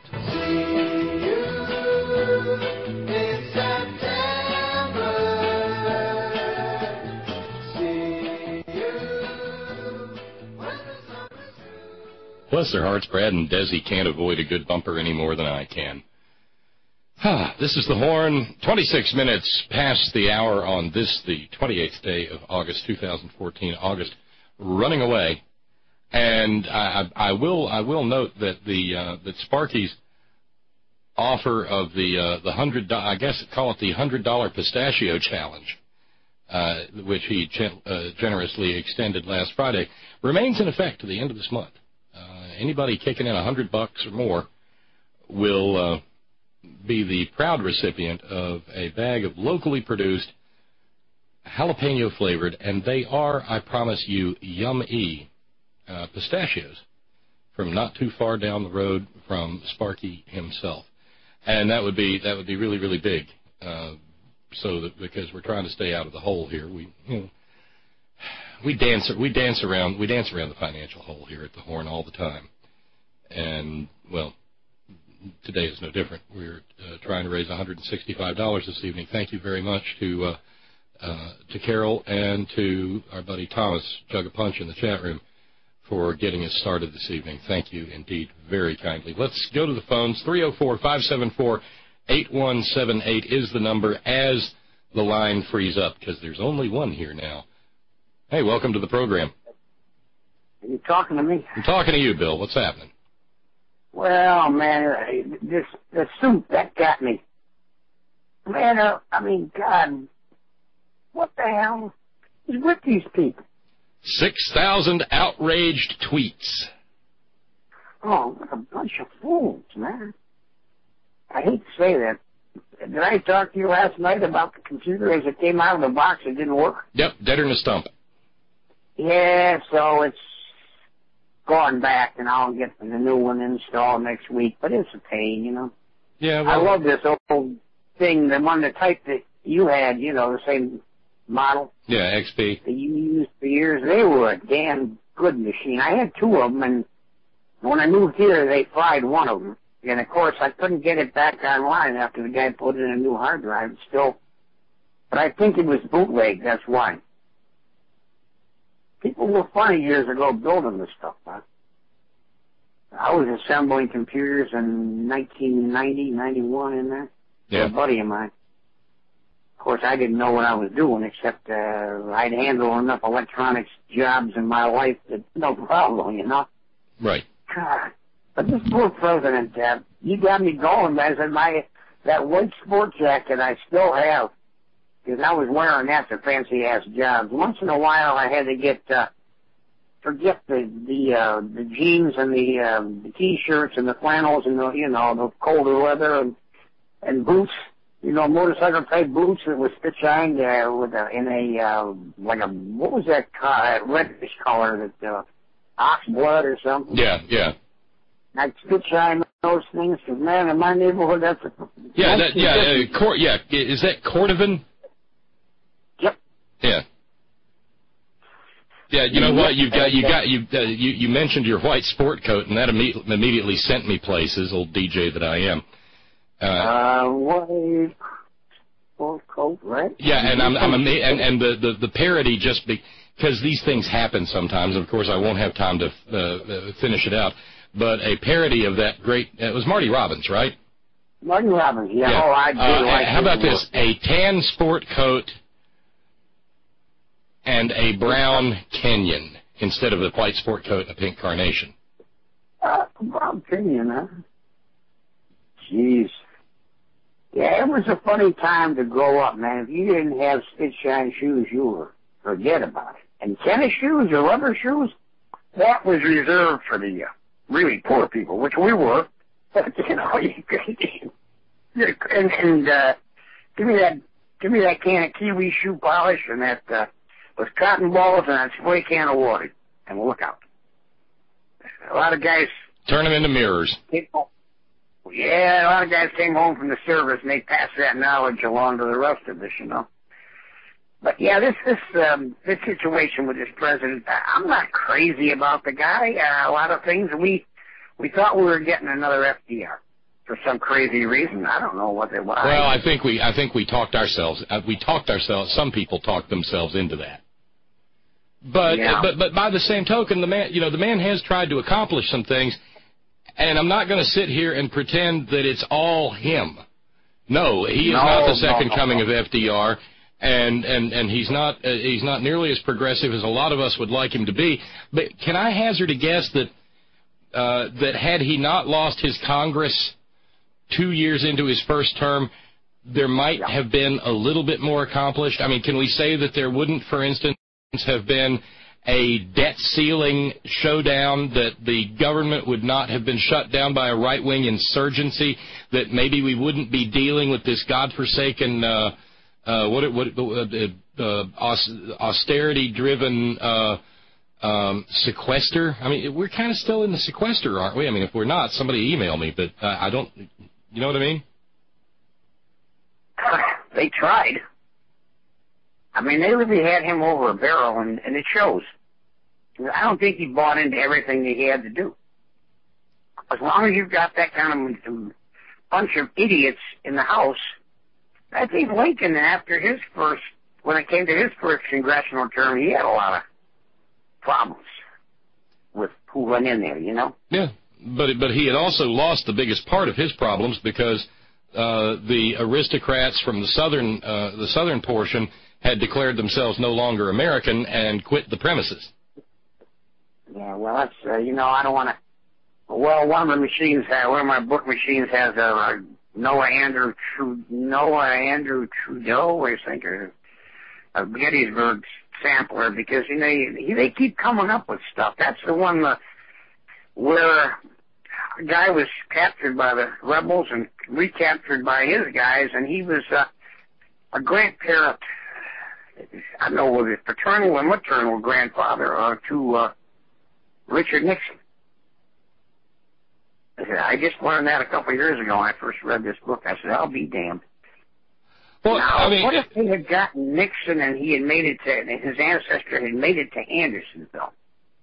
Bless their hearts, Brad and Desi can't avoid a good bumper any more than I can. This is the Horn, 26 minutes past the hour on this, the 28th day of August, 2014, August running away, and I will note that that Sparky's offer of the $100, I guess call it the $100 pistachio challenge, which he generously extended last Friday, remains in effect to the end of this month. Anybody kicking in $100 or more will be the proud recipient of a bag of locally produced jalapeno flavored, and they are, I promise you, yummy pistachios from not too far down the road from Sparky himself. And that would be really, really big. So that because we're trying to stay out of the hole here, we dance around the financial hole here at the Horn all the time. And well, today is no different. We're trying to raise $165 this evening. Thank you very much to Carol and to our buddy Thomas Jug of Punch in the chat room for getting us started this evening. Thank you indeed very kindly. Let's go to the phones. 304-574-8178 is the number as the line frees up, because there's only one here now. Hey, welcome to the program. Are you talking to me? I'm talking to you, Bill. What's happening? Well, man, the suit, that got me. Man, I mean, God, what the hell is with these people? 6,000 outraged tweets. Oh, what a bunch of fools, man. I hate to say that. Did I talk to you last night about the computer as it came out of the box? It didn't work? Yep, deader than a stump. Yeah, so it's gone back, and I'll get the new one installed next week, but it's a pain, you know. Yeah, well, I love this old thing, the one, the type that you had, you know, the same model. Yeah, XP. That you used for years. They were a damn good machine. I had two of them, and when I moved here, they fried one of them. And, of course, I couldn't get it back online after the guy put in a new hard drive still. But I think it was bootleg, that's why. People were funny years ago building this stuff, huh? I was assembling computers in 1990, 91 in there. Yeah. With a buddy of mine. Of course, I didn't know what I was doing, except I'd handle enough electronics jobs in my life that no problem, you know? Right. God. But this poor president, he got me going, man. That white sport jacket I still have, because I was wearing that to fancy-ass jobs. Once in a while, I had to forget the jeans and the T-shirts and the flannels and the colder weather and boots. motorcycle type boots that was stitch-shined what was that reddish color that ox blood or something? Yeah. I stitch-shine those things, because, man, in my neighborhood, that's a... Is that Cordovan? Yep. Yeah. Yeah, you know what? You mentioned your white sport coat, and that immediately sent me places, old DJ that I am. White sport coat, right? Yeah, and and the parody just because these things happen sometimes. Of course, I won't have time to finish it out. But a parody of that great, it was Marty Robbins, right? Marty Robbins, yeah. Yeah. Oh, I do. How about this? A tan sport coat and a brown Kenyan instead of the white sport coat and a pink carnation. Brown Kenyan, huh? Jeez. Yeah, it was a funny time to grow up, man. If you didn't have stitch-shine shoes, you were forget about it. And tennis shoes or rubber shoes, that was reserved for the really poor people, which we were. But you could, and give me that can of Kiwi shoe polish and that with cotton balls and that spray can of water, and look out. A lot of guys turn them into mirrors. Yeah, a lot of guys came home from the service and they passed that knowledge along to the rest of us, But yeah, this situation with this president, I'm not crazy about the guy. A lot of things we thought we were getting another FDR for some crazy reason. I don't know what it was. Well, I think we talked ourselves. Some people talked themselves into that. But by the same token, the man has tried to accomplish some things, and I'm not going to sit here and pretend that it's all him. No, he is not the second coming of FDR. And he's not nearly as progressive as a lot of us would like him to be. But can I hazard a guess that had he not lost his Congress 2 years into his first term, there might have been a little bit more accomplished? I mean, can we say that there wouldn't, for instance, have been a debt ceiling showdown, that the government would not have been shut down by a right-wing insurgency, that maybe we wouldn't be dealing with this godforsaken austerity-driven sequester? I mean, we're kind of still in the sequester, aren't we? I mean, if we're not, somebody email me, but I don't, you know what I mean? They tried. I mean, they really had him over a barrel, and it shows. I don't think he bought into everything that he had to do. As long as you've got that kind of bunch of idiots in the House, I think Lincoln, when it came to his first congressional term, he had a lot of problems with who went in there, Yeah, but he had also lost the biggest part of his problems because the aristocrats from the southern portion had declared themselves no longer American and quit the premises. Yeah, well, that's I don't want to. Well, one of my book machines has a Noah Andrew Trudeau, I think, or a Gettysburg sampler, because they keep coming up with stuff. That's the one where a guy was captured by the rebels and recaptured by his guys, and he was a grandparent. I don't know whether it's paternal or maternal grandfather to Richard Nixon. I just learned that a couple of years ago when I first read this book. I said, I'll be damned. Well, now, what if they had gotten Nixon and he had made it to, his ancestor had made it to Andersonville?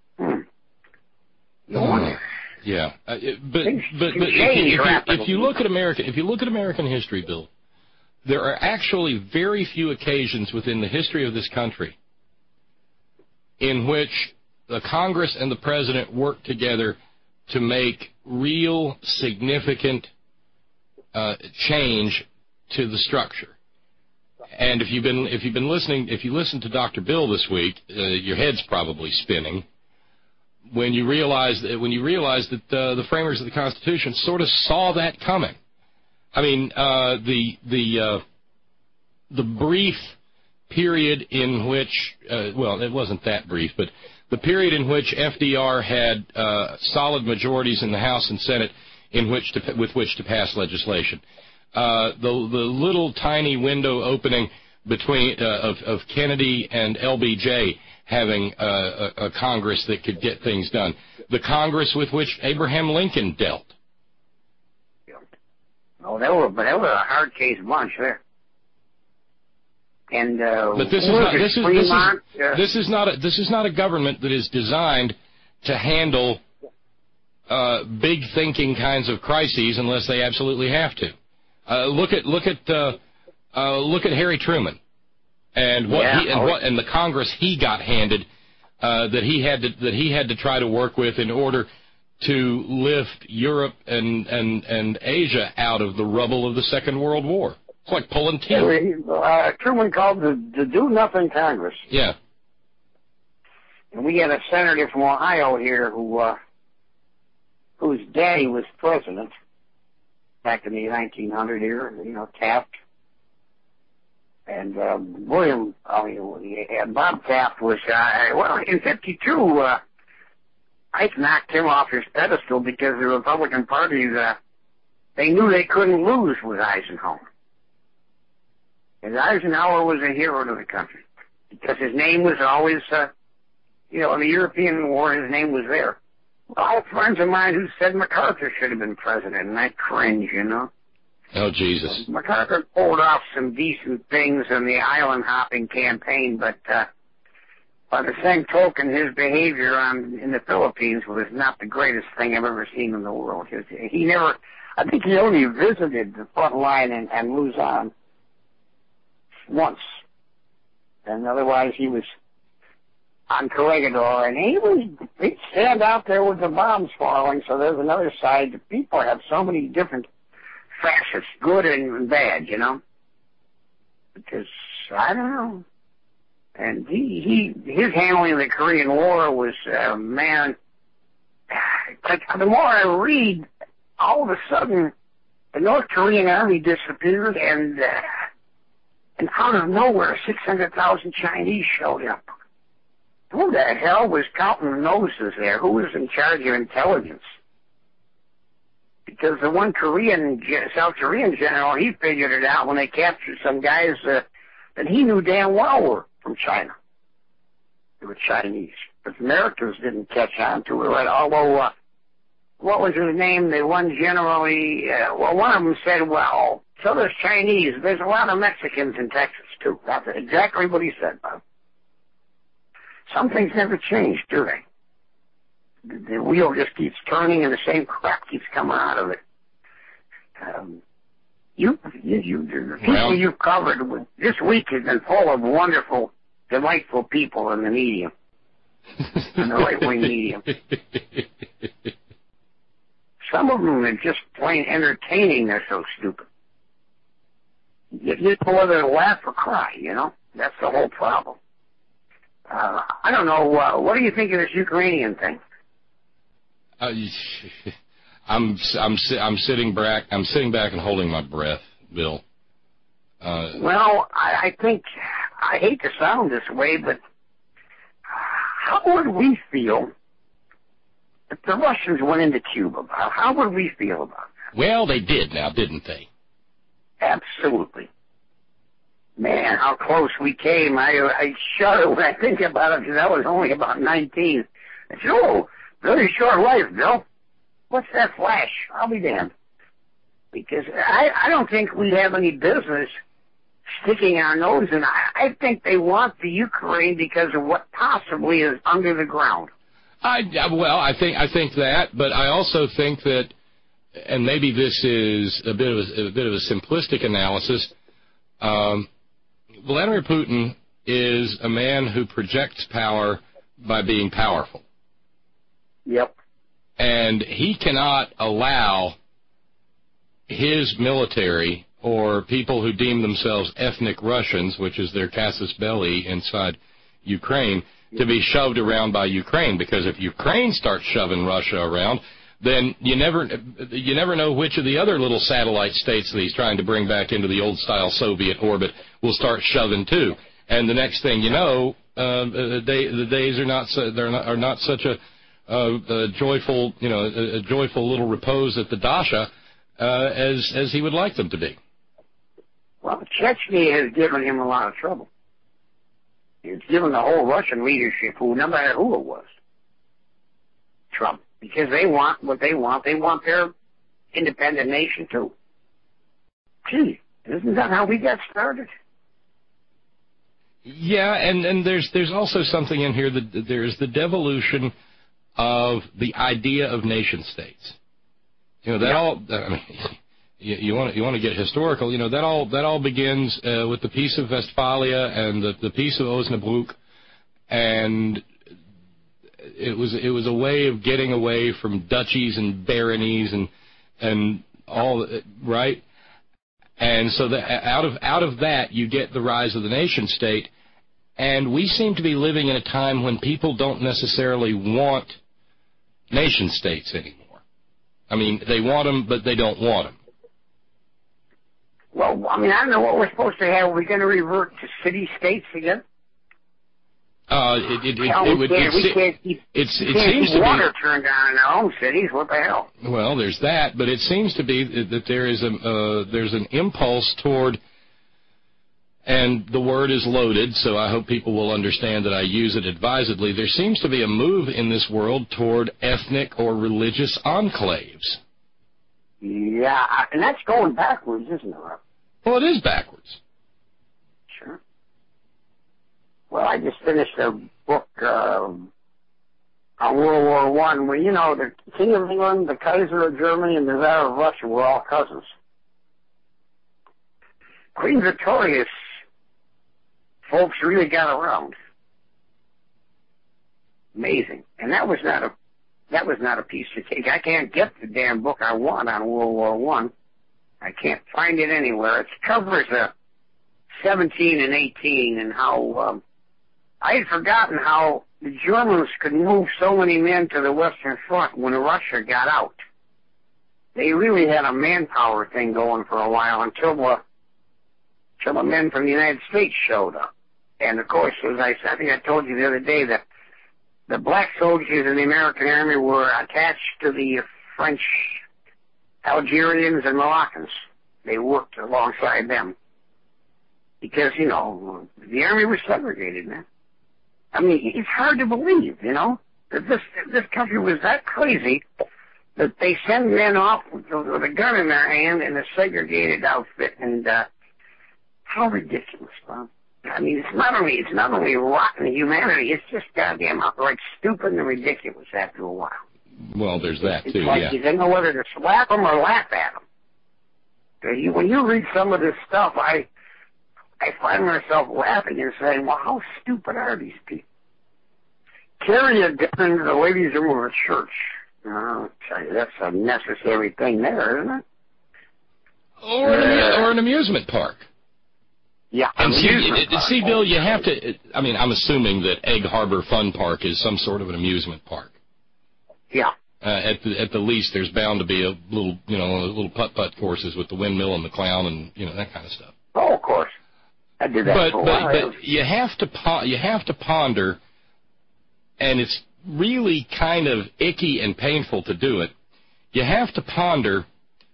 No wonder. Yeah, but if you look at American history, Bill, there are actually very few occasions within the history of this country in which the Congress and the President work together to make real significant change to the structure. And if you listen to Dr. Bill this week, your head's probably spinning when you realize that the framers of the Constitution sort of saw that coming. I mean, the brief period in which well, it wasn't that brief, but the period in which FDR had solid majorities in the House and Senate with which to pass legislation. the little tiny window opening between of Kennedy and LBJ having a Congress that could get things done. The Congress with which Abraham Lincoln dealt. Oh, they were a hard case bunch there. And but this is not a government that is designed to handle big thinking kinds of crises unless they absolutely have to. Look at Harry Truman and and the Congress he got handed that he had to try to work with in order to lift Europe and Asia out of the rubble of the Second World War. It's like pulling teeth. Truman called the Do Nothing Congress. Yeah. And we had a senator from Ohio here whose daddy was president back in the 1900 era, Taft. And Bob Taft was, in 52, Ike knocked him off his pedestal because the Republican Party, they knew they couldn't lose with Eisenhower. And Eisenhower was a hero to the country because his name was always, in the European War, his name was there. Well, I have friends of mine who said MacArthur should have been president, and I cringe, Oh, Jesus. MacArthur pulled off some decent things in the island hopping campaign, but by the same token, his behavior in the Philippines was not the greatest thing I've ever seen in the world. I think he only visited the front line and Luzon once. And otherwise he was on Corregidor, and he'd stand out there with the bombs falling, so there's another side. People have so many different facets, good and bad, because, I don't know. And his handling of the Korean War was, like, the more I read, all of a sudden, the North Korean army disappeared, and out of nowhere, 600,000 Chinese showed up. Who the hell was counting the noses there? Who was in charge of intelligence? Because the one South Korean general, he figured it out when they captured some guys that he knew damn well were from China. They were Chinese. But the Americans didn't catch on to it, although, what was his name? The one generally, one of them said, well, so there's Chinese. There's a lot of Mexicans in Texas, too. That's exactly what he said, Bob. Some things never change, do they? The wheel just keeps turning and the same crap keeps coming out of it. The people you've covered this week has been full of wonderful, delightful people in the media. In the right-wing media. Some of them are just plain entertaining. They're so stupid. You know whether to laugh or cry, That's the whole problem. I don't know. What do you think of this Ukrainian thing? I'm sitting back and holding my breath, Bill. Well, I think, I hate to sound this way, but how would we feel if the Russians went into Cuba? How would we feel about that? Well, they did now, didn't they? Absolutely. Man, how close we came. I shudder when I think about it because I was only about 19. I said, oh, very short life, Bill. What's that flash? I'll be damned. Because I don't think we have any business sticking our nose in. I think they want the Ukraine because of what possibly is under the ground. I think that, but I also think that, and maybe this is a bit of a simplistic analysis. Vladimir Putin is a man who projects power by being powerful. Yep. And he cannot allow his military or people who deem themselves ethnic Russians, which is their casus belli inside Ukraine, to be shoved around by Ukraine. Because if Ukraine starts shoving Russia around, then you never know which of the other little satellite states that he's trying to bring back into the old-style Soviet orbit will start shoving too. And the next thing you know, the days are not such a joyful little repose at the Dasha as he would like them to be. Well, Chechnya has given him a lot of trouble. It's given the whole Russian leadership, no matter who it was, trouble. Because they want what they want. They want their independent nation, too. Gee, isn't that how we got started? Yeah, and there's also something in here that there's the devolution of the idea of nation states. You know, that all. I mean, you want to get historical. You know, that all begins with the Peace of Westphalia and the Peace of Osnabrück, and it was a way of getting away from duchies and baronies and all, right? And so out of that you get the rise of the nation state, and we seem to be living in a time when people don't necessarily want nation states anymore. I mean, they want them, but they don't want them. Well, I mean, I don't know what we're supposed to have. Are we going to revert to city-states again? We can't keep water turned on in our own cities. What the hell? Well, there's that, but it seems to be that there's an impulse toward, and the word is loaded, so I hope people will understand that I use it advisedly. There seems to be a move in this world toward ethnic or religious enclaves. Yeah, and that's going backwards, isn't it? Well, it is backwards. Sure. Well, I just finished a book on World War I, where, you know, the King of England, the Kaiser of Germany, and the Tsar of Russia were all cousins. Queen Victoria's folks really got around. Amazing. And that was not a piece of cake. I can't get the damn book I want on World War I. I can't find it anywhere. It covers 17 and 18 and how I had forgotten how the Germans could move so many men to the Western Front when Russia got out. They really had a manpower thing going for a while until the men from the United States showed up. And, of course, as I think I told you the other day that the black soldiers in the American Army were attached to the French Algerians and Moroccans. They worked alongside them. Because, you know, the Army was segregated, man. I mean, it's hard to believe, you know, that this country was that crazy that they send men off with a gun in their hand in a segregated outfit. And how ridiculous, Bob. I mean, it's not only rotten humanity, it's just goddamn outright stupid and ridiculous after a while. Well, there's that, too, it's like yeah. You don't know whether to slap them or laugh at them. When you read some of this stuff, I find myself laughing and saying, well, how stupid are these people? Carry a gun into the ladies' room of a church. I'll tell you, that's a necessary thing there, isn't it? Or an amusement park. Yeah, and see, Bill, you have to, I mean, I'm assuming that Egg Harbor Fun Park is some sort of an amusement park. Yeah. At the least, there's bound to be a little putt-putt courses with the windmill and the clown and, you know, that kind of stuff. Oh, of course. I did that for a while. But you have to ponder, and it's really kind of icky and painful to do it. You have to ponder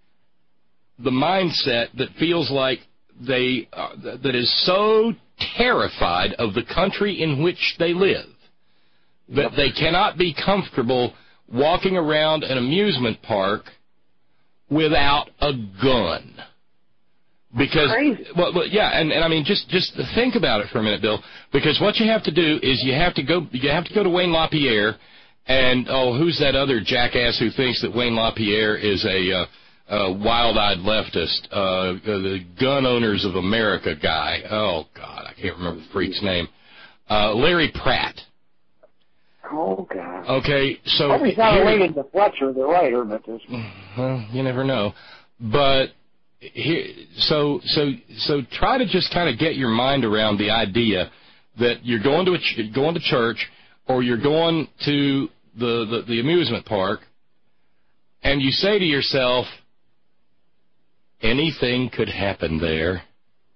the mindset that feels like that is so terrified of the country in which they live that they cannot be comfortable walking around an amusement park without a gun. Because, well, yeah, and I mean, just think about it for a minute, Bill. Because what you have to do is you have to go to Wayne LaPierre, and who's that other jackass who thinks that Wayne LaPierre is a wild-eyed leftist, the Gun Owners of America guy. Oh God, I can't remember the freak's name. Larry Pratt. Oh God. Okay, so probably not related to Fletcher, the writer, but there's. Well, you never know, but. So try to just kind of get your mind around the idea that you're going to church or you're going to the amusement park, and you say to yourself, anything could happen there.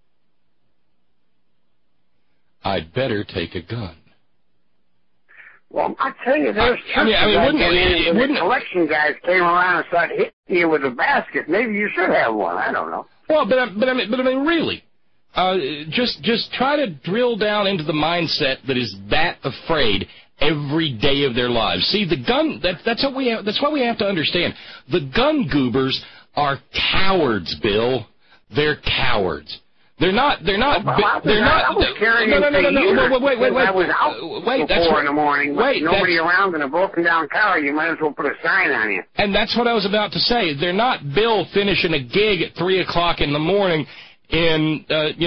I'd better take a gun. Well, I tell you, there's wouldn't collection guys came around and started hitting you with a basket. Maybe you should have one. I don't know. Well, but I mean, really, just try to drill down into the mindset that is that afraid every day of their lives. See, the gun. That's what we have. That's what we have to understand. The gun goobers are cowards, Bill. They're cowards. They're not. I was carrying no. Wait. I was out that's 4 in the morning. Wait, nobody around in a broken down car. You might as well put a sign on you. And that's what I was about to say. They're not Bill finishing a gig at 3 o'clock in the morning in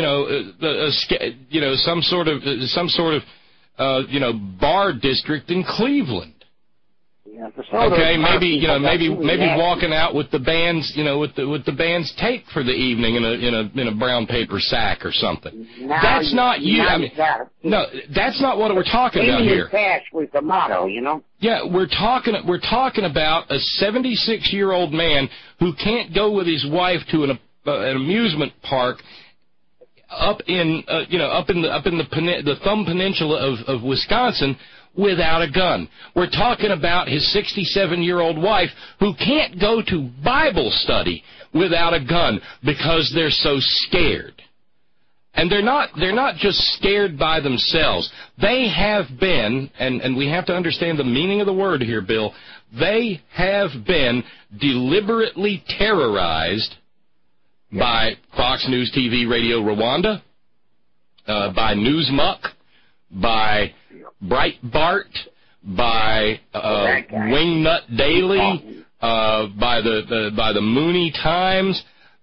some sort of bar district in Cleveland. Yeah, okay, maybe walking out with the band's with the band's tape for the evening in a brown paper sack or something. That's not you. I mean, no, that's not what we're talking about here. Cash was the motto, you know. Yeah, we're talking about a 76-year-old man who can't go with his wife to an amusement park up in the Thumb Peninsula of Wisconsin without a gun. We're talking about his 67-year-old wife who can't go to Bible study without a gun because they're so scared. And they're not just scared by themselves. They have been, and we have to understand the meaning of the word here, Bill, they have been deliberately terrorized by Fox News TV Radio Rwanda, by Newsmuck, by Breitbart, by Wingnut Daily, by the Mooney Times,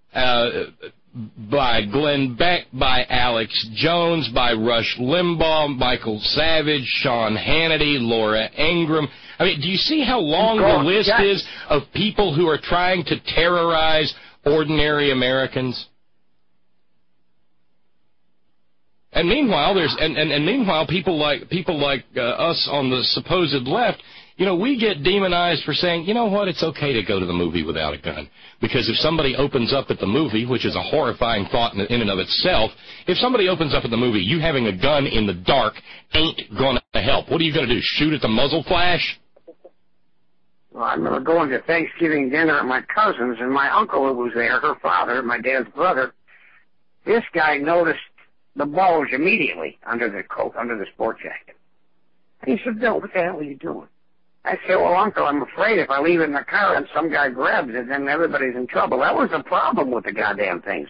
by Glenn Beck, by Alex Jones, by Rush Limbaugh, Michael Savage, Sean Hannity, Laura Ingraham. I mean, do you see how long the list is of people who are trying to terrorize ordinary Americans? And meanwhile, meanwhile, people like us on the supposed left, we get demonized for saying, you know what, it's okay to go to the movie without a gun. Because if somebody opens up at the movie, which is a horrifying thought in and of itself, if somebody opens up at the movie, you having a gun in the dark ain't going to help. What are you going to do, shoot at the muzzle flash? Well, I remember going to Thanksgiving dinner at my cousin's, and my uncle who was there, her father, my dad's brother, this guy noticed the bulge immediately under the coat, under the sport jacket. And he said, Bill, what the hell are you doing? I said, well, Uncle, I'm afraid if I leave it in the car and some guy grabs it, then everybody's in trouble. That was the problem with the goddamn things.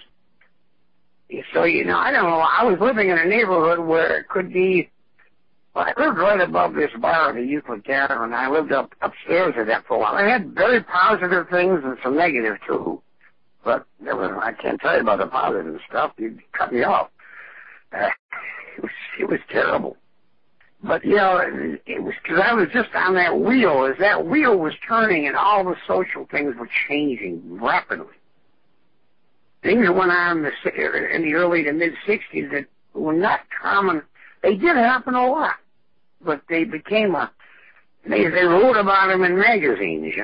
So, I don't know. I was living in a neighborhood where it could be, well, I lived right above this bar at the Euclid Tavern, and I lived upstairs at that for a while. I had very positive things and some negative, too. But I can't tell you about the positive stuff. You'd cut me off. It was terrible. But, it was because I was just on that wheel. As that wheel was turning and all the social things were changing rapidly. Things went on in the early to mid-'60s that were not common. They did happen a lot, but they became they wrote about them in magazines,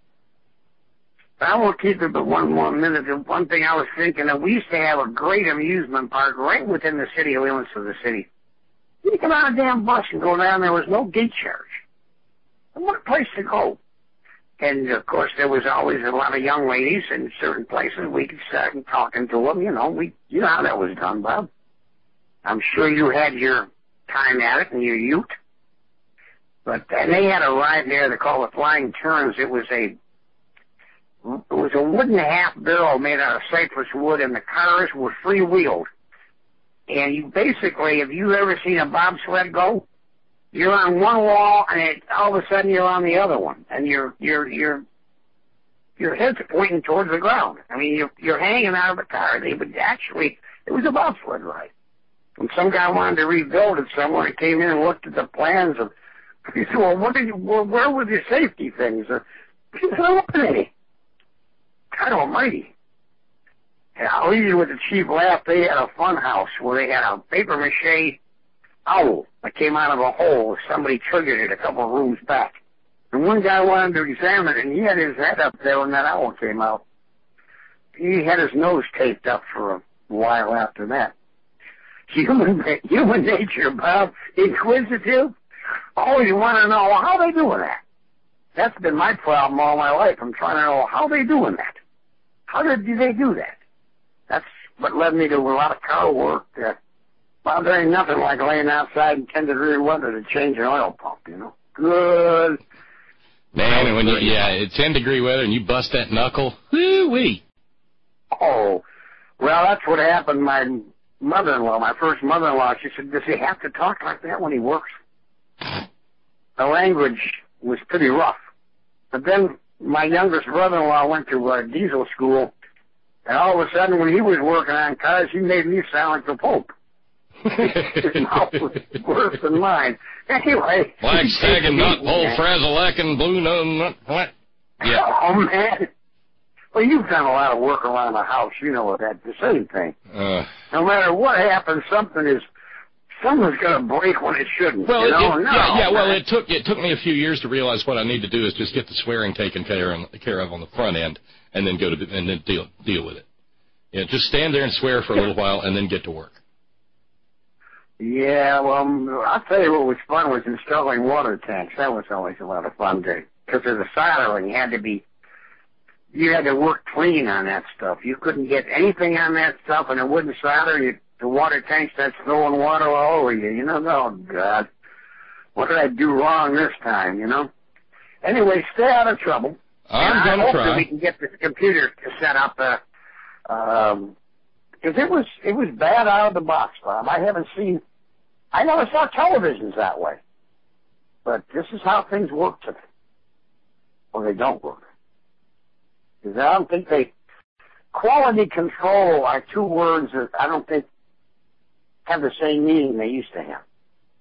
But I won't keep it but one more minute. The one thing I was thinking of, we used to have a great amusement park right within the city limits of the city. You come on a damn bus and go down, there was no gate charge. And what a place to go. And, of course, there was always a lot of young ladies in certain places. We could start talking to them, you know how that was done, Bob. I'm sure you had your time at it in your youth. But they had a ride there they called the Flying Turns. It was a wooden half-barrel made out of cypress wood, and the cars were free-wheeled. And you basically, if you've ever seen a bobsled go, you're on one wall, and all of a sudden you're on the other one, and your head's pointing towards the ground. I mean, you're hanging out of the car. It was a bobsled ride. And some guy wanted to rebuild it somewhere. He came in and looked at the plans of. He said, "Well, where were the safety things?" He said, "What are they?" God Almighty! And I'll leave you with a cheap laugh. They had a fun house where they had a paper mache owl that came out of a hole. Somebody triggered it a couple of rooms back. And one guy wanted to examine it, and he had his head up there when that owl came out. He had his nose taped up for a while after that. Human nature, Bob. Inquisitive. always want to know, how they doing that? That's been my problem all my life. I'm trying to know how they doing that. How did they do that? That's what led me to a lot of car work. Well, there ain't nothing like laying outside in 10-degree weather to change an oil pump, you know. Good. Man, and when it's 10-degree weather and you bust that knuckle, whoo-wee. Oh, well, that's what happened. My mother-in-law, my first mother-in-law, she said, does he have to talk like that when he works? The language was pretty rough. But then my youngest brother-in-law went to diesel school, and all of a sudden when he was working on cars, he made me sound like the Pope. His mouth was worse than mine. Anyway. Black stag and nut, bull, frazzleack, and blue nut, what? Yeah. Oh, man. Well, you've done a lot of work around the house. You know that. The same thing. No matter what happens, something's going to break when it shouldn't. Well, Well, it took me a few years to realize what I need to do is just get the swearing taken care of on the front end, and then deal with it. Yeah, just stand there and swear for a little while, and then get to work. Yeah, well, I'll tell you what was fun was installing water tanks. That was always a lot of fun, because of the soldering, you had to work clean on that stuff. You couldn't get anything on that stuff, and it wouldn't solder. The water tank starts throwing water all over you. You know, oh, God, what did I do wrong this time, you know? Anyway, stay out of trouble. I'm going to try. I hope that we can get this computer to set up, because it was bad out of the box, Bob. I never saw televisions that way. But this is how things work today. Or they don't work. Because I don't think quality control are two words that I don't think have the same meaning they used to have.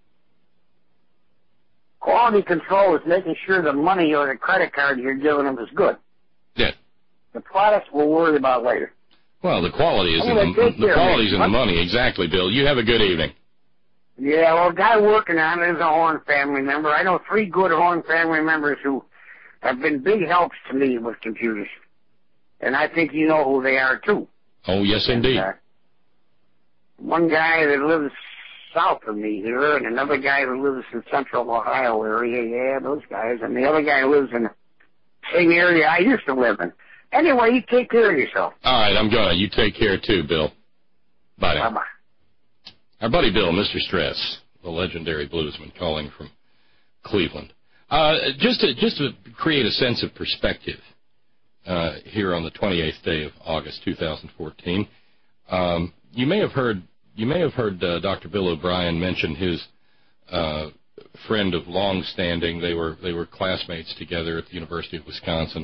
Quality control is making sure the money or the credit card you're giving them is good. Yeah. The products we'll worry about later. Well, the quality is in the money. Exactly, Bill. You have a good evening. Yeah, well, a guy working on it is a Horn family member. I know 3 good Horn family members who have been big helps to me with computers. And I think you know who they are, too. Oh, yes, indeed. One guy that lives south of me here, and another guy who lives in central Ohio area. Yeah, those guys. And the other guy lives in the same area I used to live in. Anyway, you take care of yourself. All right, I'm going to. You take care, too, Bill. Bye now. Bye-bye. Our buddy Bill, Mr. Stress, the legendary bluesman calling from Cleveland. Just to create a sense of perspective here on the 28th day of August 2014, you may have heard Dr. Bill O'Brien mention his friend of long standing. They were classmates together at the University of Wisconsin.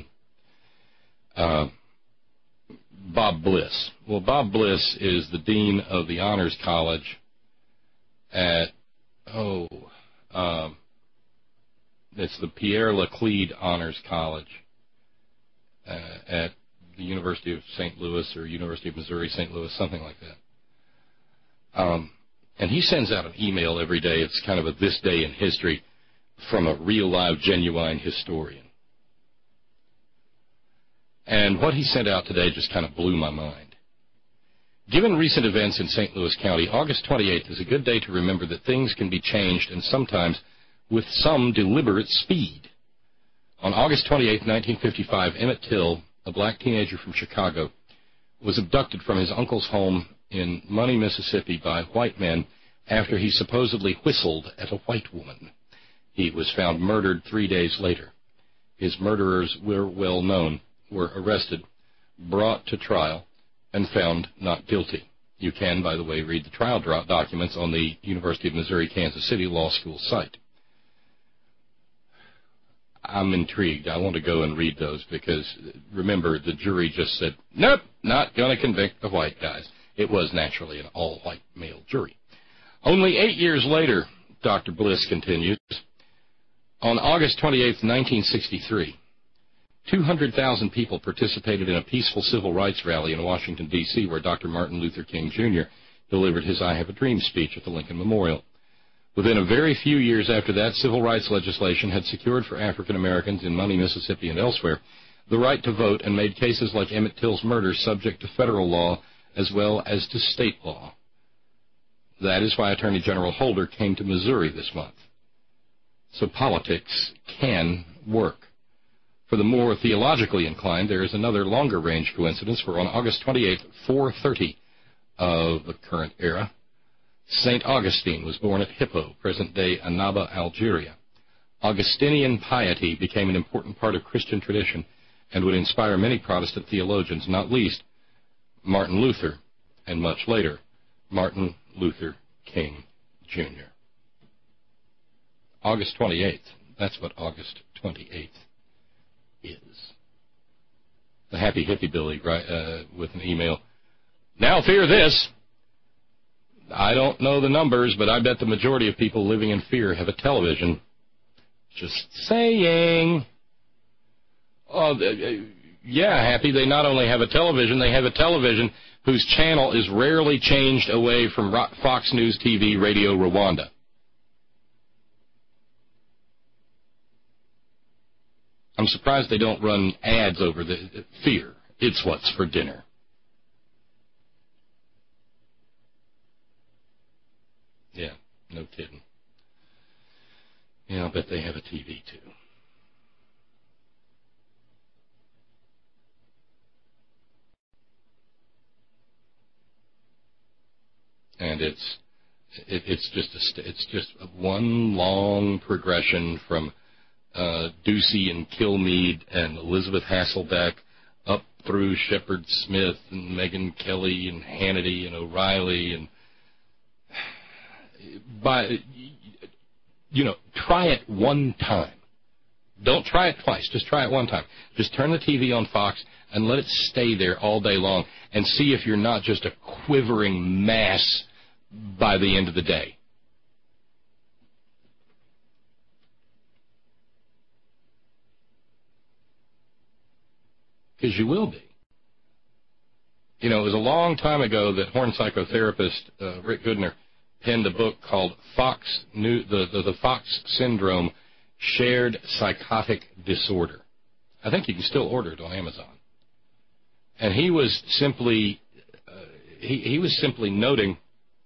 Bob Bliss. Well, Bob Bliss is the dean of the Honors College at it's the Pierre Laclede Honors College at the University of St. Louis or University of Missouri, St. Louis, something like that. And he sends out an email every day. It's kind of a This Day in History from a real, live, genuine historian. And what he sent out today just kind of blew my mind. Given recent events in St. Louis County, August 28th is a good day to remember that things can be changed and sometimes with some deliberate speed. On August 28th, 1955, Emmett Till, a black teenager from Chicago, was abducted from his uncle's home in Money, Mississippi by white men after he supposedly whistled at a white woman. He was found murdered 3 days later. His murderers were well known, were arrested, brought to trial, and found not guilty. You can, by the way, read the trial documents on the University of Missouri Kansas City Law School site. I'm intrigued. I want to go and read those because, remember, the jury just said, nope, not going to convict the white guys. It was naturally an all-white male jury. Only 8 years later, Dr. Bliss continues, on August 28th, 1963, 200,000 people participated in a peaceful civil rights rally in Washington, D.C., where Dr. Martin Luther King, Jr. delivered his I Have a Dream speech at the Lincoln Memorial. Within a very few years after that, civil rights legislation had secured for African Americans in Money, Mississippi, and elsewhere the right to vote and made cases like Emmett Till's murder subject to federal law as well as to state law. That is why Attorney General Holder came to Missouri this month. So politics can work. For the more theologically inclined, there is another longer-range coincidence, for on August 28th, 430 of the current era, St. Augustine was born at Hippo, present-day Annaba, Algeria. Augustinian piety became an important part of Christian tradition and would inspire many Protestant theologians, not least Martin Luther, and much later, Martin Luther King, Jr. August 28th, that's what August 28th is. The Happy Hippie Billy with an email. Now fear this. I don't know the numbers, but I bet the majority of people living in fear have a television. Just saying. Oh, yeah, Happy, they not only have a television, they have a television whose channel is rarely changed away from Fox News TV, Radio Rwanda. I'm surprised they don't run ads over the fear. It's what's for dinner. Yeah, no kidding. Yeah, I'll bet they have a TV, too. And it's just one long progression from Ducey and Kilmeade and Elizabeth Hasselbeck up through Shepard Smith and Megyn Kelly and Hannity and O'Reilly, and try it one time. Don't try it twice. Just try it one time. Just turn the TV on Fox and let it stay there all day long and see if you're not just a quivering mass by the end of the day. Because you will be. It was a long time ago that Horn psychotherapist Rick Goodner penned a book called the Fox Syndrome, Shared Psychotic Disorder. I think you can still order it on Amazon. And he was simply noting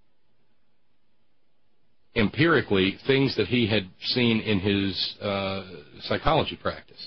empirically things that he had seen in his psychology practice.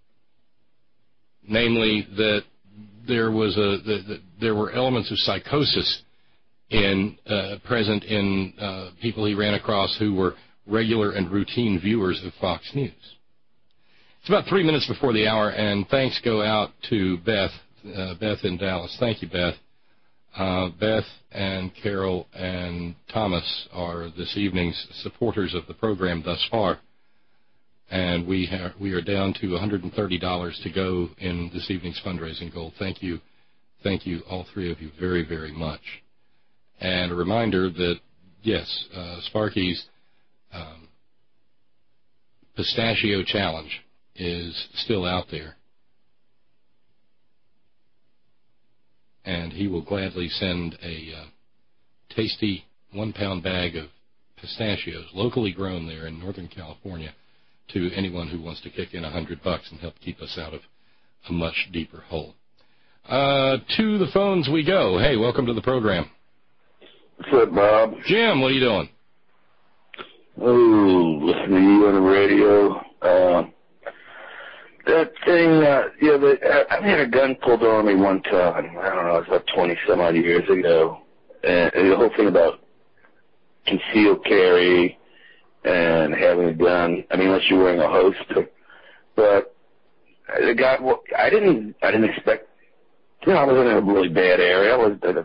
Namely, that there were elements of psychosis present in people he ran across who were regular and routine viewers of Fox News. It's about 3 minutes before the hour, and thanks go out to Beth in Dallas. Thank you, Beth. Beth and Carol and Thomas are this evening's supporters of the program thus far. And we are down to $130 to go in this evening's fundraising goal. Thank you, all three of you, very, very much. And a reminder that, yes, Sparky's Pistachio Challenge is still out there. And he will gladly send a tasty 1-pound bag of pistachios, locally grown there in Northern California, to anyone who wants to kick in $100 and help keep us out of a much deeper hole. To the phones we go. Hey, welcome to the program. What's up, Bob? Jim, what are you doing? Oh, listening to you on the radio. That thing, I had a gun pulled on me one time. I don't know, it's about 20-some-odd years ago. And the whole thing about concealed carry and having a gun, unless you're wearing a holster. But the guy, I didn't expect, I was in a really bad area.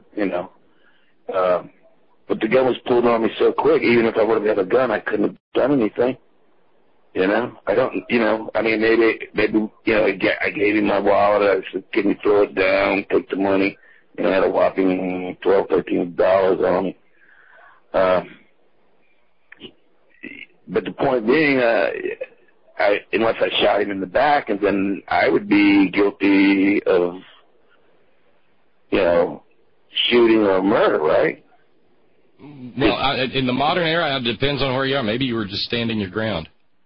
But the gun was pulled on me so quick, even if I would have had a gun, I couldn't have done anything. I don't, maybe, I gave him my wallet. I said, can you throw it down, take the money? I had a whopping $12, $13 on me. But the point being, unless I shot him in the back, and then I would be guilty of, shooting or murder, right? Well, in the modern era, it depends on where you are. Maybe you were just standing your ground.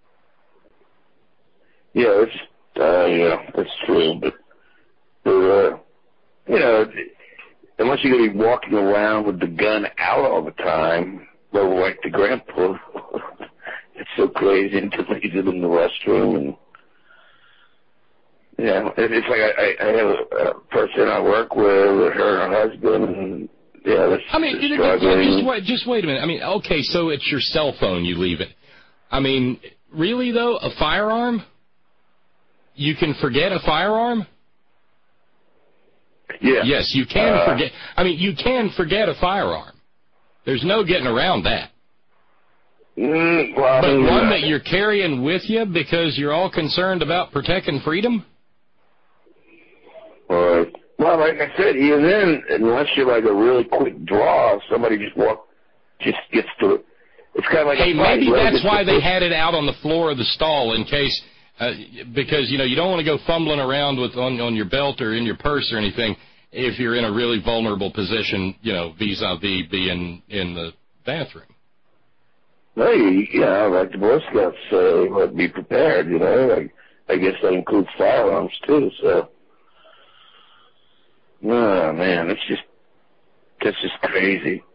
Yeah, that's true. But unless you're going to be walking around with the gun out all the time, like the grandpa, it's so crazy until they use it in the restroom. And yeah, it's like I have a person I work with, her and her husband, and yeah, that's I mean, just wait a minute. I mean, okay, so it's your cell phone you leave it. I mean, really though, a firearm? You can forget a firearm? Yeah. Yes, you can forget. I mean, you can forget a firearm. There's no getting around that. Well, but one that you're carrying with you because you're all concerned about protecting freedom? Well, like I said, even then, unless you're like a really quick draw, somebody just gets to it. It's kind of like hey, maybe that's why they had it out on the floor of the stall in case, because you don't want to go fumbling around with on your belt or in your purse or anything if you're in a really vulnerable position, vis-a-vis being in the bathroom. Hey, like the Boy Scouts say, be prepared. I guess that includes firearms too. So, oh man, that's just crazy.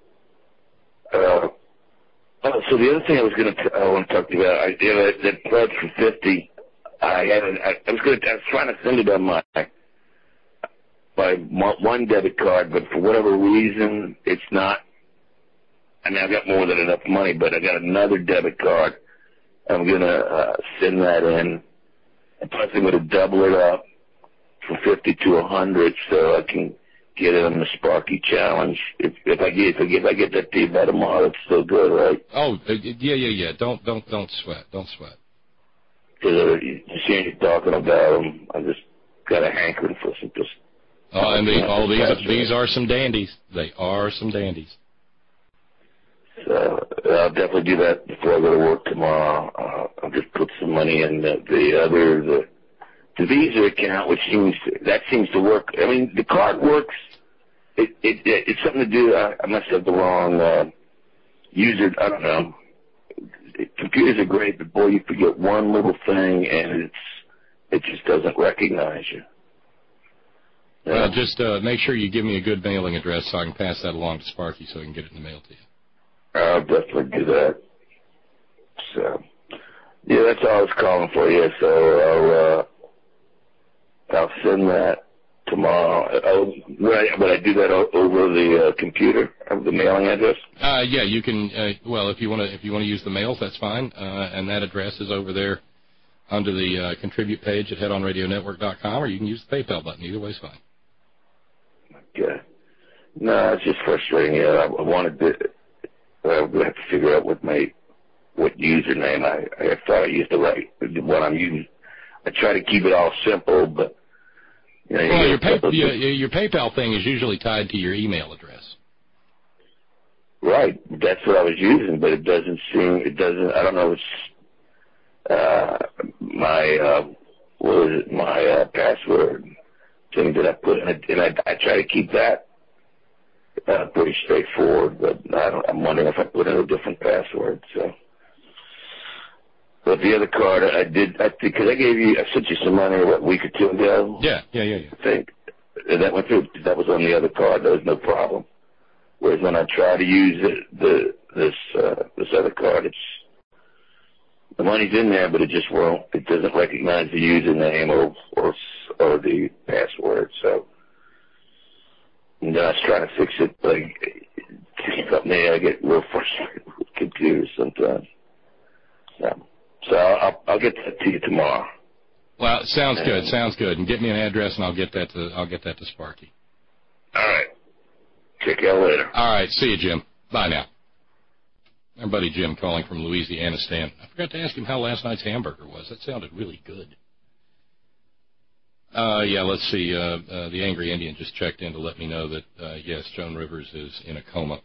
So the other thing I want to talk to you about, that pledge for 50. I was trying to send it on my one debit card, but for whatever reason, it's not. I mean, I've got more than enough money, but I got another debit card. I'm gonna send that in, and plus I'm gonna double it up from 50 to 100, so I can get it on the Sparky Challenge. If I get that to you by tomorrow, it's still good, right? Oh, yeah. Don't sweat. Don't sweat. Because you see you talking about them, I just got a hankering for some. These are some dandies. They are some dandies. So I'll definitely do that before I go to work tomorrow. I'll just put some money in the Visa account, which seems to work. I mean, the card works. It's something to do. I must have the wrong user. I don't know. Computers are great, but boy, you forget one little thing, and it just doesn't recognize you. Well, just make sure you give me a good mailing address so I can pass that along to Sparky so I can get it in the mail to you. I'll definitely do that. So, yeah, that's all I was calling for you. So I'll send that tomorrow. Would I do that over the computer, the mailing address? Yeah, you can. Well, if you want to use the mails, that's fine. And that address is over there under the contribute page at headonradionetwork.com, or you can use the PayPal button. Either way is fine. Okay. No, it's just frustrating. Yeah, I wanted to. I'm going to have to figure out what username I thought I used the right one I'm using. I try to keep it all simple, but your PayPal thing is usually tied to your email address. Right, that's what I was using, but it doesn't. I don't know. It's my password thing that I put in it, and I try to keep that. Pretty straightforward, but I'm wondering if I put in a different password. So, but the other card I because I sent you some money a week or two ago. Yeah. I think that went through. That was on the other card. There was no problem. Whereas when I try to use this other card, the money's in there, but it just won't. It doesn't recognize the username or the password. So. And I was trying to fix it, but I get real frustrated with computers sometimes. So I'll get that to you tomorrow. Well, sounds good. And get me an address, and I'll get that to Sparky. All right. Check you out later. All right. See you, Jim. Bye now. Our buddy Jim calling from Louisiana Stan. I forgot to ask him how last night's hamburger was. That sounded really good. Yeah, let's see. The Angry Indian just checked in to let me know that, yes, Joan Rivers is in a coma.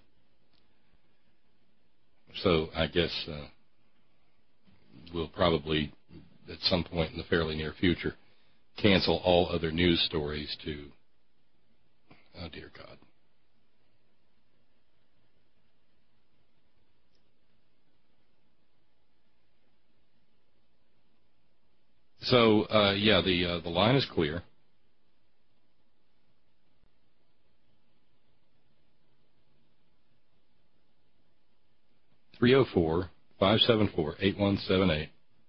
So I guess we'll probably, at some point in the fairly near future, cancel all other news stories to, oh, dear God. So, yeah, the line is clear. 574-8178.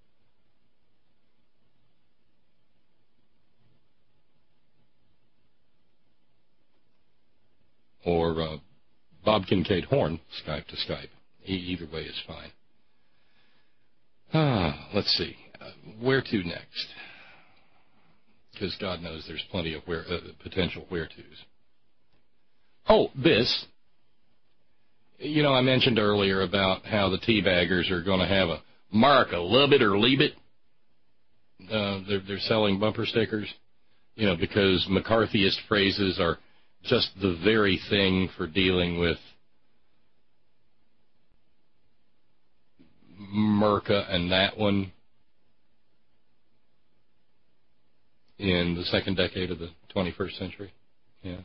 Or Bob Kincaid Horn, Skype to Skype. Either way is fine. Let's see. Where to next? Because God knows there's plenty of potential where-tos. Oh, this. You know, I mentioned earlier about how the teabaggers are going to have a America, love it or leave it. They're selling bumper stickers, you know, because McCarthyist phrases are just the very thing for dealing with Merca and that one in the second decade of the 21st century. Yeah.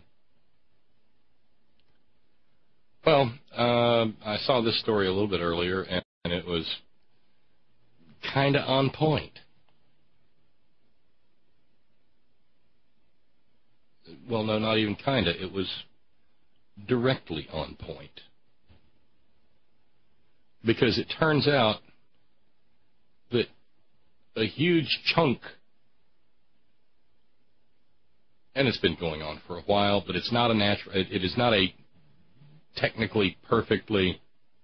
Well, I saw this story a little bit earlier, and it was kind of on point. Well, no, not even kind of. It was directly on point. Because it turns out that a huge chunk, and it's been going on for a while, but it's not it is not a technically perfectly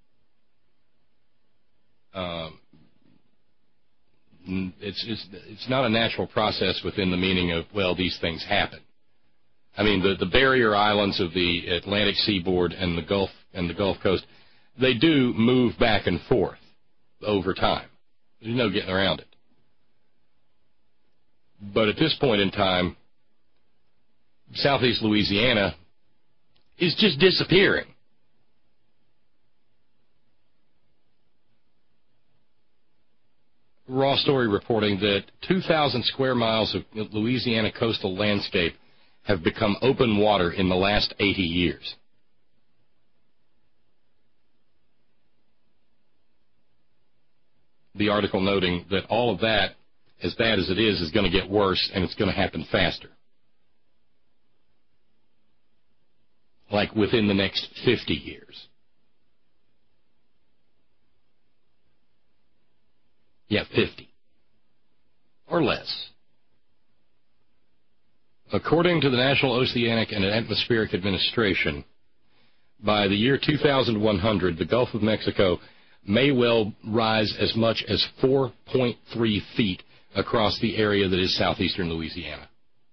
it's not a natural process within the meaning of, well, these things happen. I mean, the barrier islands of the Atlantic seaboard and the Gulf Coast, they do move back and forth over time. There's no getting around it. But at this point in time, southeast Louisiana is just disappearing. Raw Story reporting that 2,000 square miles of Louisiana coastal landscape have become open water in the last 80 years. The article noting that all of that, as bad as it is going to get worse, and it's going to happen faster. Like within the next 50 years. Yeah, 50. Or less. According to the National Oceanic and Atmospheric Administration, by the year 2100, the Gulf of Mexico may well rise as much as 4.3 feet across the area that is southeastern Louisiana.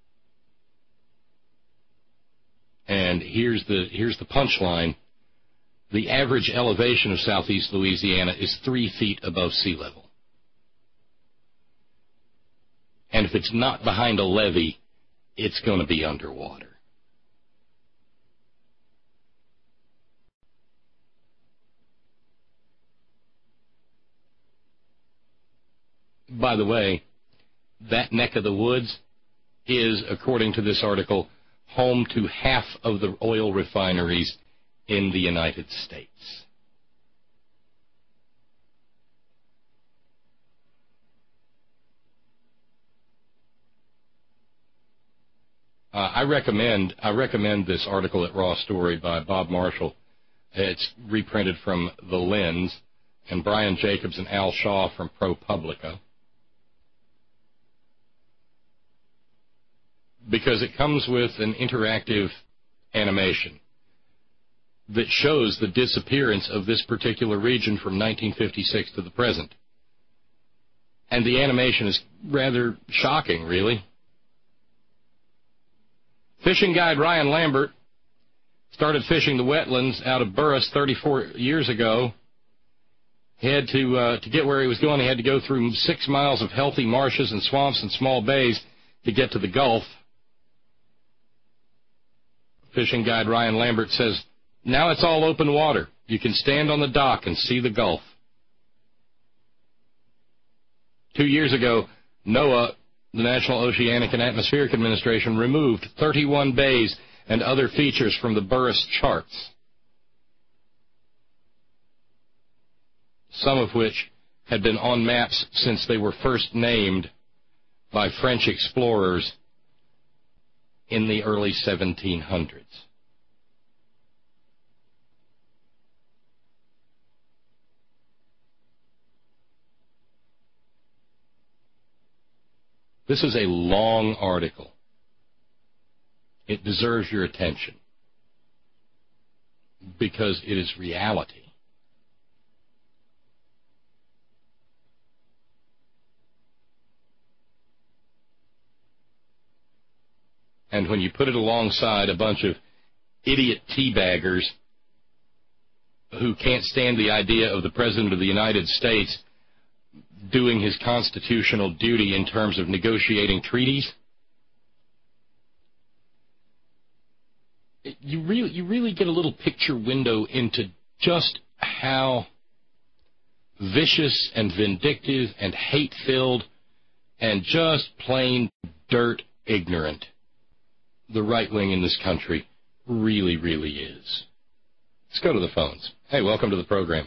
And here's the punchline. The average elevation of southeast Louisiana is 3 feet above sea level. And if it's not behind a levee, it's going to be underwater. By the way, that neck of the woods is, according to this article, home to half of the oil refineries in the United States. I recommend this article at Raw Story by Bob Marshall. It's reprinted from The Lens, and Brian Jacobs and Al Shaw from ProPublica. Because it comes with an interactive animation that shows the disappearance of this particular region from 1956 to the present. And the animation is rather shocking, really. Fishing guide Ryan Lambert started fishing the wetlands out of Burris 34 years ago. He had to get where he was going, he had to go through 6 miles of healthy marshes and swamps and small bays to get to the Gulf. Fishing guide Ryan Lambert says, now it's all open water. You can stand on the dock and see the Gulf. 2 years ago, NOAA, the National Oceanic and Atmospheric Administration, removed 31 bays and other features from the Burris charts, some of which had been on maps since they were first named by French explorers in the early 1700s. This is a long article. It deserves your attention because it is reality. And when you put it alongside a bunch of idiot teabaggers who can't stand the idea of the President of the United States doing his constitutional duty in terms of negotiating treaties, you really get a little picture window into just how vicious and vindictive and hate-filled and just plain dirt ignorant the right wing in this country really, really is. Let's go to the phones. Hey, welcome to the program.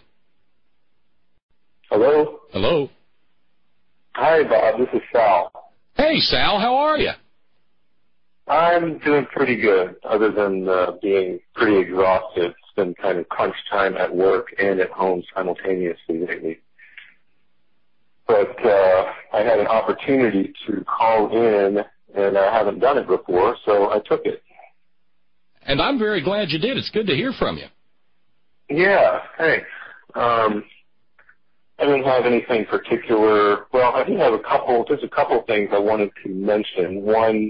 Hello? Hello. Hi, Bob. This is Sal. Hey, Sal. How are you? I'm doing pretty good, other than being pretty exhausted. It's been kind of crunch time at work and at home simultaneously lately. But I had an opportunity to call in, and I haven't done it before, so I took it. And I'm very glad you did. It's good to hear from you. Yeah, thanks. I didn't have anything particular. Well, I do have just a couple things I wanted to mention. One,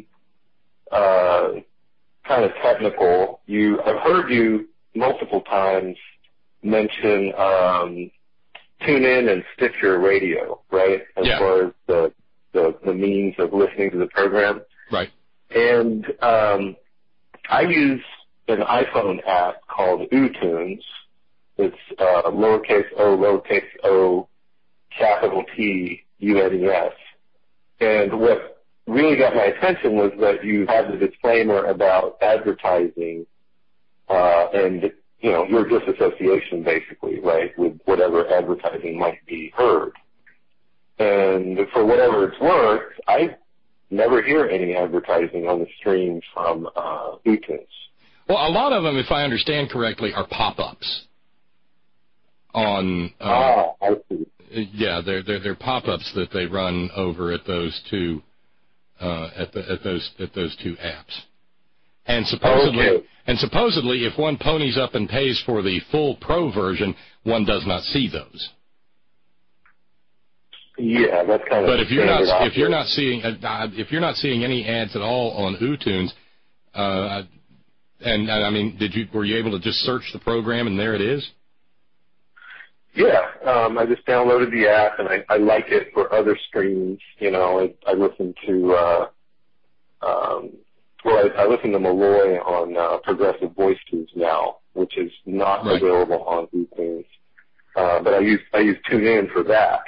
kind of technical. I've heard you multiple times mention tune in and Stitcher Radio, right? As far as the means of listening to the program. Right. And I use an iPhone app called uTunes. It's lowercase o, capital T, UNES. And what really got my attention was that you had the disclaimer about advertising and, you know, your disassociation basically, right, with whatever advertising might be heard. And for whatever it's worth, I never hear any advertising on the stream from uTunes. Well, a lot of them, if I understand correctly, are pop-ups. On I see. Yeah, they're pop-ups that they run over at those two at those two apps. And supposedly, if one ponies up and pays for the full pro version, one does not see those. Yeah, that's kind of. But if you're not seeing any ads at all on uTunes, and I mean, were you able to just search the program and there it is? Yeah, I just downloaded the app and I like it for other streams. You know, I listen to I listen to Malloy on Progressive Voices now, which is not available on uTunes. But I use TuneIn for that.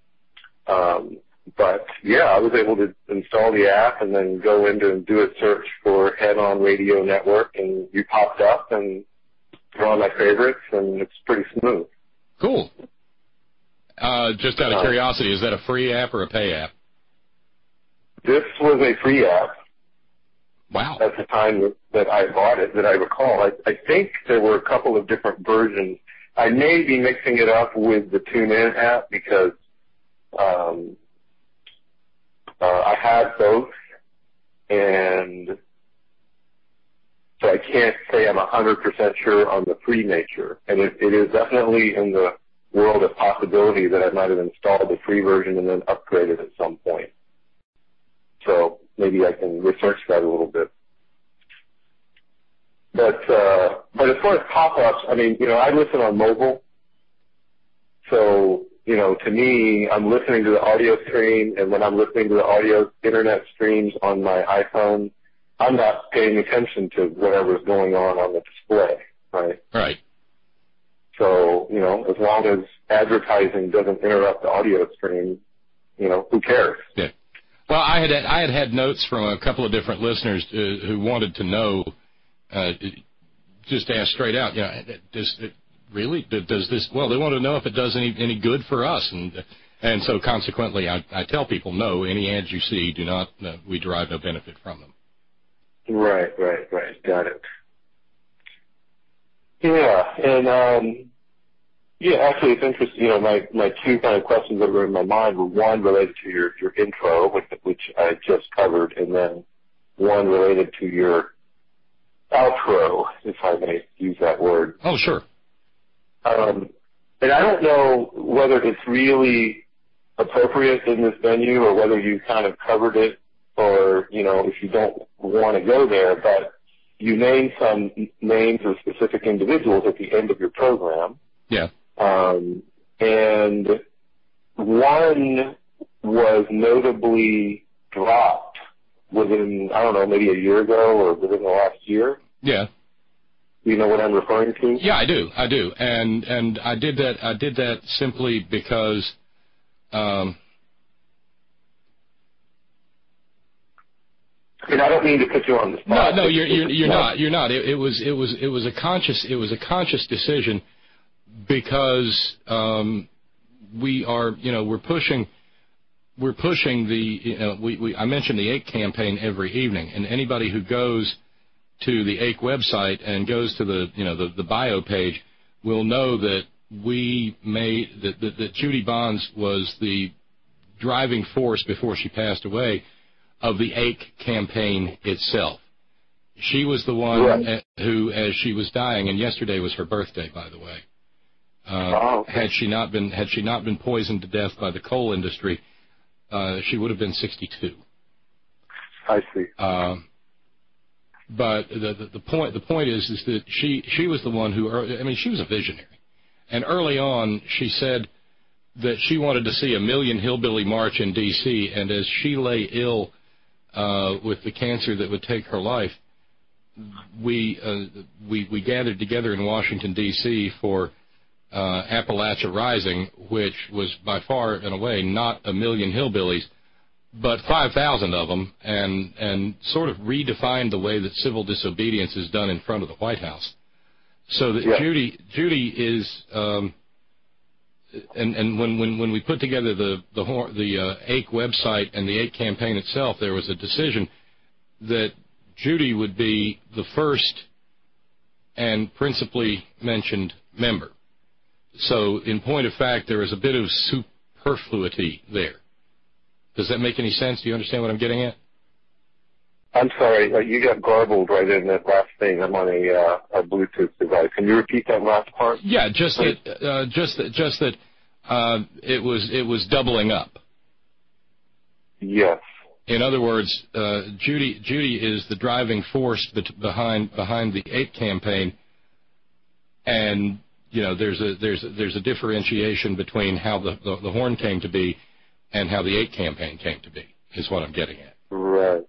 But yeah, I was able to install the app and then go in and do a search for Head On Radio Network, and you popped up, and you're on my favorites, and it's pretty smooth. Cool. Just out of curiosity, is that a free app or a pay app? This was a free app. Wow. At the time that I bought it, that I recall. I think there were a couple of different versions. I may be mixing it up with the TuneIn app because I had both, and so I can't say I'm 100% sure on the free nature. And it is definitely in the world of possibility that I might have installed the free version and then upgraded at some point. So maybe I can research that a little bit. But as far as pop-ups, I mean, you know, I listen on mobile. So, you know, to me, I'm listening to the audio stream, and when I'm listening to the audio internet streams on my iPhone, I'm not paying attention to whatever's going on the display, right? Right. So, you know, as long as advertising doesn't interrupt the audio stream, you know, who cares? Yeah. Well, I had notes from a couple of different listeners who wanted to know, just ask straight out, you know, does this? Well, they want to know if it does any good for us, and so consequently, I tell people, no, any ads you see, do not. We derive no benefit from them. Right. Got it. Yeah, and Yeah, actually, it's interesting. You know, my two kind of questions that were in my mind were one related to your intro, which I just covered, and then one related to your outro, if I may use that word. Oh, sure. And I don't know whether it's really appropriate in this venue or whether you kind of covered it or, you know, if you don't want to go there, but you named some names of specific individuals at the end of your program. Yeah. And one was notably dropped within, I don't know, maybe a year ago or within the last year. Yeah. You know what I'm referring to? Yeah, I do. And I did that simply because and I don't mean to put you on the spot. No, you're not. You're not. It was a conscious decision because we're pushing the I mentioned the AIC campaign every evening, and anybody who goes to the AIC website and goes to the bio page will know that that Judy Bonds was the driving force before she passed away of the AIC campaign itself. She was the one who, as she was dying, and yesterday was her birthday, by the way. Had she not been poisoned to death by the coal industry, she would have been 62. I see. But the point is that she was the one who, she was a visionary, and early on she said that she wanted to see a million hillbilly march in D.C. And as she lay ill with the cancer that would take her life, we gathered together in Washington D.C. for Appalachia Rising, which was by far and away not a million hillbillies, but 5,000 of them, and sort of redefined the way that civil disobedience is done in front of the White House. So that Judy is, and when we put together the AIC website and the AIC campaign itself, there was a decision that Judy would be the first and principally mentioned member. So in point of fact, there is a bit of superfluity there. Does that make any sense? Do you understand what I'm getting at? I'm sorry, you got garbled right in that last thing. I'm on a Bluetooth device. Can you repeat that last part? Yeah, just that it was doubling up. Yes. In other words, Judy is the driving force behind the AIC campaign, and there's a differentiation between how the Horn came to be and how the AIC campaign came to be, is what I'm getting at. Right.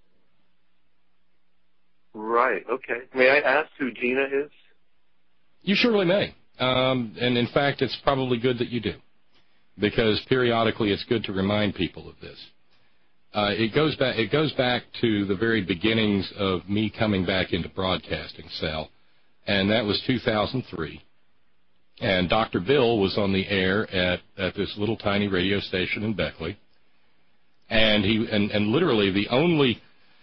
Right, okay. May I ask who Gina is? You surely may. And in fact, it's probably good that you do, because periodically it's good to remind people of this. It goes back to the very beginnings of me coming back into broadcasting, Sal, and that was 2003. And Dr. Bill was on the air at this little tiny radio station in Beckley, and he literally the only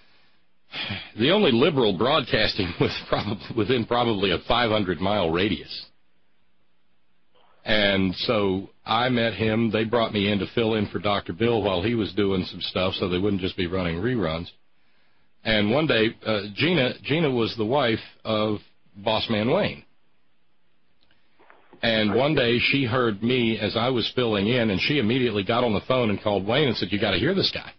liberal broadcasting within probably a 500-mile radius. And so I met him. They brought me in to fill in for Dr. Bill while he was doing some stuff, so they wouldn't just be running reruns. And one day, Gina was the wife of Boss Man Wayne. And one day she heard me as I was filling in, and she immediately got on the phone and called Wayne and said, "You got to hear this guy.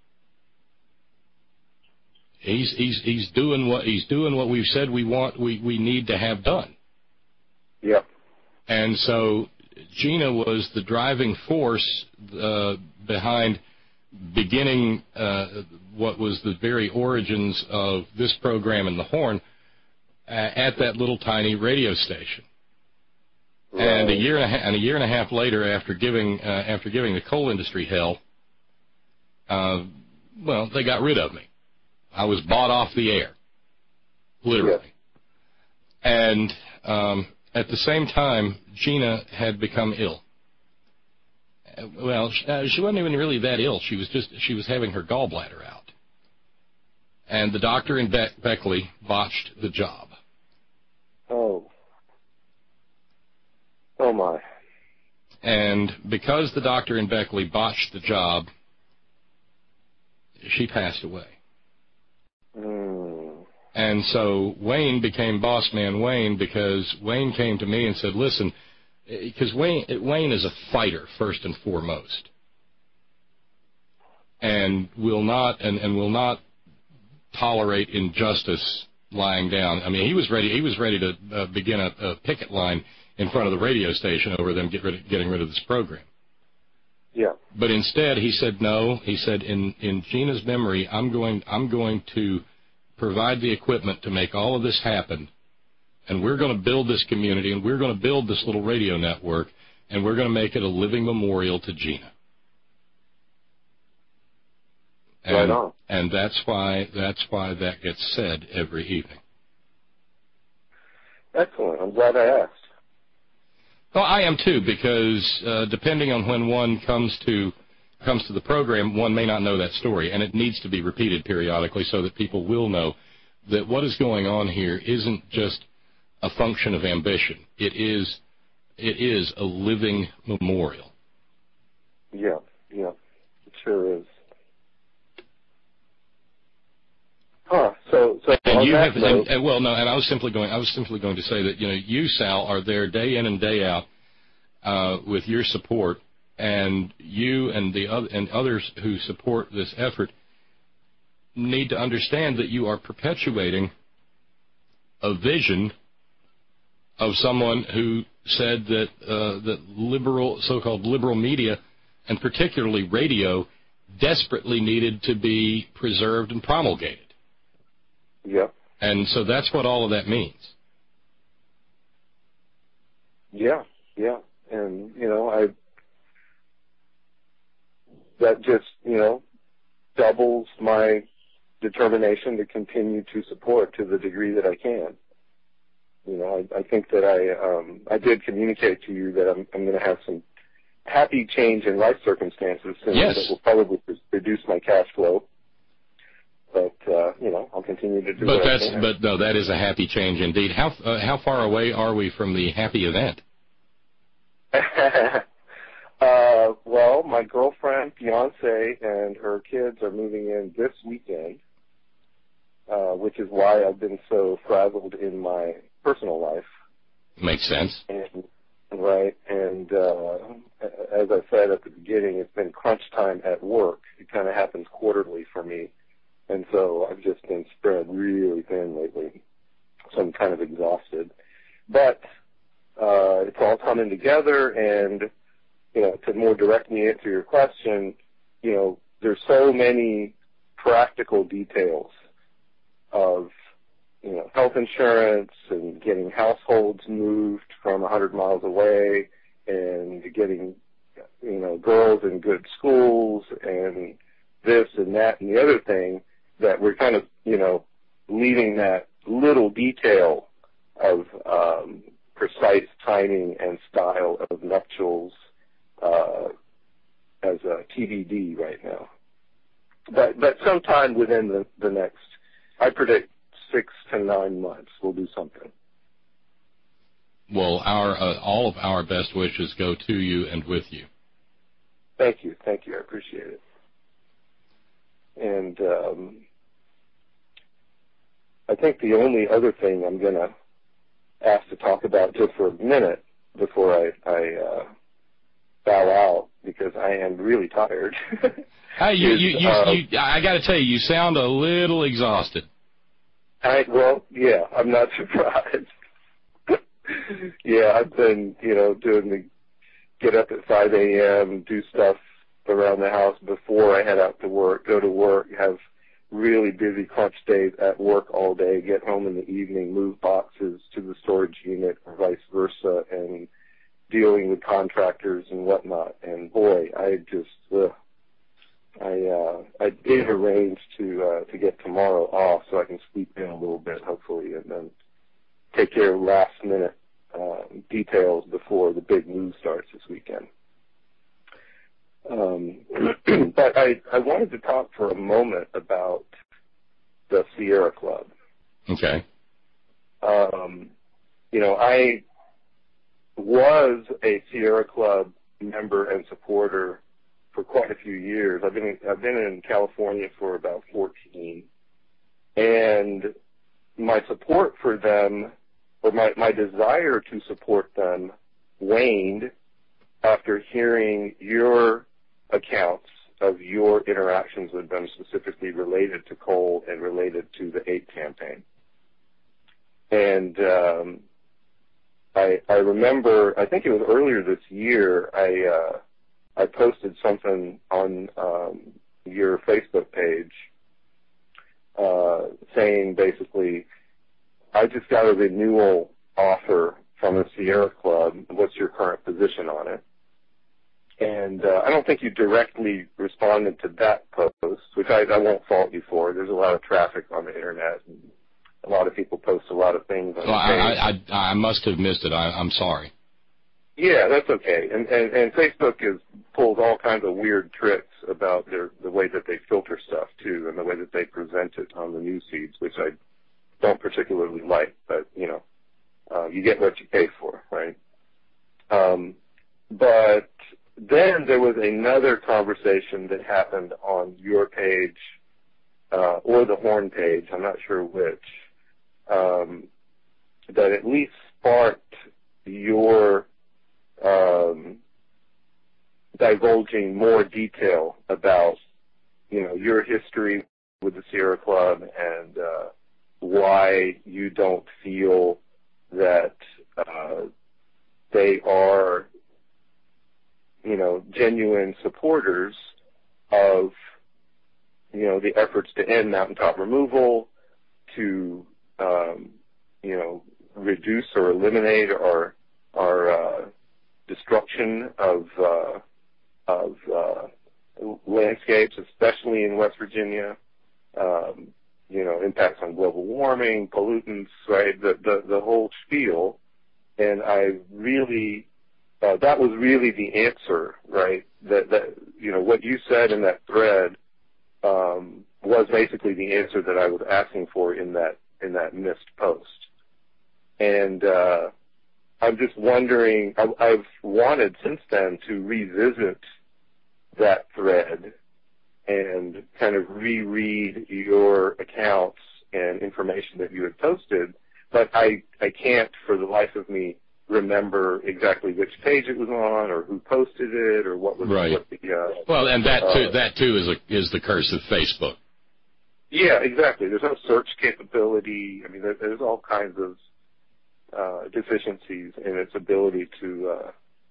He's doing what we've said we need to have done." Yep. And so Gina was the driving force behind beginning what was the very origins of this program in the Horn at that little tiny radio station. Right. And a year and a half later, after giving the coal industry hell, they got rid of me. I was bought off the air, literally. Yeah. And at the same time, Gina had become ill. Well, she wasn't even really that ill. She was having her gallbladder out. And the doctor in Beckley botched the job. Oh my. And because the doctor in Beckley botched the job, she passed away. And so Wayne became Boss Man Wayne because Wayne came to me and said, listen, because Wayne is a fighter first and foremost, and will not tolerate injustice lying down. I mean, he was ready to begin a picket line in front of the radio station over them getting rid of this program. Yeah. But instead, he said no. He said, in Gina's memory, I'm going to provide the equipment to make all of this happen, and we're going to build this community, and we're going to build this little radio network, and we're going to make it a living memorial to Gina. And, right on. And that's why that gets said every evening. Excellent. I'm glad I asked. Well, I am too, because depending on when one comes to the program, one may not know that story, and it needs to be repeated periodically so that people will know that what is going on here isn't just a function of ambition. It is a living memorial. Yeah, it sure is. Huh. So and you have, and I was simply going to say that you, Sal, are there day in and day out with your support. And you and others who support this effort need to understand that you are perpetuating a vision of someone who said that that so-called liberal media, and particularly radio, desperately needed to be preserved and promulgated. Yeah. And so that's what all of that means. Yeah, and that just, doubles my determination to continue to support to the degree that I can. I think that I did communicate to you that I'm going to have some happy change in life circumstances soon. Yes. That will probably reduce my cash flow. But, I'll continue to do what I can. But no, that is a happy change indeed. How far away are we from the happy event? Well, my girlfriend, fiance, and her kids are moving in this weekend, which is why I've been so frazzled in my personal life. Makes sense. Right, and as I said at the beginning, it's been crunch time at work. It kind of happens quarterly for me, and so I've just been spread really thin lately, so I'm kind of exhausted. But it's all coming together, and to more directly answer your question, there's so many practical details of, health insurance and getting households moved from 100 miles away and getting, girls in good schools and this and that and the other thing that we're kind of, leaving that little detail of precise timing and style of nuptials as a TBD right now. But sometime within the next, I predict 6 to 9 months, we'll do something. Well, all of our best wishes go to you and with you. Thank you. I appreciate it. And I think the only other thing I'm going to ask to talk about just for a minute before I bow out, because I am really tired. Hey, I got to tell you, you sound a little exhausted. I'm not surprised. I've been, doing the get up at 5 a.m., do stuff around the house before I head out to work, go to work, have really busy crunch days at work all day, get home in the evening, move boxes to the storage unit or vice versa, and dealing with contractors and whatnot. And boy, I did arrange to get tomorrow off so I can sleep in a little bit, hopefully, and then take care of last minute details before the big move starts this weekend. But I wanted to talk for a moment about the Sierra Club. Okay. I was a Sierra Club member and supporter for quite a few years. I've been in California for about 14, and my support for them, or my desire to support them, waned after hearing your accounts of your interactions with them, specifically related to coal and related to the 8 campaign. And I remember, I think it was earlier this year, I posted something on your Facebook page saying basically, I just got a renewal offer from the Sierra Club. What's your current position on it? And I don't think you directly responded to that post, which I won't fault you for. There's a lot of traffic on the Internet, and a lot of people post a lot of things on I must have missed it. I'm sorry. Yeah, that's okay. And Facebook pulls all kinds of weird tricks about the way that they filter stuff, too, and the way that they present it on the news feeds, which I don't particularly like, but, you get what you pay for, right? But then there was another conversation that happened on your page, or the Horn page, I'm not sure which, that at least sparked your divulging more detail about, your history with the Sierra Club and why you don't feel that they are, genuine supporters of, the efforts to end mountaintop removal, to, reduce or eliminate our destruction of landscapes, especially in West Virginia, impacts on global warming, pollutants, right, the whole spiel. And I really, that was really the answer, right, that what you said in that thread was basically the answer that I was asking for in that missed post. And I'm just wondering, I've wanted since then to revisit that thread and kind of reread your accounts and information that you had posted, but I can't for the life of me remember exactly which page it was on or who posted it or what was right. What the, well, and that too is the curse of Facebook. Yeah, exactly. There's no search capability. I mean, there's all kinds of deficiencies in its ability to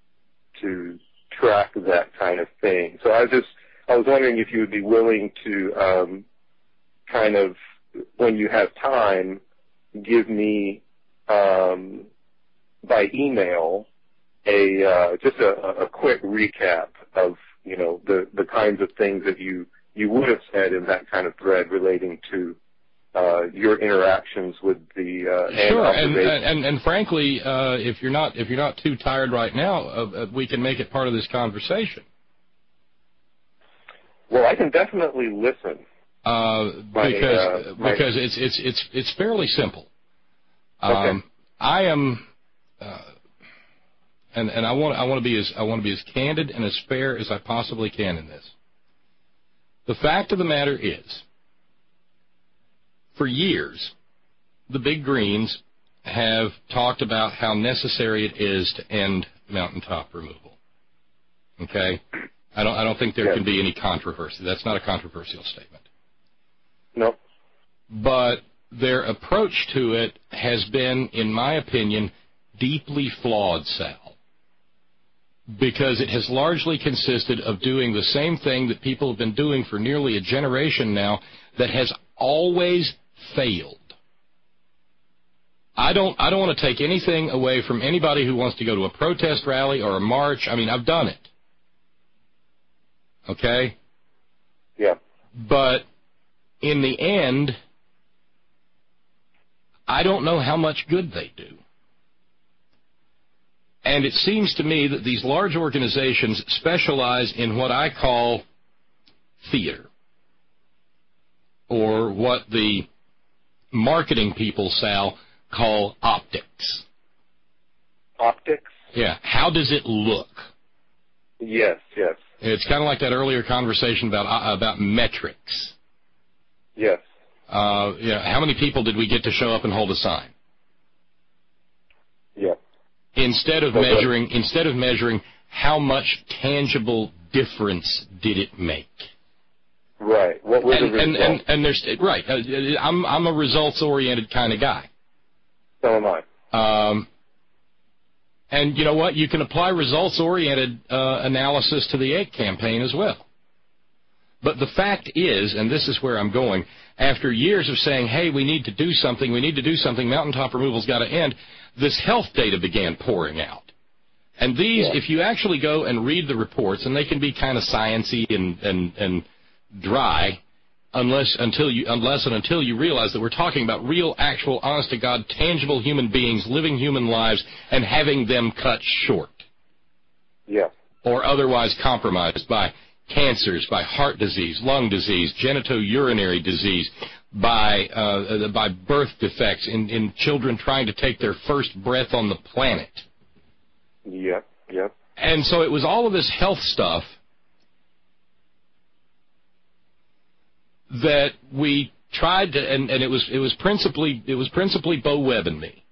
track that kind of thing. So I was wondering if you would be willing to kind of, when you have time, give me by email just a quick recap of the kinds of things that you would have said in that kind of thread relating to your interactions with the sure, and frankly, if you're not too tired right now, we can make it part of this conversation. Well, I can definitely listen. Because it's fairly simple. Okay. I am, and I want to be as candid and as fair as I possibly can in this. The fact of the matter is, for years, the Big Greens have talked about how necessary it is to end mountaintop removal. Okay? I don't think there can be any controversy. That's not a controversial statement. No. But their approach to it has been, in my opinion, deeply flawed, Sal. Because it has largely consisted of doing the same thing that people have been doing for nearly a generation now that has always failed. I don't want to take anything away from anybody who wants to go to a protest rally or a march. I mean, I've done it. Okay? Yeah. But in the end, I don't know how much good they do. And it seems to me that these large organizations specialize in what I call theater, or what the marketing people, Sal, call optics. Optics? Yeah. How does it look? Yes, yes. It's kind of like that earlier conversation about metrics. Yes. How many people did we get to show up and hold a sign? Yeah. Instead of measuring how much tangible difference did it make? Right. What was the result? And there's right. I'm a results-oriented kind of guy. So am I. And you know what? You can apply results-oriented analysis to the 8 campaign as well. But the fact is, and this is where I'm going, after years of saying, hey, we need to do something, mountaintop removal's got to end, this health data began pouring out. And these, if you actually go and read the reports, and they can be kind of sciencey and dry, unless and until you realize that we're talking about real, actual, honest-to-God, tangible human beings living human lives and having them cut short. Yeah. Or otherwise compromised by cancers, by heart disease, lung disease, genitourinary disease, by birth defects in children trying to take their first breath on the planet. Yep, yep. And so it was all of this health stuff that we tried to, and it was principally Bo Webb and me,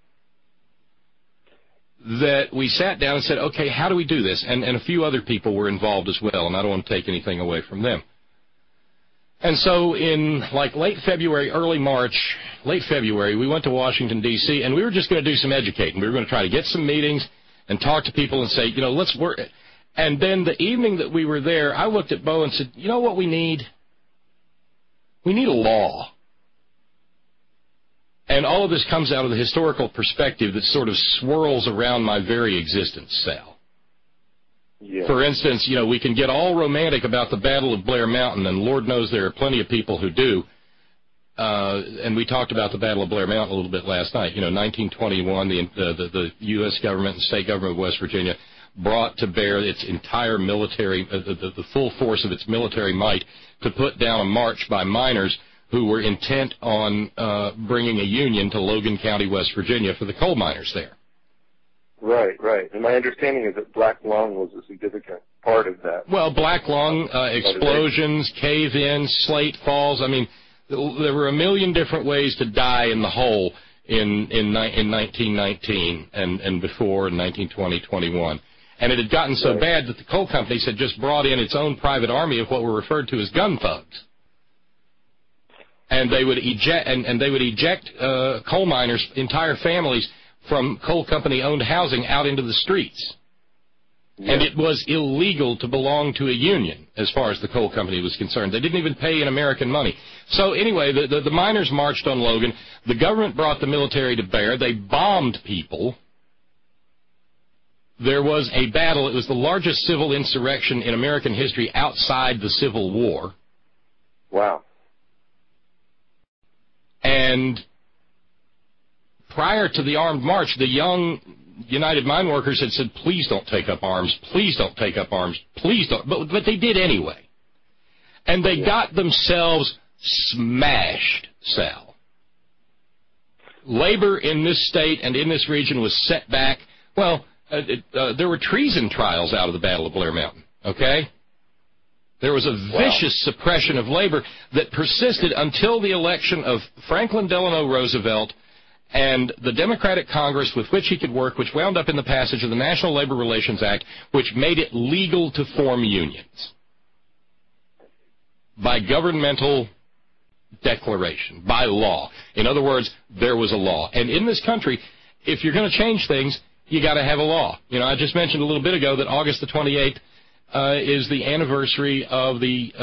that we sat down and said, okay, how do we do this? And a few other people were involved as well, and I don't want to take anything away from them. And so in like late February, we went to Washington, D.C., and we were just going to do some educating. We were going to try to get some meetings and talk to people and say, let's work. And then the evening that we were there, I looked at Bo and said, you know what we need? We need a law. And all of this comes out of the historical perspective that sort of swirls around my very existence, Sal. Yeah. For instance, we can get all romantic about the Battle of Blair Mountain, and Lord knows there are plenty of people who do. And we talked about the Battle of Blair Mountain a little bit last night. 1921, the U.S. government and state government of West Virginia brought to bear its entire military, the full force of its military might to put down a march by miners who were intent on bringing a union to Logan County, West Virginia for the coal miners there. Right, right. And my understanding is that black lung was a significant part of that. Well, black lung, explosions, cave-ins, slate falls. I mean, there were a million different ways to die in the hole in 1919 and before in 1920, 21. And it had gotten so bad that the coal companies had just brought in its own private army of what were referred to as gun thugs. And they would eject coal miners' entire families from coal company-owned housing out into the streets. Yeah. And it was illegal to belong to a union as far as the coal company was concerned. They didn't even pay in American money. So anyway, the miners marched on Logan. The government brought the military to bear. They bombed people. There was a battle. It was the largest civil insurrection in American history outside the Civil War. Wow. And prior to the armed march, the young United Mine Workers had said, please don't take up arms, please don't take up arms, please don't. But they did anyway. And they got themselves smashed, Sal. Labor in this state and in this region was set back. Well, there were treason trials out of the Battle of Blair Mountain, okay? There was a vicious suppression of labor that persisted until the election of Franklin Delano Roosevelt and the Democratic Congress with which he could work, which wound up in the passage of the National Labor Relations Act, which made it legal to form unions by governmental declaration, by law. In other words, there was a law. And in this country, if you're going to change things, you got to have a law. I just mentioned a little bit ago that August the 28th is the anniversary of the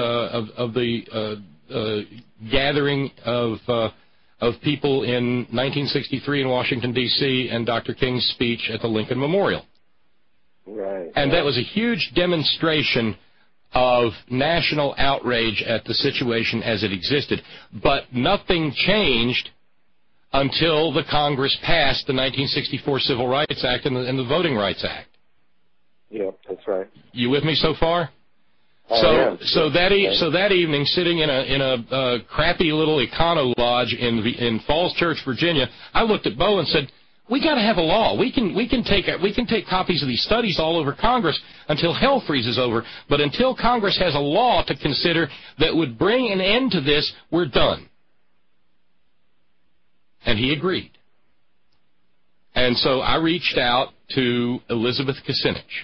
gathering of people in 1963 in Washington, D.C., and Dr. King's speech at the Lincoln Memorial. Right. And that was a huge demonstration of national outrage at the situation as it existed. But nothing changed until the Congress passed the 1964 Civil Rights Act and the Voting Rights Act. Yeah, that's right. You with me so far? So that evening, sitting in a crappy little econo lodge in Falls Church, Virginia, I looked at Bo and said, We got to have a law. We can take copies of these studies all over Congress until hell freezes over. But until Congress has a law to consider that would bring an end to this, we're done. And he agreed. And so I reached out to Elizabeth Kucinich,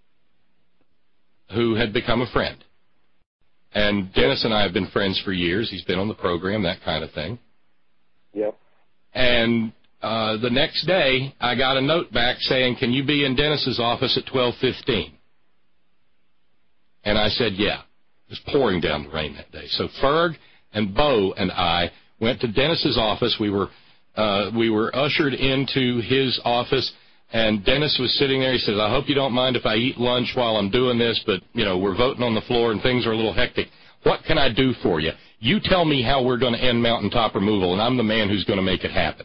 who had become a friend. And Dennis and I have been friends for years. He's been on the program, that kind of thing. Yep. And the next day, I got a note back saying, can you be in Dennis's office at 12:15? And I said, yeah. It was pouring down the rain that day. So Ferg and Bo and I went to Dennis's office. We were ushered into his office, and Dennis was sitting there. He said, I hope you don't mind if I eat lunch while I'm doing this, but, we're voting on the floor and things are a little hectic. What can I do for you? You tell me how we're going to end mountaintop removal, and I'm the man who's going to make it happen.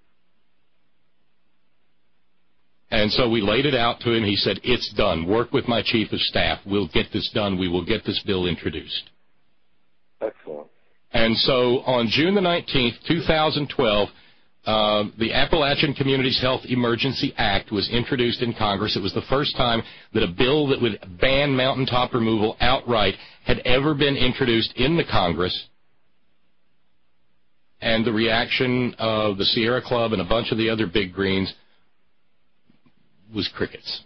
And so we laid it out to him. He said, it's done. Work with my chief of staff. We'll get this done. We will get this bill introduced. Excellent. And so on June the 19th, 2012, the Appalachian Communities Health Emergency Act was introduced in Congress. It was the first time that a bill that would ban mountaintop removal outright had ever been introduced in the Congress. And the reaction of the Sierra Club and a bunch of the other big greens was crickets.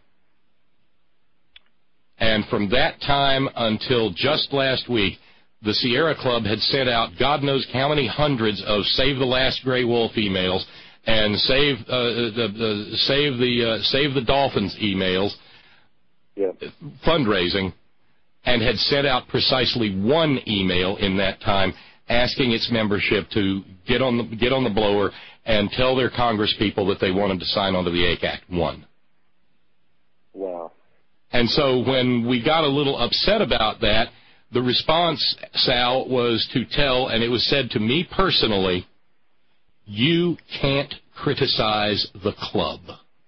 And from that time until just last week, the Sierra Club had sent out God knows how many hundreds of Save the Last Gray Wolf emails and Save the Dolphins emails, fundraising, and had sent out precisely one email in that time asking its membership to get on the blower and tell their congresspeople that they wanted to sign on to the AIC Act. One. Wow. And so when we got a little upset about that, the response, Sal, was to tell, and it was said to me personally, you can't criticize the club.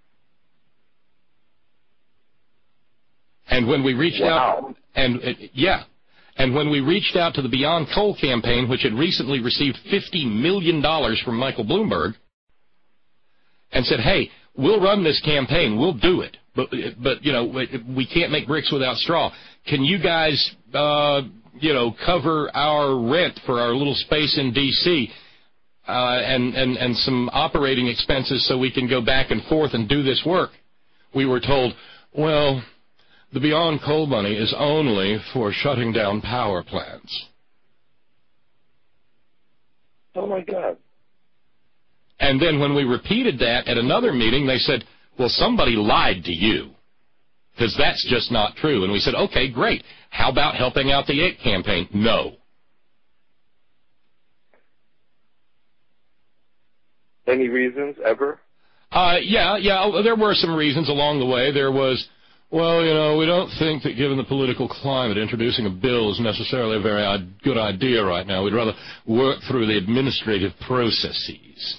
And when we reached out, and when we reached out to the Beyond Coal campaign, which had recently received $50 million from Michael Bloomberg, and said, hey, we'll run this campaign, we'll do it. But we can't make bricks without straw. Can you guys, cover our rent for our little space in D.C. And some operating expenses so we can go back and forth and do this work? We were told, well, the Beyond Coal money is only for shutting down power plants. Oh, my God. And then when we repeated that at another meeting, they said, well, somebody lied to you, because that's just not true. And we said, okay, great. How about helping out the AIC campaign? No. Any reasons ever? Yeah. There were some reasons along the way. There was, well, we don't think that given the political climate, introducing a bill is necessarily a very good idea right now. We'd rather work through the administrative processes.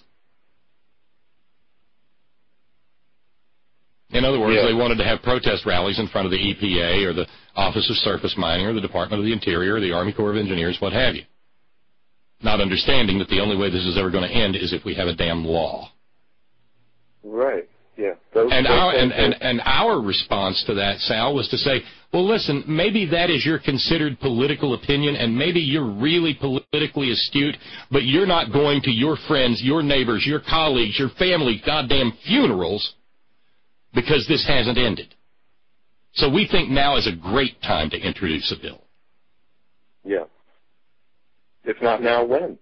In other words, they wanted to have protest rallies in front of the EPA or the Office of Surface Mining or the Department of the Interior or the Army Corps of Engineers, what have you. Not understanding that the only way this is ever going to end is if we have a damn law. Right, yeah. And our response to that, Sal, was to say, well, listen, maybe that is your considered political opinion, and maybe you're really politically astute, but you're not going to your friends, your neighbors, your colleagues, your family's goddamn funerals because this hasn't ended. So we think now is a great time to introduce a bill. Yeah. If not now, when?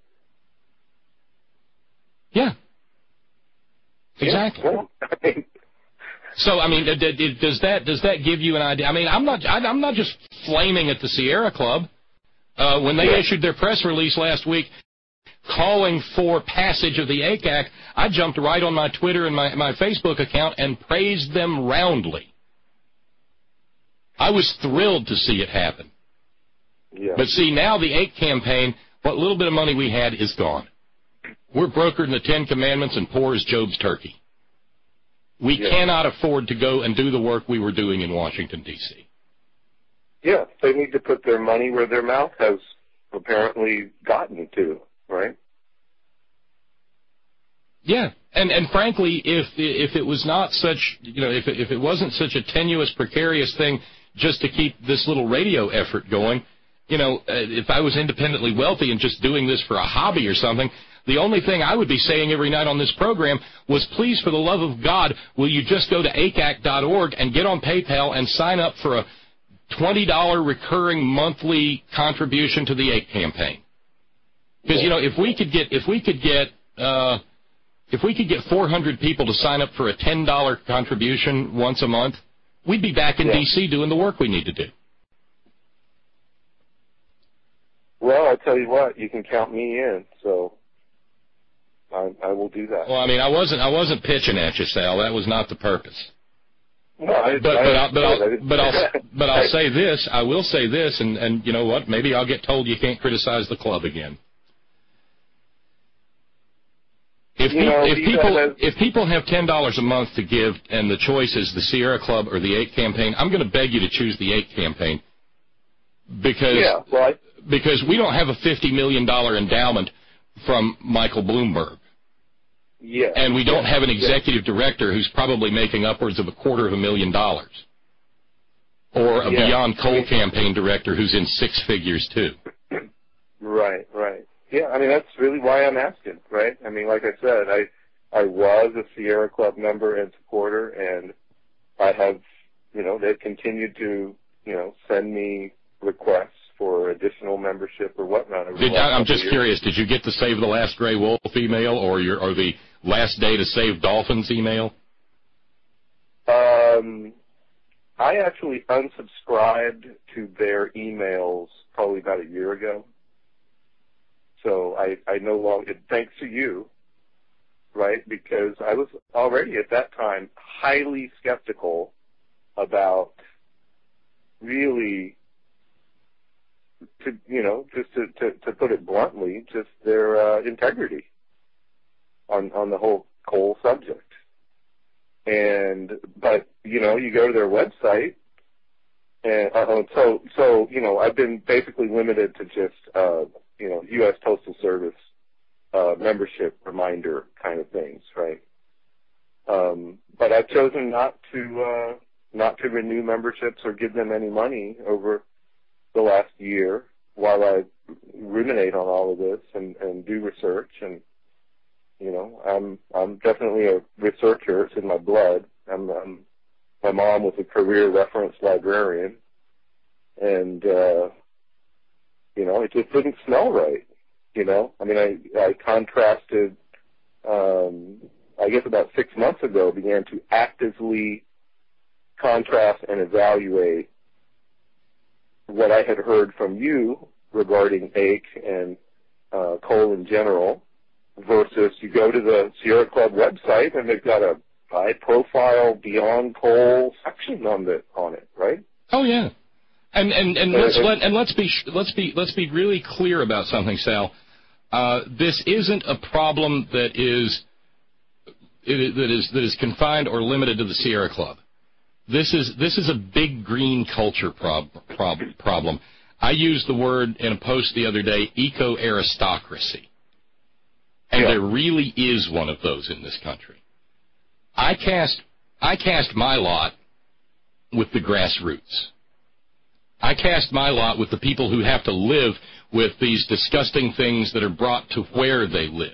Yeah. Exactly. Yeah. So, I mean, does that give you an idea? I mean, I'm not just flaming at the Sierra Club. When they issued their press release last week calling for passage of the AIC Act, I jumped right on my Twitter and my Facebook account and praised them roundly. I was thrilled to see it happen. Yeah. But see, now the AIC campaign, what little bit of money we had is gone. We're brokered in the Ten Commandments and poor as Job's turkey. We cannot afford to go and do the work we were doing in Washington, D.C. Yeah, they need to put their money where their mouth has apparently gotten to, right? Yeah, and frankly, if it was not such, if it wasn't such a tenuous, precarious thing just to keep this little radio effort going, if I was independently wealthy and just doing this for a hobby or something, the only thing I would be saying every night on this program was, please, for the love of God, will you just go to ACAC.org and get on PayPal and sign up for a $20 recurring monthly contribution to the AIC campaign? Because if we could get 400 people to sign up for a $10 contribution once a month, we'd be back in D.C. doing the work we need to do. Well, I tell you what, you can count me in, so I will do that. Well, I mean, I wasn't pitching at you, Sal. That was not the purpose. No, but I'll say this. I will say this, and you know what? Maybe I'll get told you can't criticize the club again. If people have $10 a month to give, and the choice is the Sierra Club or the AIC campaign, I'm going to beg you to choose the AIC campaign because we don't have a $50 million endowment from Michael Bloomberg. Yeah. And we don't have an executive director who's probably making upwards of $250,000. Or a Beyond Coal campaign director who's in six figures, too. Right. Yeah, I mean, that's really why I'm asking, right? I mean, like I said, I was a Sierra Club member and supporter, and I have, they've continued to, send me requests for additional membership or whatnot. I'm just curious, did you get the Save the Last Gray Wolf email or the Last Day to Save Dolphins email? I actually unsubscribed to their emails probably about a year ago. So I no longer, thanks to you, right, because I was already at that time highly skeptical about really, just to put it bluntly, just their integrity on the whole coal subject. But you go to their website, and I've been basically limited to just U.S. Postal Service membership reminder kind of things, right? But I've chosen not to renew memberships or give them any money over the last year while I ruminate on all of this and do research. And I'm definitely a researcher. It's in my blood. My mom was a career reference librarian, and it just didn't smell right. I mean, I contrasted. I guess about 6 months ago, began to actively contrast and evaluate what I had heard from you regarding AIC and coal in general, versus you go to the Sierra Club website and they've got a high-profile Beyond Coal section on it, right? Oh yeah, and let's be really clear about something, Sal. This isn't a problem that is confined or limited to the Sierra Club. This is a big green culture problem. I used the word in a post the other day, eco-aristocracy. And there really is one of those in this country. I cast my lot with the grassroots. I cast my lot with the people who have to live with these disgusting things that are brought to where they live.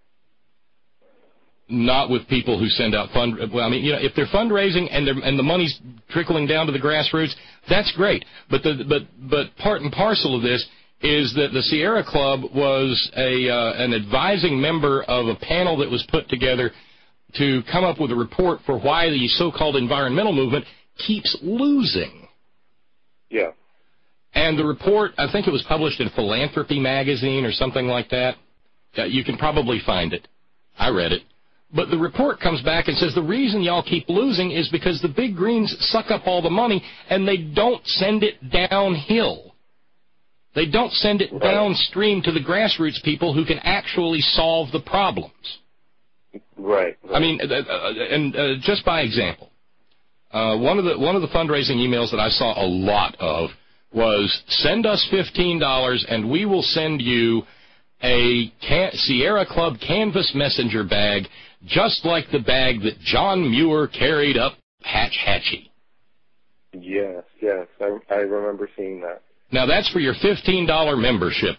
Not with people who send out if they're fundraising and the money's trickling down to the grassroots, that's great. But part and parcel of this is that the Sierra Club was an advising member of a panel that was put together to come up with a report for why the so-called environmental movement keeps losing. Yeah. And the report, I think it was published in Philanthropy magazine or something like that. You can probably find it. I read it. But the report comes back and says the reason y'all keep losing is because the big greens suck up all the money and they don't send it downhill. They don't send it downstream to the grassroots people who can actually solve the problems. Right. I mean, just by example, one of the fundraising emails that I saw a lot of was, send us $15 and we will send you a Sierra Club canvas messenger bag, just like the bag that John Muir carried up Hatch Hatchie. Yes, I remember seeing that. Now that's for your $15 membership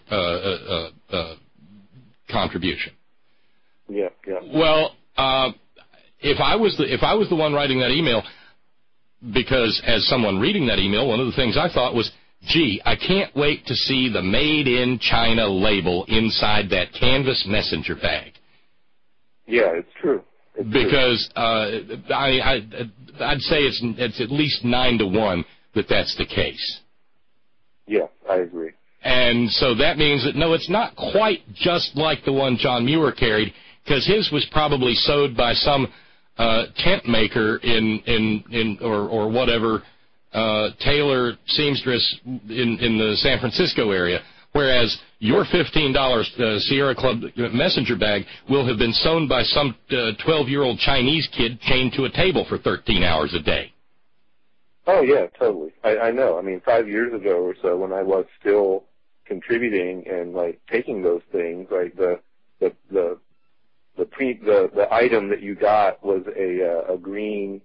contribution. Yeah. Well, if I was the one writing that email, because as someone reading that email, one of the things I thought was, gee, I can't wait to see the Made in China label inside that canvas messenger bag. Yeah, it's true. Because I'd say it's at least 9 to 1 that that's the case. Yeah, I agree. And so that means that, no, it's not quite just like the one John Muir carried, because his was probably sewed by some tent maker or whatever, tailor seamstress in the San Francisco area, whereas your $15 Sierra Club messenger bag will have been sewn by some 12-year-old Chinese kid chained to a table for 13 hours a day. Oh, yeah, totally. I know. I mean, 5 years ago or so, when I was still contributing and, like, taking those things, like the item that you got was a green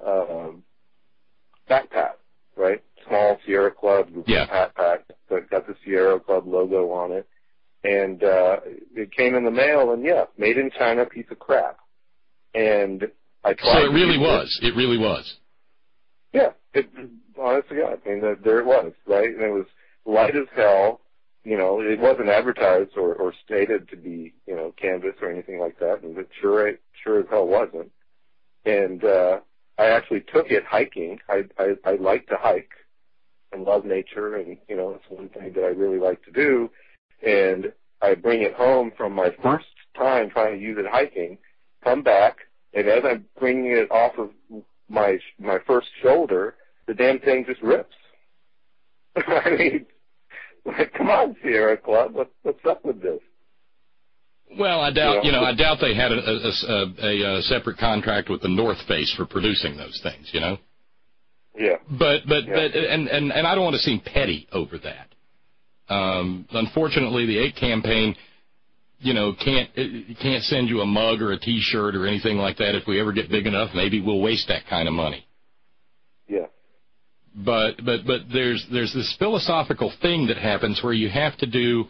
backpack, right? Small Sierra Club backpack that got the Sierra Club logo on it. And it came in the mail, and, yeah, made in China piece of crap. And I tried. So it really was. It really was. Yeah, honest to God, I mean, there it was, right? And it was light as hell. You know, it wasn't advertised or stated to be, you know, canvas or anything like that, and it sure as hell wasn't. And I actually took it hiking. I like to hike and love nature, and, you know, it's one thing that I really like to do. And I bring it home from my first time trying to use it hiking, come back, and as I'm bringing it off of my first shoulder, the damn thing just rips. I mean, like, come on, Sierra Club, what's up with this? Well, I doubt, I doubt they had a separate contract with the North Face for producing those things, you know. Yeah. But and I don't want to seem petty over that. Unfortunately, the 8 campaign, you know, can't send you a mug or a T-shirt or anything like that. If we ever get big enough, maybe we'll waste that kind of money. Yeah. But there's this philosophical thing that happens where you have to do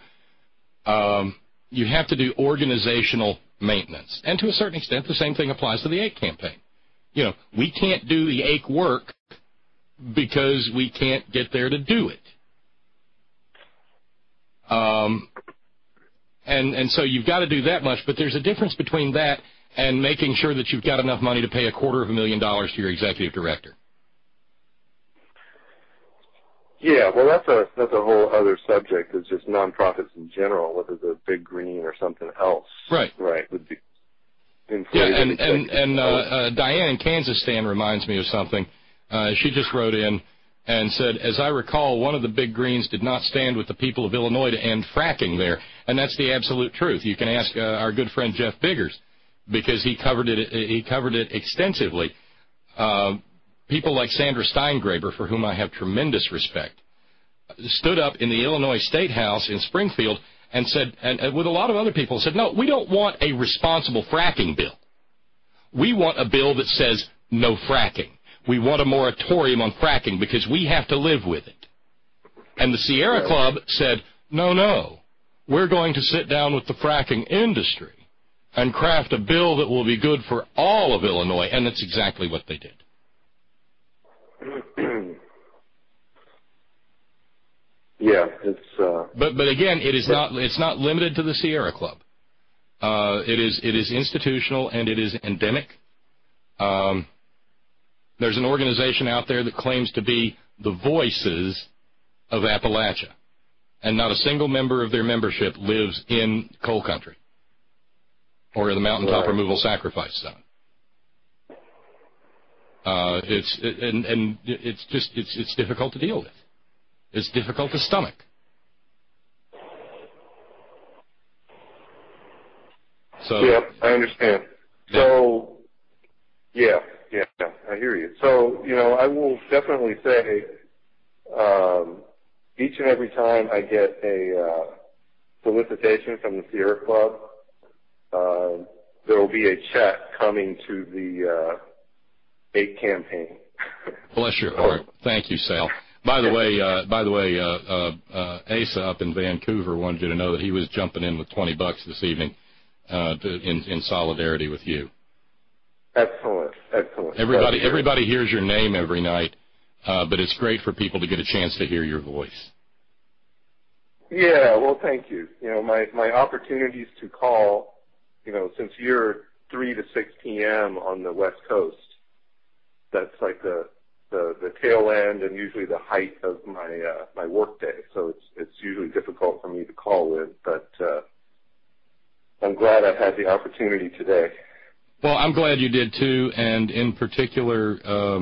organizational maintenance, and to a certain extent, the same thing applies to the 8 campaign. You know, we can't do the 8 work because we can't get there to do it. And so you've got to do that much, but there's a difference between that and making sure that you've got enough money to pay $250,000 to your executive director. Yeah, well, that's a whole other subject. It's just nonprofits in general, whether they're Big Green or something else. Right. Right. Would be. Yeah, and Diane in Kansas Stan reminds me of something. She just wrote in and said, as I recall, one of the Big Greens did not stand with the people of Illinois to end fracking there, and that's the absolute truth. You can ask our good friend Jeff Biggers, because he covered it extensively. People like Sandra Steingraber, for whom I have tremendous respect, stood up in the Illinois State House in Springfield and said, and with a lot of other people, said, no, we don't want a responsible fracking bill. We want a bill that says no fracking. We want a moratorium on fracking because we have to live with it. And the Sierra Club said, no, we're going to sit down with the fracking industry and craft a bill that will be good for all of Illinois, and that's exactly what they did. Yeah, it's. But again, it's not limited to the Sierra Club. It is institutional and it is endemic. There's an organization out there that claims to be the voices of Appalachia, and not a single member of their membership lives in coal country or the mountaintop removal sacrifice zone. It's difficult to deal with. It's difficult to stomach. So yeah, I understand. So yeah, I hear you. So, you know, I will definitely say, each and every time I get solicitation from the Sierra Club. There will be a check coming to the 8 campaign. Bless your heart. Thank you, Sal. By the way, Asa up in Vancouver wanted you to know that he was jumping in with $20 this evening in solidarity with you. Excellent. Everybody hears your name every night, but it's great for people to get a chance to hear your voice. Yeah, well, thank you. You know, my opportunities to call, you know, since you're 3 to 6 p.m. on the West Coast, that's like the tail end and usually the height of my work day. So it's usually difficult for me to call in, but I'm glad I had the opportunity today. Well, I'm glad you did too, and in particular,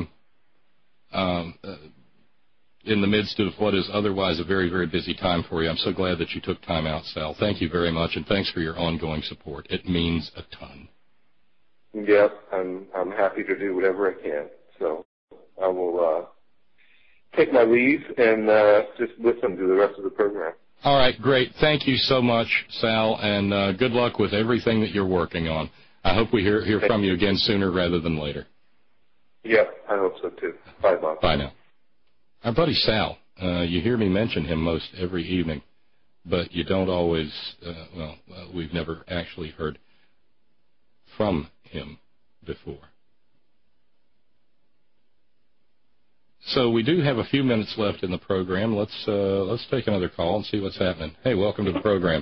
in the midst of what is otherwise a very, very busy time for you, I'm so glad that you took time out, Sal. Thank you very much, and thanks for your ongoing support. It means a ton. Yes, I'm happy to do whatever I can. So I will take my leave and just listen to the rest of the program. All right, great. Thank you so much, Sal, and good luck with everything that you're working on. I hope we hear from you again sooner rather than later. Yeah, I hope so too. Bye, Bob. Bye now. Our buddy Sal, you hear me mention him most every evening, but you don't always, we've never actually heard from him before. So we do have a few minutes left in the program. Let's take another call and see what's happening. Hey, welcome to the program.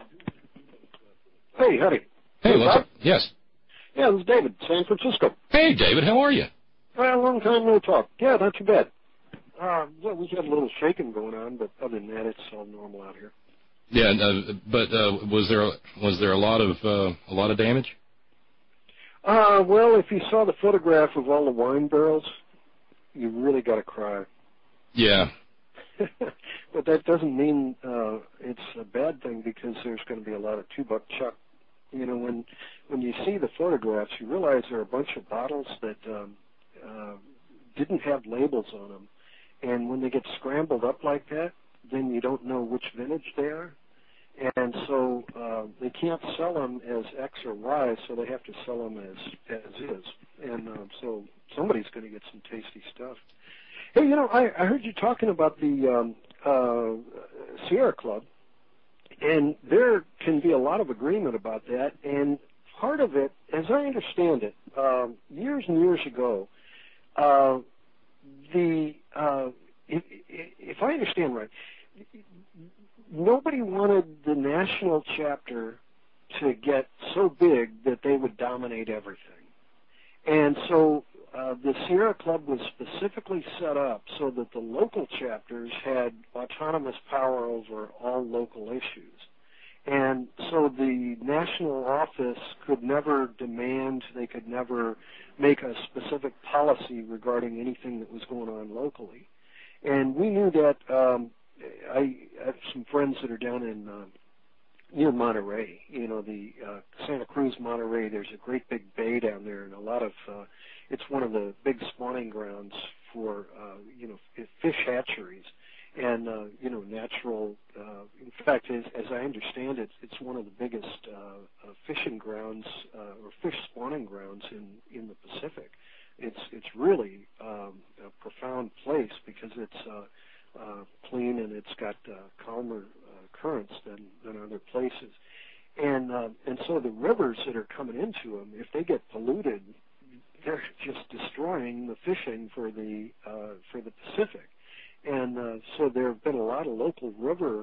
Hey, howdy. Hey, what's up? Yes. Yeah, this is David, San Francisco. Hey, David, how are you? Well, long time no talk. Yeah, not too bad. Yeah, we had a little shaking going on, but other than that, it's all normal out here. Yeah, but was there a lot of damage? Well, if you saw the photograph of all the wine barrels, you really got to cry. Yeah. But that doesn't mean it's a bad thing, because there's going to be a lot of $2 chuck. You know, when you see the photographs, you realize there are a bunch of bottles that didn't have labels on them. And when they get scrambled up like that, then you don't know which vintage they are. And so they can't sell them as X or Y, so they have to sell them as is. And so somebody's going to get some tasty stuff. Hey, you know, I heard you talking about the Sierra Club, and there can be a lot of agreement about that. And part of it, as I understand it, years and years ago, if I understand right, nobody wanted the national chapter to get so big that they would dominate everything. And so the Sierra Club was specifically set up so that the local chapters had autonomous power over all local issues. And so the national office could never demand, they could never make a specific policy regarding anything that was going on locally. And we knew that, I have some friends that are down in near Monterey, you know, the Santa Cruz, Monterey. There's a great big bay down there, and a lot of, it's one of the big spawning grounds for, you know, fish hatcheries. And, you know, natural, in fact, as I understand it, it's one of the biggest fishing grounds or fish spawning grounds in the Pacific. It's really a profound place because it's clean and it's got calmer currents than other places. And so the rivers that are coming into them, if they get polluted, they're just destroying the fishing for the Pacific. And so there have been a lot of local river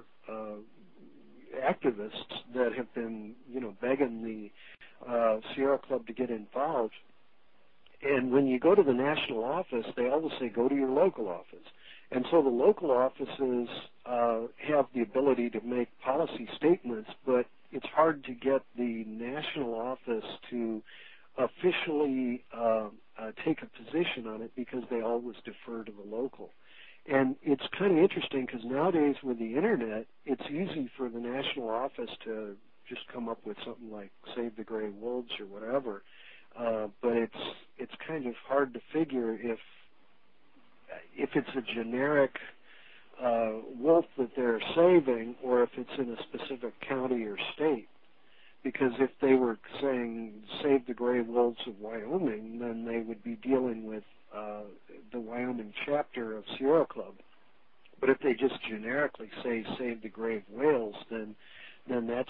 activists that have been, you know, begging the Sierra Club to get involved. And when you go to the national office, they always say, go to your local office. And so the local offices have the ability to make policy statements, but it's hard to get the national office to officially take a position on it because they always defer to the local. And it's kind of interesting because nowadays with the Internet, it's easy for the national office to just come up with something like Save the Gray Wolves or whatever. But it's kind of hard to figure if it's a generic wolf that they're saving, or if it's in a specific county or state. Because if they were saying save the gray wolves of Wyoming, then they would be dealing with the Wyoming chapter of Sierra Club. But if they just generically say save the gray whales, then that's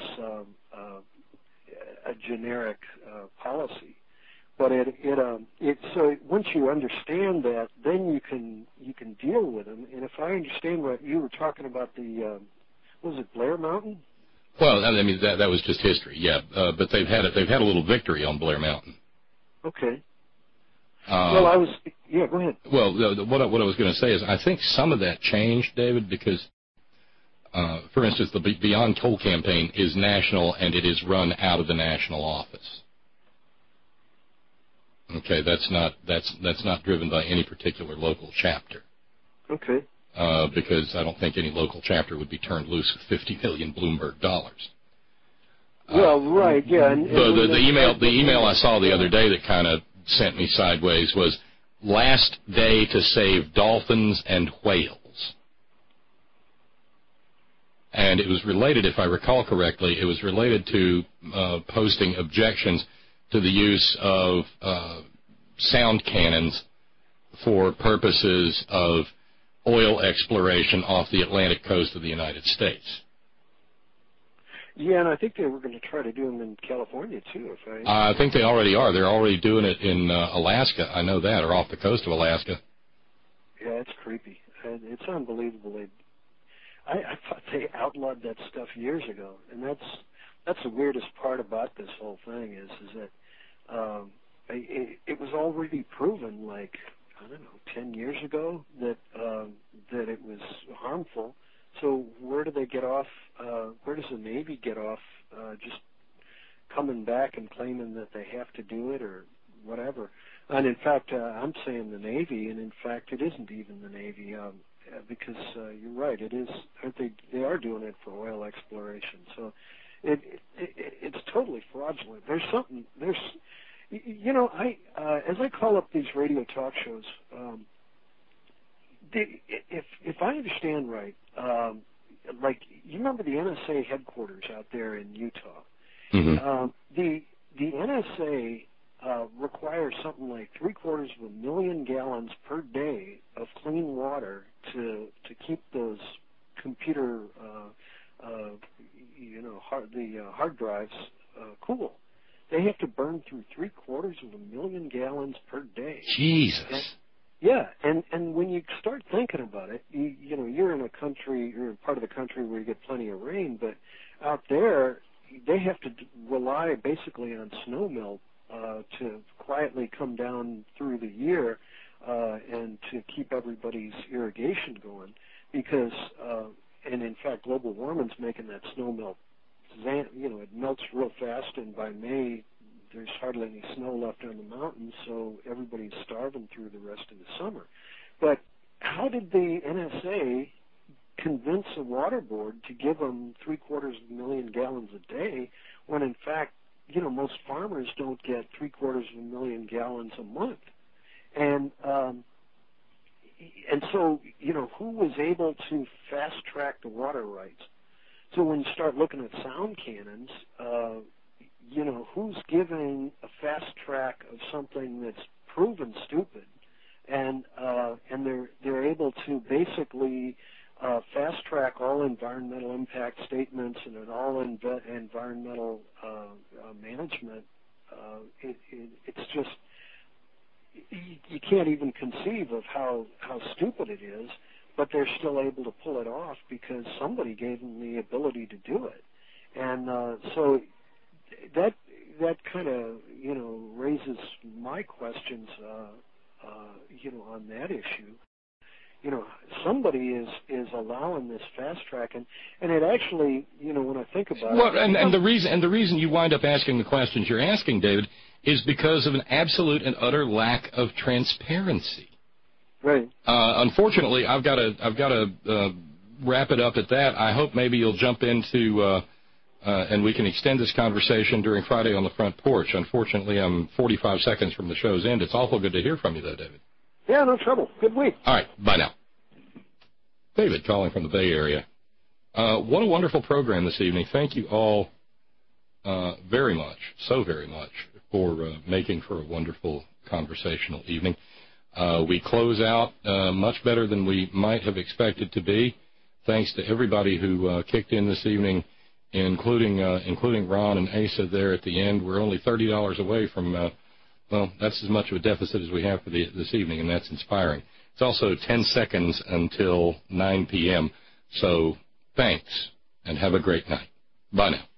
a generic policy. But so once you understand that, then you can deal with them. And if I understand what you were talking about, was it Blair Mountain? Well, I mean that was just history, yeah. But they've had a little victory on Blair Mountain. Okay. Go ahead. Well, what I was going to say is I think some of that changed, David, because, for instance, the Beyond Coal campaign is national and it is run out of the national office. Okay, that's not driven by any particular local chapter. Okay. Because I don't think any local chapter would be turned loose with $50 million Bloomberg dollars. Well, right, yeah. And the email I saw the other day that kind of sent me sideways was last day to save dolphins and whales. And it was related, if I recall correctly, it was related to posting objections to the use of sound cannons for purposes of oil exploration off the Atlantic coast of the United States. Yeah, and I think they were going to try to do them in California, too. I think they already are. They're already doing it in Alaska. I know that, or off the coast of Alaska. Yeah, it's creepy. It's unbelievable. I thought they outlawed that stuff years ago, and that's the weirdest part about this whole thing is that it was already proven, like, I don't know, 10 years ago that it was harmful. So where do they get off? Where does the Navy get off just coming back and claiming that they have to do it or whatever? And in fact, I'm saying the Navy, and in fact, it isn't even the Navy because you're right. It is. They are doing it for oil exploration. So it's totally fraudulent. There's something. You know, as I call up these radio talk shows, if I understand right, like you remember the NSA headquarters out there in Utah. Mm-hmm. The NSA requires something like 750,000 gallons per day of clean water to keep those computer hard drives cool. They have to burn through 750,000 gallons per day. Jesus. And when you start thinking about it, you know, you're in a country, you're in part of the country where you get plenty of rain, but out there, they have to rely basically on snow melt to quietly come down through the year and to keep everybody's irrigation going because, and in fact, global warming's making that snow melt, you know, it melts real fast, and by May, there's hardly any snow left on the mountains, so everybody's starving through the rest of the summer. But how did the NSA convince the water board to give them 750,000 gallons a day when, in fact, you know, most farmers don't get 750,000 gallons a month? And so, you know, who was able to fast-track the water rights? So when you start looking at sound cannons, you know, who's giving a fast track of something that's proven stupid, and they're able to basically fast track all environmental impact statements and all environmental management. It's just you can't even conceive of how stupid it is, but they're still able to pull it off because somebody gave them the ability to do it, and so. That kind of, you know, raises my questions, you know, on that issue. You know, somebody is allowing this fast tracking, and it actually, you know, when I think about it. And the reason you wind up asking the questions you're asking, David, is because of an absolute and utter lack of transparency. Right. Unfortunately, I've got to wrap it up at that. I hope maybe you'll jump into. And we can extend this conversation during Friday on the Front Porch. Unfortunately, I'm 45 seconds from the show's end. It's awful good to hear from you, though, David. Yeah, no trouble. Good week. All right. Bye now. David calling from the Bay Area. What a wonderful program this evening. Thank you all very much, so very much, for making for a wonderful conversational evening. We close out much better than we might have expected to be, thanks to everybody who kicked in this evening, including Ron and Asa there at the end. We're only $30 away from, well, that's as much of a deficit as we have for this evening, and that's inspiring. It's also 10 seconds until 9 p.m., so thanks, and have a great night. Bye now.